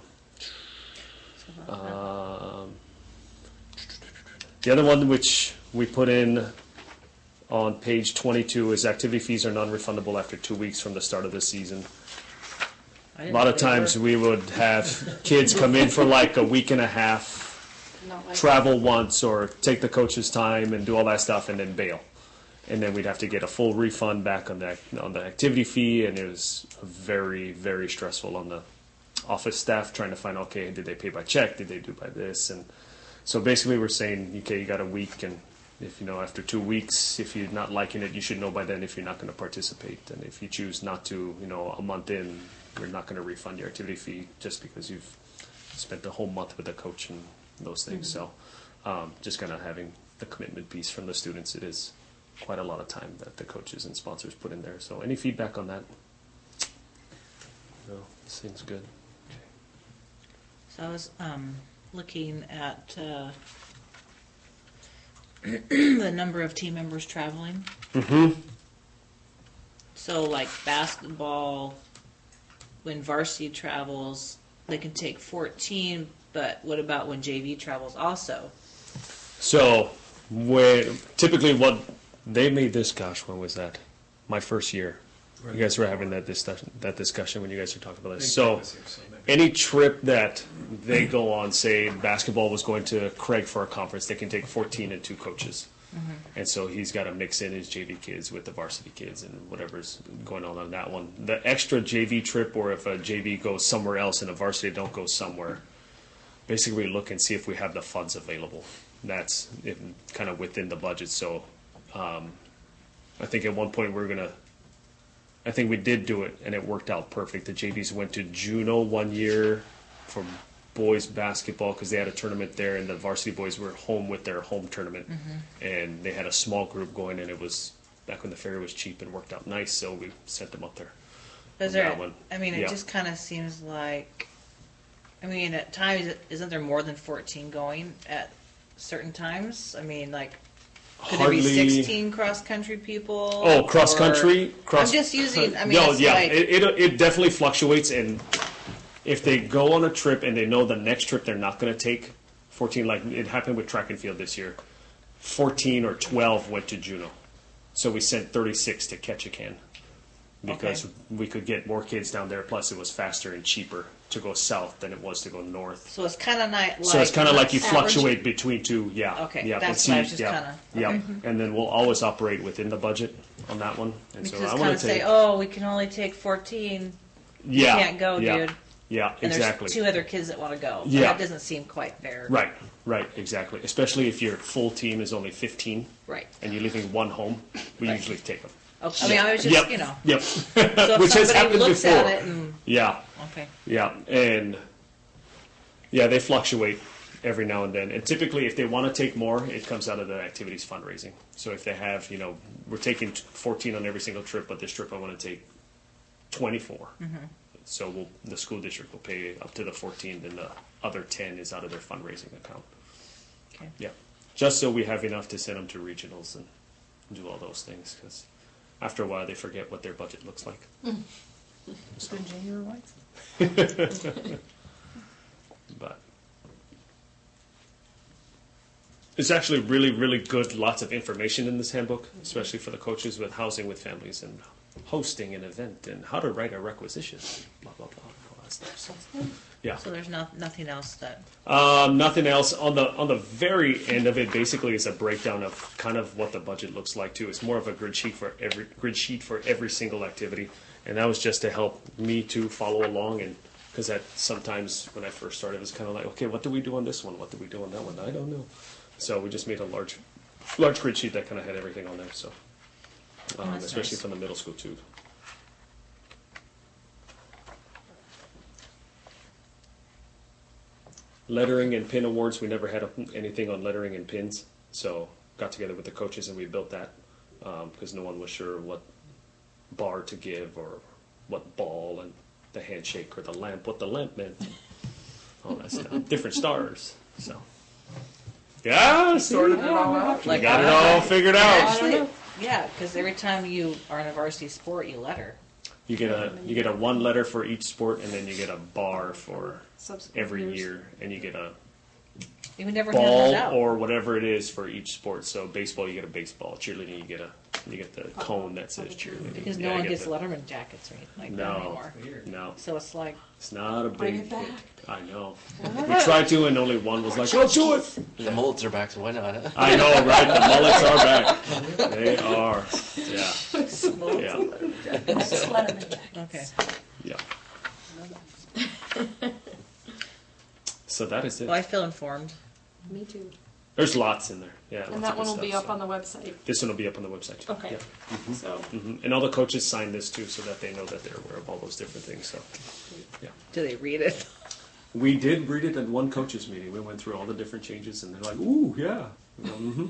um, the other one which we put in on page twenty-two is activity fees are non-refundable after two weeks from the start of the season. A lot of times we would have kids come in for like a week and a half, Not like travel once, or take the coach's time and do all that stuff, and then bail. And then we'd have to get a full refund back on the on the activity fee, and it was very, very stressful on the office staff trying to find, okay, did they pay by check? Did they do by this? And so basically we're saying, okay, you got a week, and if you know after two weeks, if you're not liking it, you should know by then if you're not going to participate. And if you choose not to, you know, a month in, we're not going to refund your activity fee just because you've spent the whole month with the coach and those things. Mm-hmm. So um, just kind of having the commitment piece from the students, it is quite a lot of time that the coaches and sponsors put in there. So any feedback on that? No, seems good. Okay. So I was um, looking at uh, the number of team members traveling. Mm-hmm. So like basketball, when varsity travels, they can take fourteen, but what about when J V travels also? So when typically what they made this, gosh, when was that? My first year. You guys were having that discussion, that discussion when you guys were talking about this. So any trip that they go on, say basketball was going to Craig for a conference, they can take fourteen and two coaches. Mm-hmm. And so he's got to mix in his J V kids with the varsity kids and whatever's going on on that one. The extra J V trip, or if a J V goes somewhere else and a varsity don't go somewhere, basically look and see if we have the funds available. That's kind of within the budget. So um, I think at one point we we're going to, I think we did do it, and it worked out perfect. The J Vs went to Juneau one year for boys basketball because they had a tournament there, and the varsity boys were home with their home tournament. Mm-hmm. And they had a small group going, and it was back when the ferry was cheap and worked out nice, so we sent them up there. Is there, that one. I mean, it Yeah. just kind of seems like, I mean, at times, isn't there more than fourteen going at certain times? I mean, like, could Hardly. there be sixteen cross-country people? Oh, cross or- country. Cross. I'm just using. I mean, no, it's yeah, like, it, it it definitely fluctuates, and if they go on a trip and they know the next trip they're not going to take fourteen, like it happened with track and field this year, fourteen or twelve went to Juneau, so we sent thirty-six to Ketchikan. because Okay. we could get more kids down there. Plus, it was faster and cheaper to go south than it was to go north. So it's kind of like. So it's kind of like you average- fluctuate between two, yeah. Okay, yeah, that's but what I was just yeah, kinda- Yeah, okay. and then we'll always operate within the budget on that one. And Because so I kind want of to say, take, oh, we can only take fourteen. yeah, You can't go, yeah, dude. Yeah, And exactly. there's two other kids that want to go. So Yeah. That doesn't seem quite fair. Right, right, exactly. Especially if your full team is only fifteen. Right. And you're leaving one home, we Right. usually take them. Okay. I mean, I was just, yep. you know. Yep. So if Which has somebody happened looks before. at it and. Yeah. Okay. Yeah, and yeah, they fluctuate every now and then. And typically, if they want to take more, it comes out of the activities fundraising. So if they have, you know, we're taking fourteen on every single trip, but this trip I want to take twenty-four. Mhm. So we'll, the school district will pay up to the fourteen, then the other ten is out of their fundraising account. Okay. Yeah, just so we have enough to send them to regionals and do all those things, because after a while they forget what their budget looks like. So junior lights. But it's actually really, really good. Lots of information in this handbook, especially for the coaches with housing with families and hosting an event and how to write a requisition, blah, blah, blah, all that stuff. So, yeah. So there's no, nothing else that. Um, nothing else on the on the very end of it. Basically, is a breakdown of kind of what the budget looks like too. It's more of a grid sheet for every grid sheet for every single activity, and that was just to help me to follow along. And because that sometimes when I first started, it was kind of like, okay, what do we do on this one? What do we do on that one? I don't know. So we just made a large large grid sheet that kind of had everything on there. So um, Oh, that's especially nice. from the middle school too. Lettering and pin awards, we never had a, anything on lettering and pins, so got together with the coaches and we built that because no one was sure what bar to give or what ball and the handshake or the lamp, what the lamp meant, all that stuff. Different stars, so. Yeah, Sorted it all out. We got it all figured out. Actually, yeah, because every time you are in a varsity sport, you letter. You get a you get a one letter for each sport, and then you get a bar for Subsequent every years. year, and you get a You would never hand ball those out. or whatever it is for each sport. So baseball, you get a baseball. Cheerleading, you get a you get the cone that says cheerleading. Because Yeah, no you one get gets the- Letterman jackets or anything like that No, anymore. no, So it's like, it's not a Bring big. it back. I know. We tried to, and only one was like, "I'll do it." The mullets are back, so why not? huh? I know, right? The mullets are back. They are. Yeah. Yeah. okay. Yeah. So that is it. Well, I feel informed. Me too. There's lots in there. Yeah. And lots that of one good will be stuff, up so. on the website. This one will be up on the website. Too. Okay. Yeah. Mhm. So Mhm. And all the coaches sign this too, so that they know that they're aware of all those different things. So, yeah. Do they read it? We did read it at one coaches meeting. We went through all the different changes, and they're like, "Ooh, yeah." Mm-hmm.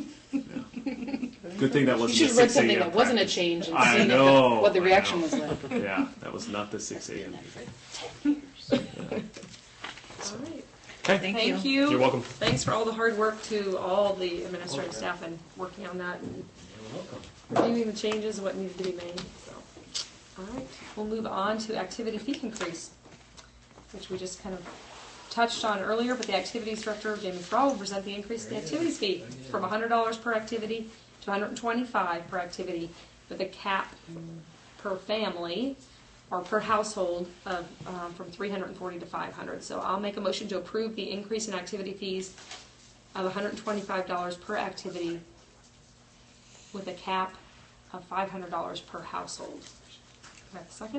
Yeah. Good thing that You wasn't should the have read six something a.m. that wasn't a practice. change and I seen know, what the I reaction know. was like. Yeah, that was not the six a.m. meeting. all right. Okay. Thank, Thank you. you. You're welcome. Thanks for all the hard work to all the administrative staff and working on that and reviewing the changes, what needed to be made. So, all right, we'll move on to activity fee increase, which we just kind of touched on earlier. But the activities director, Jamie Thrall, will present the increase in the activities fee from one hundred dollars per activity to one hundred twenty-five dollars per activity, with a cap per family or per household of um, from three hundred forty to five hundred. So I'll make a motion to approve the increase in activity fees of one hundred twenty-five dollars per activity with a cap of five hundred dollars per household. Do I have a second?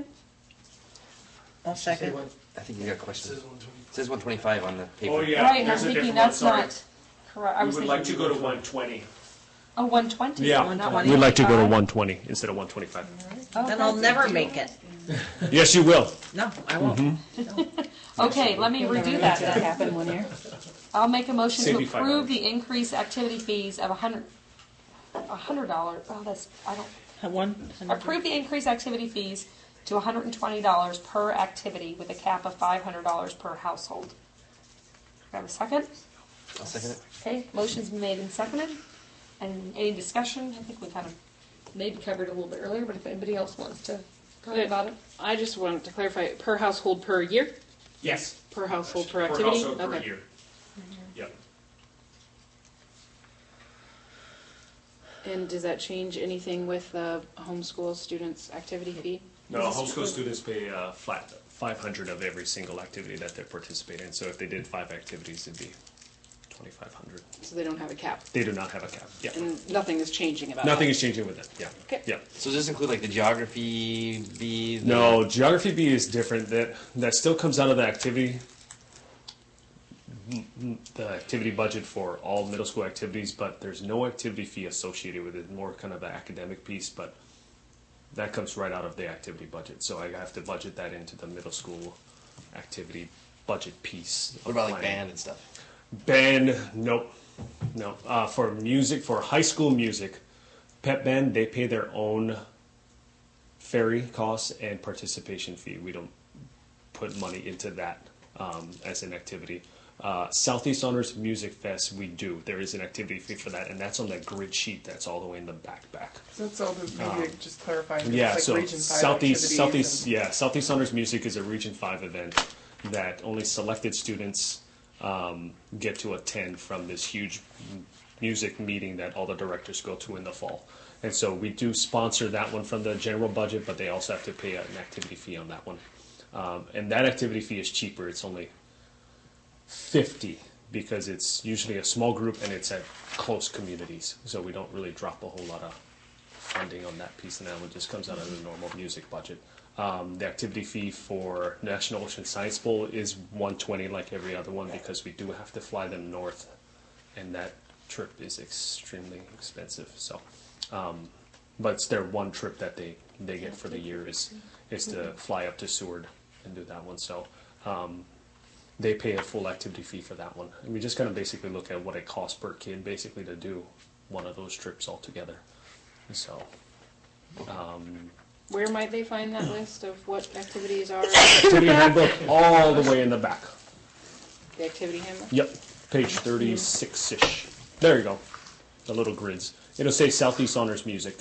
I'll second. I think you got a question. It says one twenty-five on the paper. Oh yeah. Right, and I'm there's a thinking different one, that's sorry. not correct. I We was would thinking, like to go to one twenty. oh, one twenty, Yeah, not we'd like to go to one eighty-five? one twenty instead of one twenty-five. Oh, Then I'll okay. never make it. Yes, you will. No, I won't. Mm-hmm. Okay, let me redo that That then. happened one year. I'll make a motion Save to you five approve dollars. the increased activity fees of a hundred, a hundred dollars, oh, that's, I don't, One. approve the increased activity fees to one hundred and twenty dollars per activity with a cap of five hundred dollars per household. Do I have a second? I'll second it. Okay, motion's been made and seconded. And any discussion? I think we kind of maybe covered it a little bit earlier, but if anybody else wants to comment about it. I just wanted to clarify, per household per year? Yes. Per household per Per activity? household per Okay. year. Yep. And does that change anything with the homeschool students' activity fee? No, homeschool students pay uh, flat five hundred of every single activity that they participate in. So if they did five activities, it'd be twenty-five hundred. So they don't have a cap? They do not have a cap. Yeah. And nothing is changing about Nothing that? is changing with that. Yeah. Okay. Yeah. So does this include like the geography B? The No, geography B is different. That that still comes out of the activity, the activity budget for all middle school activities, but there's no activity fee associated with it. More kind of the academic piece, but that comes right out of the activity budget. So I have to budget that into the middle school activity budget piece. What about like planning. band and stuff? Band, nope, no. Uh, for music, for high school music, pep band, they pay their own ferry costs and participation fee. We don't put money into that um, as an activity. Uh, Southeast Honors Music Fest, we do. There is an activity fee for that, and that's on that grid sheet that's all the way in the back back. So that's all, the- maybe Um, just clarifying. Yeah, it's like so Region five Southeast, activities Southeast, and- yeah, Southeast Honors Music is a Region Five event that only selected students um, get to attend from this huge m- music meeting that all the directors go to in the fall. And so we do sponsor that one from the general budget, but they also have to pay an activity fee on that one. Um, and that activity fee is cheaper. It's only fifty because it's usually a small group and it's at close communities. So we don't really drop a whole lot of funding on that piece, and that one just comes out of the normal music budget. Um, the activity fee for National Ocean Science Bowl is one twenty like every other one because we do have to fly them north, and that trip is extremely expensive. So, um, but it's their one trip that they, they get for the year is is to fly up to Seward and do that one. So um, they pay a full activity fee for that one, and we just kind of basically look at what it costs per kid basically to do one of those trips altogether. So. Um, Where might they find that list of what activities are? Activity handbook all the way in the back. The activity handbook? Yep, page thirty-six-ish. There you go. The little grids. It'll say Southeast Honors Music.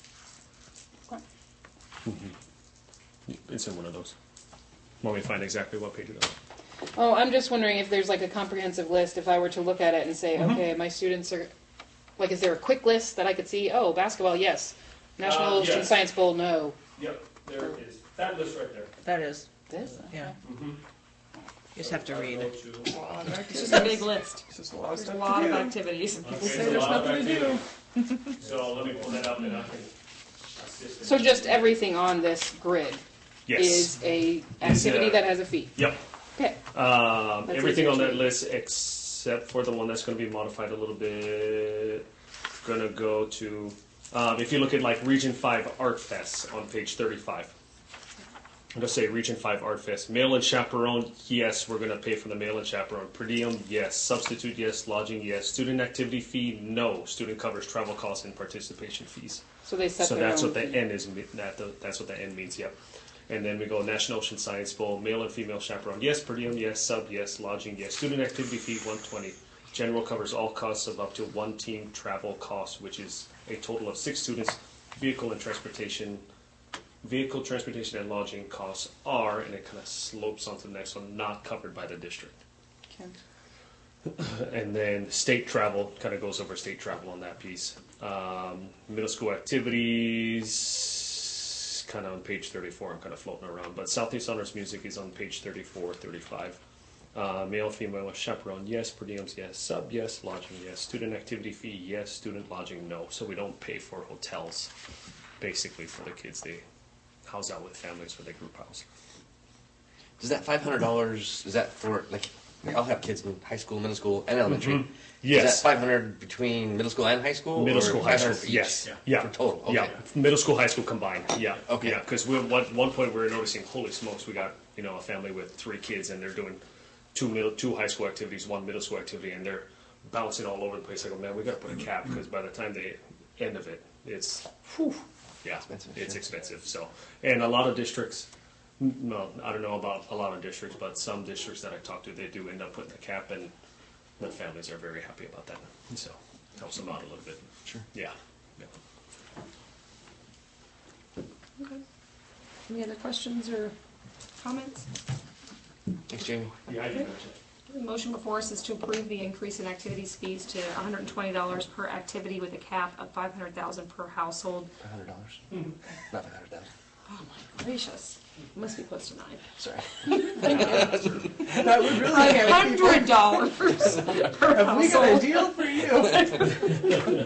Mm-hmm. It's in one of those. Want me to find exactly what page it is? Oh, I'm just wondering if there's like a comprehensive list, if I were to look at it and say, Mhm. okay, my students are, like, is there a quick list that I could see? Oh, basketball, yes. National Uh, Ocean yes. Science Bowl, no. Yep, there it is. That list right there. That is. This? Yeah. Mm-hmm. You just have to read it. It's just a big list. It's just a lot of There's a stuff lot to of do. activities, and people Okay, say so there's a lot of nothing to do. activity. So let me pull that up and I can assist. So just everything on this grid Yes. is a Is, activity uh, that has a fee? Yep. Okay. Um, That's everything easier on to that read. list except for the one that's going to be modified a little bit. Going to go to, um, if you look at like Region five Art Fest on page thirty-five. It'll say Region five Art Fest. Mail and chaperone, yes, we're going to pay for the mail and chaperone. Per diem, yes. Substitute, yes. Lodging, yes. Student activity fee, no. Student covers travel costs and participation fees. So they set So their that's own what the fee. N is. That the, that's what the N means. Yep. And then we go National Ocean Science Bowl, male and female chaperone, yes. Per diem, yes. Sub, yes. Lodging, yes. Student activity fee, one twenty. General covers all costs of up to one team travel costs, which is a total of six students. Vehicle and transportation, vehicle transportation and lodging costs are, and it kind of slopes onto the next one, not covered by the district. Okay. And then state travel kind of goes over state travel on that piece. Um, middle school activities, kind of on page thirty-four. I'm kind of floating around, but Southeast Honors Music is on page thirty-four, thirty-five. Uh, male, female, chaperone, yes. Per diems, yes. Sub, yes. Lodging, yes. Student activity fee, yes. Student lodging, no. So we don't pay for hotels, basically, for the kids. They house out with families for their group house. Does that five hundred dollars? Is that for like? I'll have kids in high school, middle school, and elementary. Mhm. Yes. Is that five hundred between middle school and high school? Middle or school, high school, five hundred for each? yes, yeah, For total. Okay. yeah. Middle school, high school combined, yeah, Okay. yeah. Because we at one point we were noticing, holy smokes, we got you know a family with three kids and they're doing two middle, two high school activities, one middle school activity, and they're bouncing all over the place. I go, man, we got to put a cap because by the time they end of it, it's whew, yeah, Expensive, it's sure. expensive. So, and a lot of districts. Well, I don't know about a lot of districts, but some districts that I talk to, they do end up putting a cap, and the families are very happy about that. So, helps them out a little bit. Sure. Yeah. yeah. Okay. Any other questions or comments? Thanks, Jamie. Yeah, I did mention The motion before us is to approve the increase in activities fees to one hundred twenty dollars per activity with a cap of five hundred thousand dollars per household. five hundred dollars? Mm-hmm. Not five hundred thousand dollars. Oh my gracious. It must be close to nine. Sorry. That would really one hundred dollars per Have we got a household. deal for you?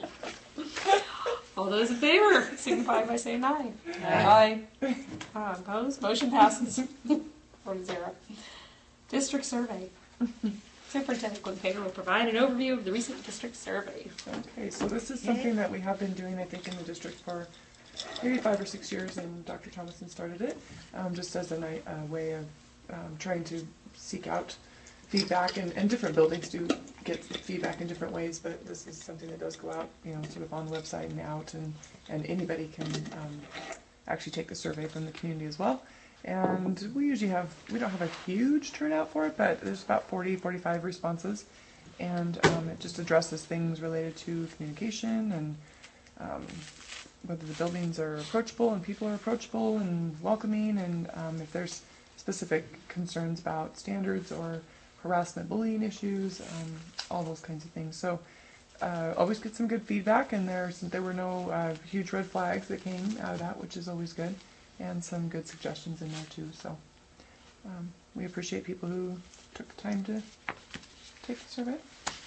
All those in favor signify by saying aye. Aye. Aye. Uh, opposed? Motion passes four to zero. District survey. Superintendent Glenn Painter will provide an overview of the recent district survey. Okay, so this is something that we have been doing, I think, in the district for maybe five or six years, and Doctor Thomason started it, um, just as a ni- uh, way of um, trying to seek out feedback, and, and different buildings do get feedback in different ways, but this is something that does go out, you know, sort of on the website and out, and, and anybody can um, actually take the survey from the community as well. And we usually have, we don't have a huge turnout for it, but there's about forty, forty-five responses, and um, it just addresses things related to communication and um, whether the buildings are approachable and people are approachable and welcoming, and um, if there's specific concerns about standards or harassment, bullying issues, um, all those kinds of things. So uh, always get some good feedback, and there's, there were no uh, huge red flags that came out of that, which is always good, and some good suggestions in there too. So um, we appreciate people who took time to take the survey.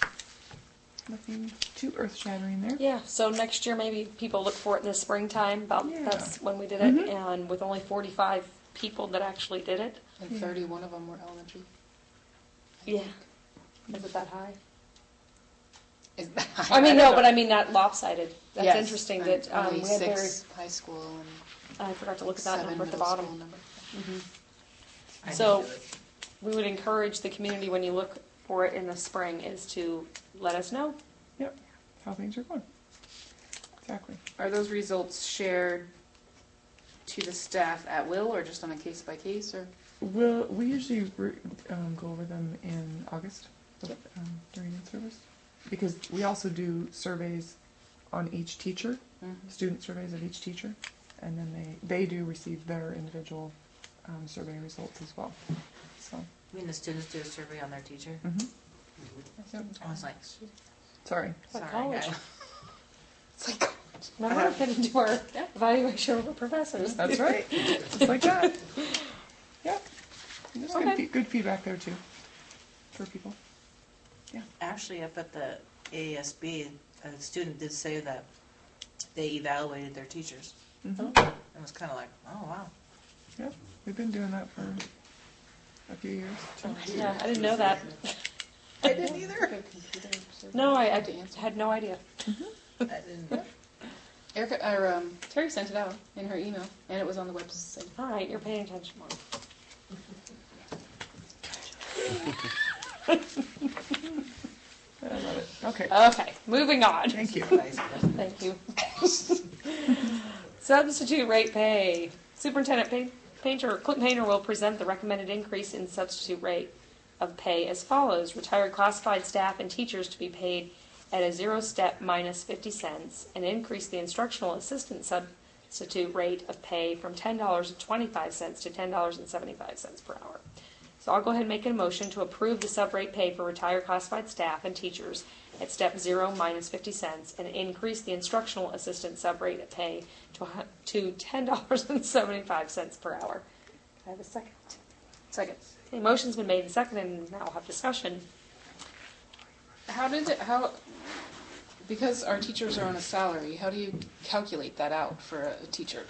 Nothing too earth-shattering there. Yeah, so next year maybe people look for it in the springtime, about Yeah. that's when we did it, Mhm. and with only forty-five people that actually did it. And thirty-one of them were elementary. Yeah. Is it that high? Is that, I mean, don't no, know. but I mean not lopsided. That's Yes, interesting and that um, only we had very, six high school and I forgot to look at that seven number at the middle bottom. school number. Mhm. I So didn't do it. we would encourage the community when you look for it in the spring is to let us know. Yep, how things are going. Exactly. Are those results shared to the staff at will, or just on a case by case, or? We'll, we usually re- um, go over them in August um, during in-service, because we also do surveys on each teacher, Mhm. student surveys of each teacher, and then they, they do receive their individual um, survey results as well. So, You mean the students do a survey on their teacher? mhm. Yep. I was like, Sorry. Like sorry, college. guys. It's like, Remember, Uh-huh. fit into our evaluation of our professors. That's right. Just like that. Yep. And there's Okay. good, fe- good feedback there too for people. Actually, up at the A A S B, a student did say that they evaluated their teachers. Mhm. It was kind of like, oh, wow. Yep. We've been doing that for a few years too. Yeah, I didn't know that. I didn't either. No, I, I had no idea. I didn't. Erica, or um, Terry sent it out in her email, and it was on the website. All right, you're paying attention more. I love it. Okay. Okay, moving on. Thank you. Thank you. Substitute rate pay. Superintendent Pa- Painter, Clint Painter will present the recommended increase in substitute rate of pay as follows. Retired classified staff and teachers to be paid at a zero step minus fifty cents, and increase the instructional assistant substitute rate of pay from ten dollars and twenty-five cents to ten dollars and seventy-five cents per hour. So I'll go ahead and make a motion to approve the sub-rate pay for retired classified staff and teachers at step zero minus fifty cents, and increase the instructional assistant sub-rate of pay to, a hu- to ten dollars and seventy-five cents per hour. Can I have a second? Second. The motion's been made and seconded, and now we'll have discussion. How did it, how, because our teachers are on a salary, how do you calculate that out for a teacher?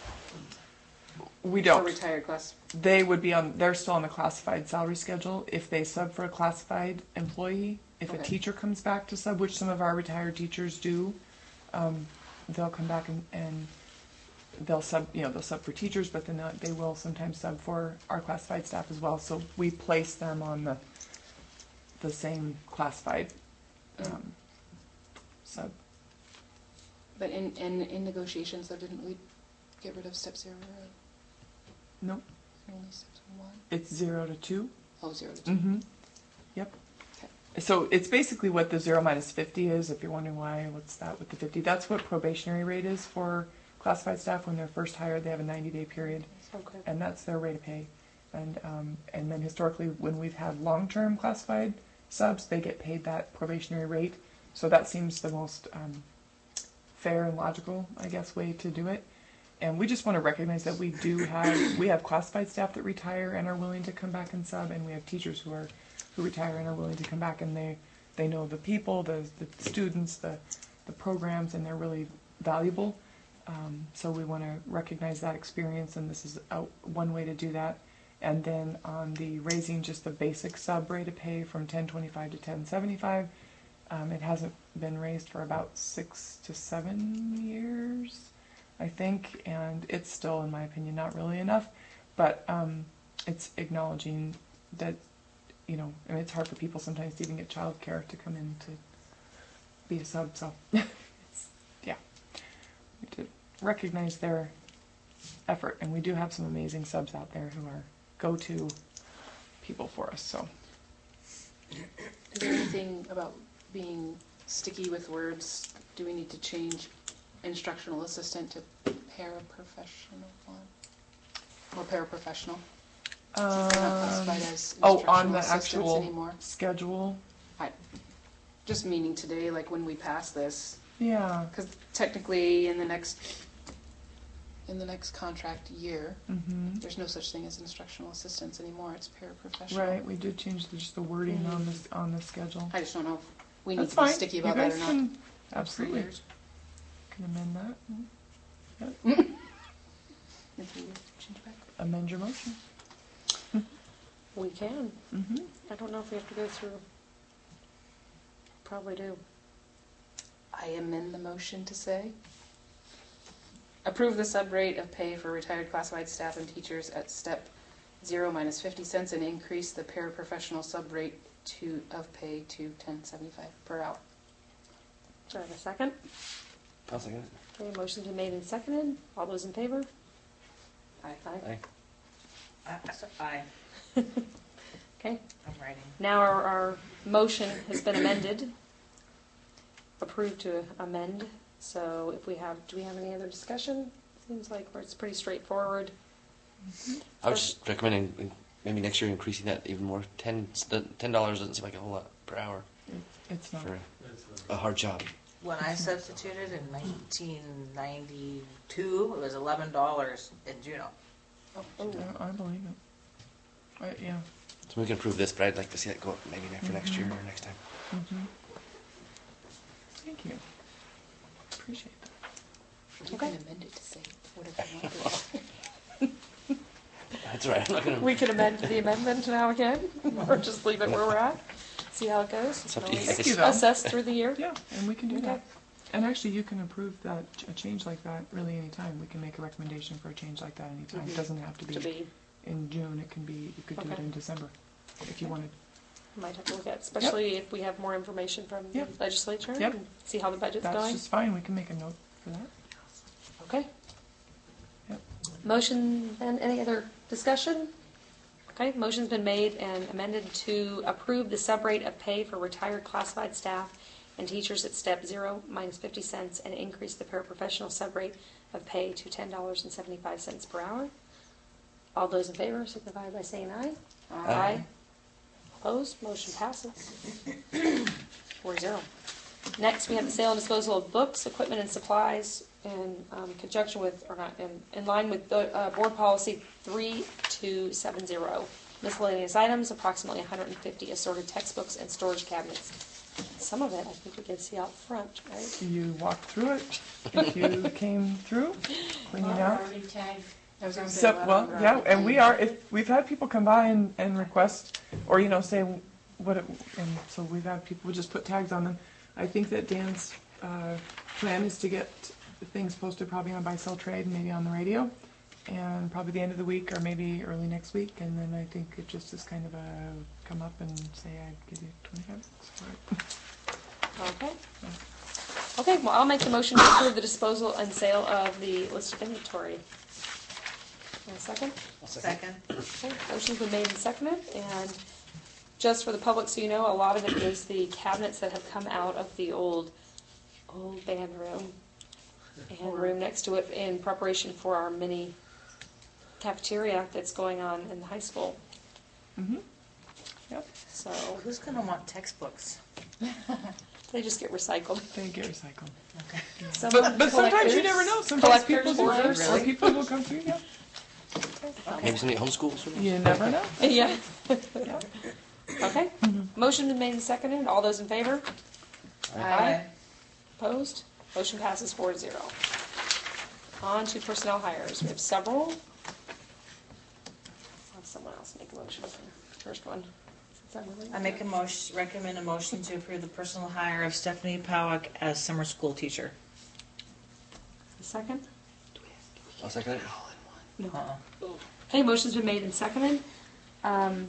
We For don't. retired class? They would be on, they're still on the classified salary schedule. If they sub for a classified employee, if a Okay. teacher comes back to sub, which some of our retired teachers do, um, they'll come back and, and they'll sub, you know, they'll sub for teachers, but then they'll- they will sometimes sub for our classified staff as well. So we place them on the, the same classified, um, sub. But in, in, in negotiations, though, didn't we get rid of step zero, or Nope, only step one? it's zero to two. Oh, zero to two. Mm-hmm. Yep. So it's basically what the zero minus fifty is, if you're wondering why, what's that with the fifty? That's what probationary rate is for classified staff when they're first hired. They have a ninety day period, Okay. and that's their rate of pay. And um, and then historically, when we've had long-term classified subs, they get paid that probationary rate. So that seems the most um, fair and logical, I guess, way to do it. And we just want to recognize that we do have we have classified staff that retire and are willing to come back and sub, and we have teachers who are who retire and are willing to come back, and they they know the people, the the students, the the programs, and they're really valuable. Um, so we want to recognize that experience, and this is a, one way to do that. And then on the raising just the basic sub rate of pay from ten twenty-five to ten seventy-five, um, it hasn't been raised for about six to seven years, I think, and it's still, in my opinion, not really enough. But um, it's acknowledging that, you know, and it's hard for people sometimes to even get childcare to come in to be a sub. So, it's, yeah, we have to recognize their effort, and we do have some amazing subs out there who are go-to people for us. So, is there anything about being sticky with words? Do we need to change instructional assistant to paraprofessional one or paraprofessional? um, They're not classified as oh, on instructional the assistants actual anymore. schedule. I, just meaning today, like when we pass this, Yeah. because technically in the next in the next contract year, Mm-hmm. there's no such thing as instructional assistants anymore. It's paraprofessional. Right. We did change the, just the wording Mhm. on the on the schedule. I just don't know if we need That's to be fine. sticky You about that guys or not. can- absolutely. For years. Can amend that. Yep. If we change back. Amend your motion. We can. Mm-hmm. I don't know if we have to go through. Probably do. I amend the motion to say, approve the sub rate of pay for retired classified staff and teachers at step zero minus fifty cents and increase the paraprofessional sub rate to of pay to ten seventy-five per hour. Do I have a second? I'll second it. Okay, motion's been made and seconded. All those in favor? Aye. Aye. I, I, Okay. I'm writing. Now our, our motion has been amended. Approved to amend. So if we have, do we have any other discussion? Seems like it's pretty straightforward. I was just recommending in- maybe next year increasing that even more. Ten ten dollars doesn't seem like a whole lot per hour It's not. for a hard job. When I substituted in nineteen ninety-two, it was eleven dollars in Juneau. Oh, I, I believe it. I, yeah. So we can approve this, but I'd like to see that go up maybe for next year or next time. Mm-hmm. Thank you. Appreciate that. You Okay. can amend it to say whatever you want to. That's all right. I'm not gonna. We could amend the amendment now again, or just leave it where we're at. See how it goes. It's up We to you can guys. always assess through the year. Yeah, and we can do Okay. that. And actually, you can approve that a change like that really anytime. We can make a recommendation for a change like that anytime. It Mhm. doesn't have to be, To be, in June. It can be. You could do it Okay. in December if you wanted. might have to look at, especially if we have more information from the Yep. legislature. Yep. And see how the budget's That's going. just fine. We can make a note for that. Okay. Yep. Motion, and any other discussion? Okay, motion's been made and amended to approve the subrate of pay for retired classified staff and teachers at step zero minus fifty cents and increase the paraprofessional subrate of pay to ten dollars and seventy-five cents per hour. All those in favor signify by saying aye. Aye. Opposed? Motion passes. Four zero. Next, we have the sale and disposal of books, equipment, and supplies in um, conjunction with, or not, in, in line with the uh, board policy three two seven zero. Miscellaneous items, approximately one hundred fifty assorted textbooks and storage cabinets. Some of it I think we can see out front, right? You walked through it. If you came through, cleaning out. Already tagged. I was going to say, So, a lot well, of yeah, ground. and we are. If we've had people come by and, and request, or you know, say what, it, and so we've had people just put tags on them. I think that Dan's uh, plan is to get things posted probably on Buy Sell Trade, and maybe on the radio, and probably the end of the week or maybe early next week. And then I think it just is kind of a come up and say I'd give you twenty-five bucks for it. Okay. Okay, well, I'll make the motion to approve the disposal and sale of the list of inventory. And a second? Second. Okay, motion's been made and seconded, and just for the public, so you know, a lot of it is the cabinets that have come out of the old, old band room and room next to it in preparation for our mini cafeteria that's going on in the high school. Mm-hmm. Yep. So who's going to want textbooks? They just get recycled. They get recycled. Okay. Some But, but sometimes you collectors- never know. Sometimes collectors, people do. hoarders. Or people will come through. Yeah. Maybe somebody at homeschool. You never know. Yeah. Okay. Motion been made and seconded. All those in favor? Aye. Opposed? Motion passes four to zero. On to personnel hires. We have several. I'll have someone else make a motion for the first one. I make a motion, recommend a motion to approve the personal hire of Stephanie Powack as summer school teacher. A second? I'll second it. No. Uh-uh. Okay, motion's been made and seconded. Um,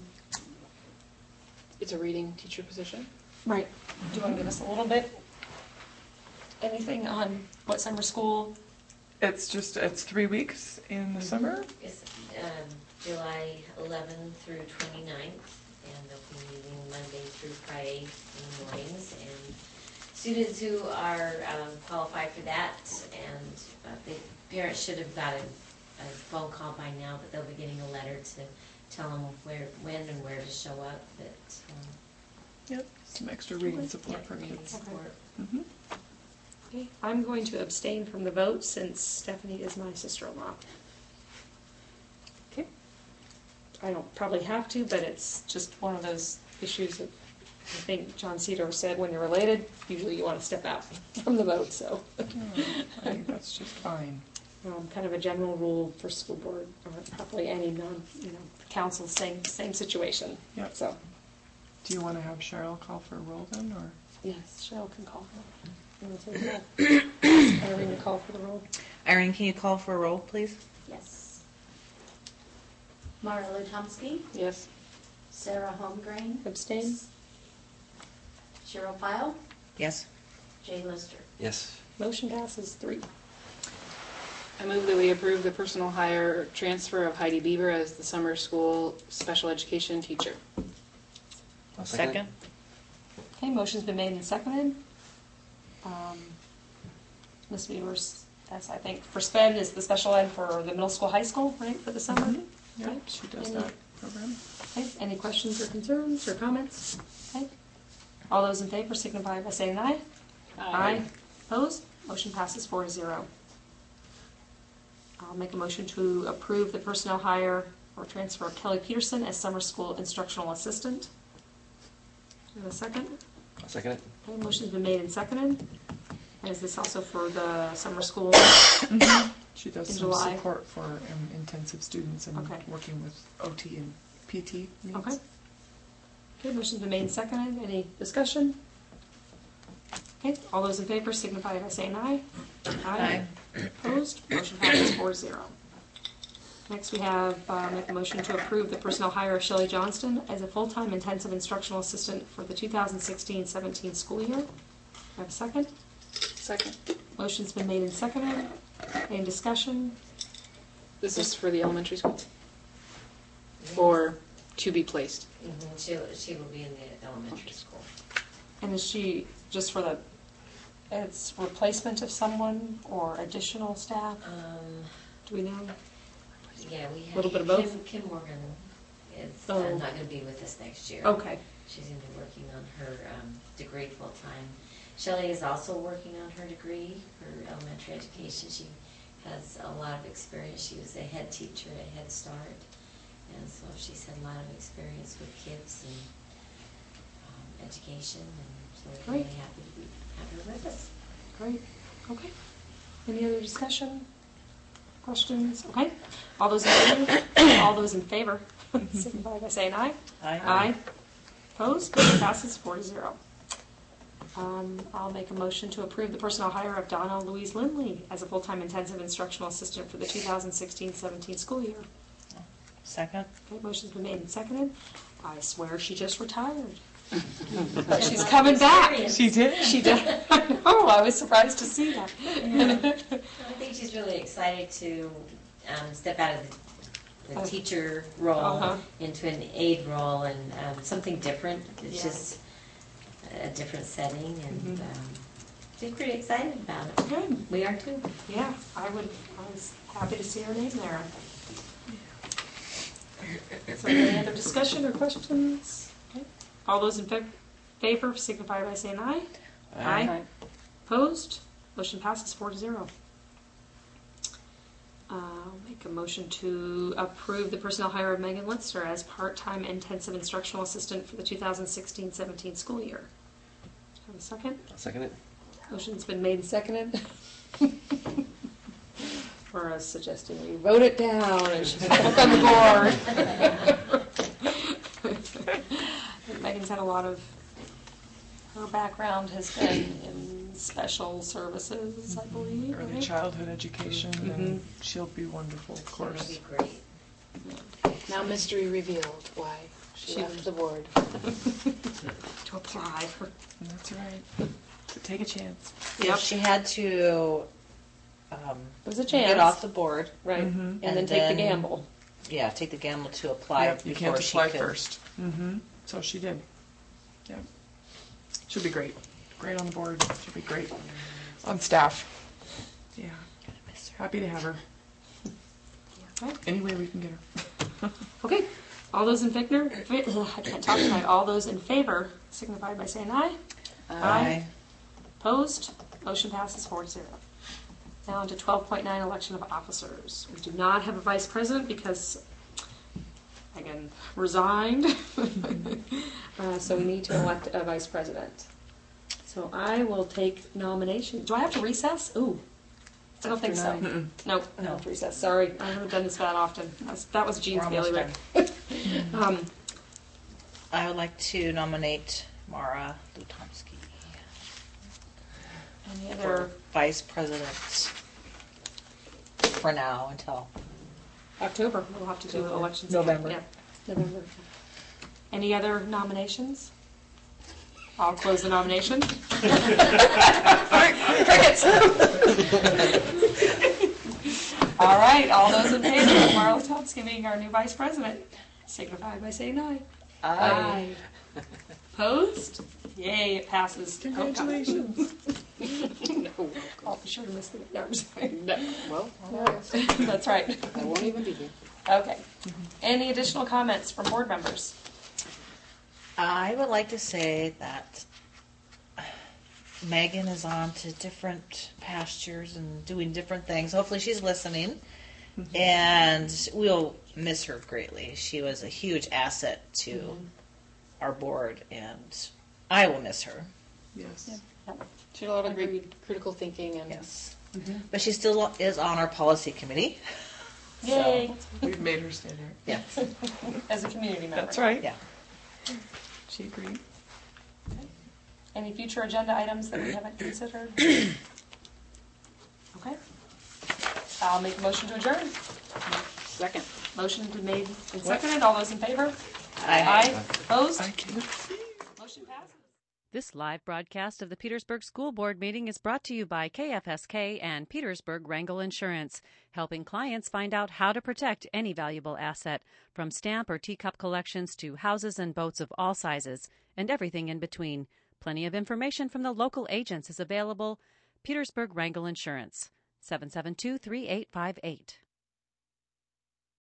It's a reading teacher position. Right. Do you want to give us a little bit? Anything on what summer school? It's just, it's three weeks in the summer. It's um, July eleventh through twenty-ninth, and they'll be meeting Monday through Friday in the mornings. And students who are um, qualified for that, and uh, the parents should have got a, a phone call by now, but they'll be getting a letter to tell them where, when, and where to show up. But um, Yep. Some extra reading support yeah, for reading kids. support. Mm-hmm. Okay, I'm going to abstain from the vote since Stephanie is my sister-in-law. Okay. I don't probably have to, but it's just one of those issues that I think John Cedar said when you're related, usually you want to step out from the vote, so. Oh, I think that's just fine. Um, kind of a general rule for school board, or probably any non, you know, council, same, same situation. Yep. So, Do you want to have Cheryl call for a roll then, or? yes, Cheryl can call for it. You want to take the roll? Ask Irene to call for the roll. Irene, can you call for a roll, please? Yes. Mara Lutomsky, Yes. Sarah Holmgren, Abstain? Cheryl Pyle, Yes. Jay Lister. Yes. Motion passes three. I move that we approve the personal hire transfer of Heidi Bieber as the summer school special education teacher. I'll second. Second. Okay, motion's been made and seconded. Um, Miz Beavers, as I think, for SPED is the special ed for the middle school, high school, right, for the summer? Mhm. Yeah, Right. she does Any- that program. Okay, any questions or concerns or comments? Okay. All those in favor signify by saying aye. Aye. Opposed? Motion passes four to zero. I'll make a motion to approve the personnel hire or transfer of Kelly Peterson as summer school instructional assistant. In a second. I'll second it. Okay, motion's been made and seconded. And is this also for the summer school? She does In some July. support for um, intensive students and Okay. working with O T and P T needs. Okay. Okay, motion's been made and seconded. Any discussion? Okay, all those in favor signify by saying aye. Aye. Opposed? Motion passes four zero. Next, we have, uh, make a motion to approve the personnel hire of Shelley Johnston as a full-time intensive instructional assistant for the two thousand sixteen seventeen school year. Have a second? Second. Motion's been made and seconded. Any discussion? This is for the elementary school? Or to be placed? Mhm, She, she will be in the elementary school. And is she just for the, it's replacement of someone or additional staff? Um, Do we know? yeah, we have Little bit of Kim, both? Kim Morgan is uh, Oh. not going to be with us next year. Okay. She's going to be working on her um, degree full time. Shelley is also working on her degree for elementary education. She has a lot of experience. She was a head teacher at Head Start, and so she's had a lot of experience with kids and um, education, and so we're Great. really happy to be, have her with us. Great. Okay. Any other discussion? Questions? Okay. All those in favor? All those in favor, signify by saying aye. Aye. Aye. Opposed? Motion passes four to zero. Um, I'll make a motion to approve the personnel hire of Donna Louise Lindley as a full-time intensive instructional assistant for the two thousand sixteen seventeen school year. Second. Okay, motion's been made and seconded. I swear she just retired. But she's coming back. She did? She did. I know, I was surprised to see that. I think she's really excited to um, step out of the, the Uh, teacher role uh-huh. into an aide role and um, something different. It's Yeah. just a different setting, and Mhm. um, she's pretty excited about it. Good. We are too. Yeah, I would, I was happy to see her name there. Is there any other discussion or questions? Okay. All those in fa- favor signify by saying aye. Aye. Aye. Opposed? Motion passes four to zero. Uh, I'll make a motion to approve the personnel hire of Megan Lister as part-time intensive instructional assistant for the two thousand sixteen seventeen school year. Have a second? I'll second it. Motion's been made and seconded. Or us suggesting we wrote it down and she's back on the board. Megan's had a lot of, her background has been in special services, I believe. Early right? childhood education, Mhm. and she'll be wonderful, of course. She'll be great. Now mystery revealed why she, She left was- the board. To apply for. That's right. So take a chance. Yep. She had to um, There's a chance. get off the board. Right. Mhm. And, And then take the then- gamble. Yeah, take the gamble to apply Yep, you before can't she apply could. first. Mm-hmm. So she did. Yep. She'll be great. Great on the board. She'll be great on staff. Yeah. Happy to have her. Okay. Any way we can get her. Okay. All those in favor, I can't talk tonight. All those in favor signify by saying aye. Aye. Opposed? Motion passes four to zero. Now on to twelve point nine, election of officers. We do not have a vice president because Megan resigned. uh, so we need to elect a vice president. So I will take nomination. Do I have to recess? Ooh. I don't think so. After nine. Nope, I don't have to recess. Sorry, I haven't done this that often. That's, that was Jean's We're almost bailiwick. um, I would like to nominate Mara Lutomsky any for other vice president for now until October? We'll have to do October. elections. November. Yeah, November. Any other nominations? I'll close the nomination. Crickets. All right, all those in favor of Marla Tomsky being our new vice president, signify by saying aye. Aye. Opposed? Yay, it passes. Congratulations. No. I'll be sure to miss the. No, I'm sorry. No. Well, That's right. I won't even be here. Okay. Any additional comments from board members? I would like to say that Megan is on to different pastures and doing different things. Hopefully she's listening. And we'll miss her greatly. She was a huge asset to Mm-hmm. our board, and I will miss her. Yes. She had a lot of Agreed. great critical thinking and Yes. But she still is on our policy committee. Yay. We've made her stand here. Yes. As a community member. That's right. Yeah. She agreed. Any future agenda items that we haven't considered? Okay. I'll make a motion to adjourn. second. Motion to made and seconded. All those in favor? Aye. Opposed? I can't see. Motion passes. This live broadcast of the Petersburg School Board meeting is brought to you by K F S K and Petersburg Wrangell Insurance, helping clients find out how to protect any valuable asset, from stamp or teacup collections to houses and boats of all sizes, and everything in between. Plenty of information from the local agents is available. Petersburg Wrangell Insurance, seven seven two, three eight five eight.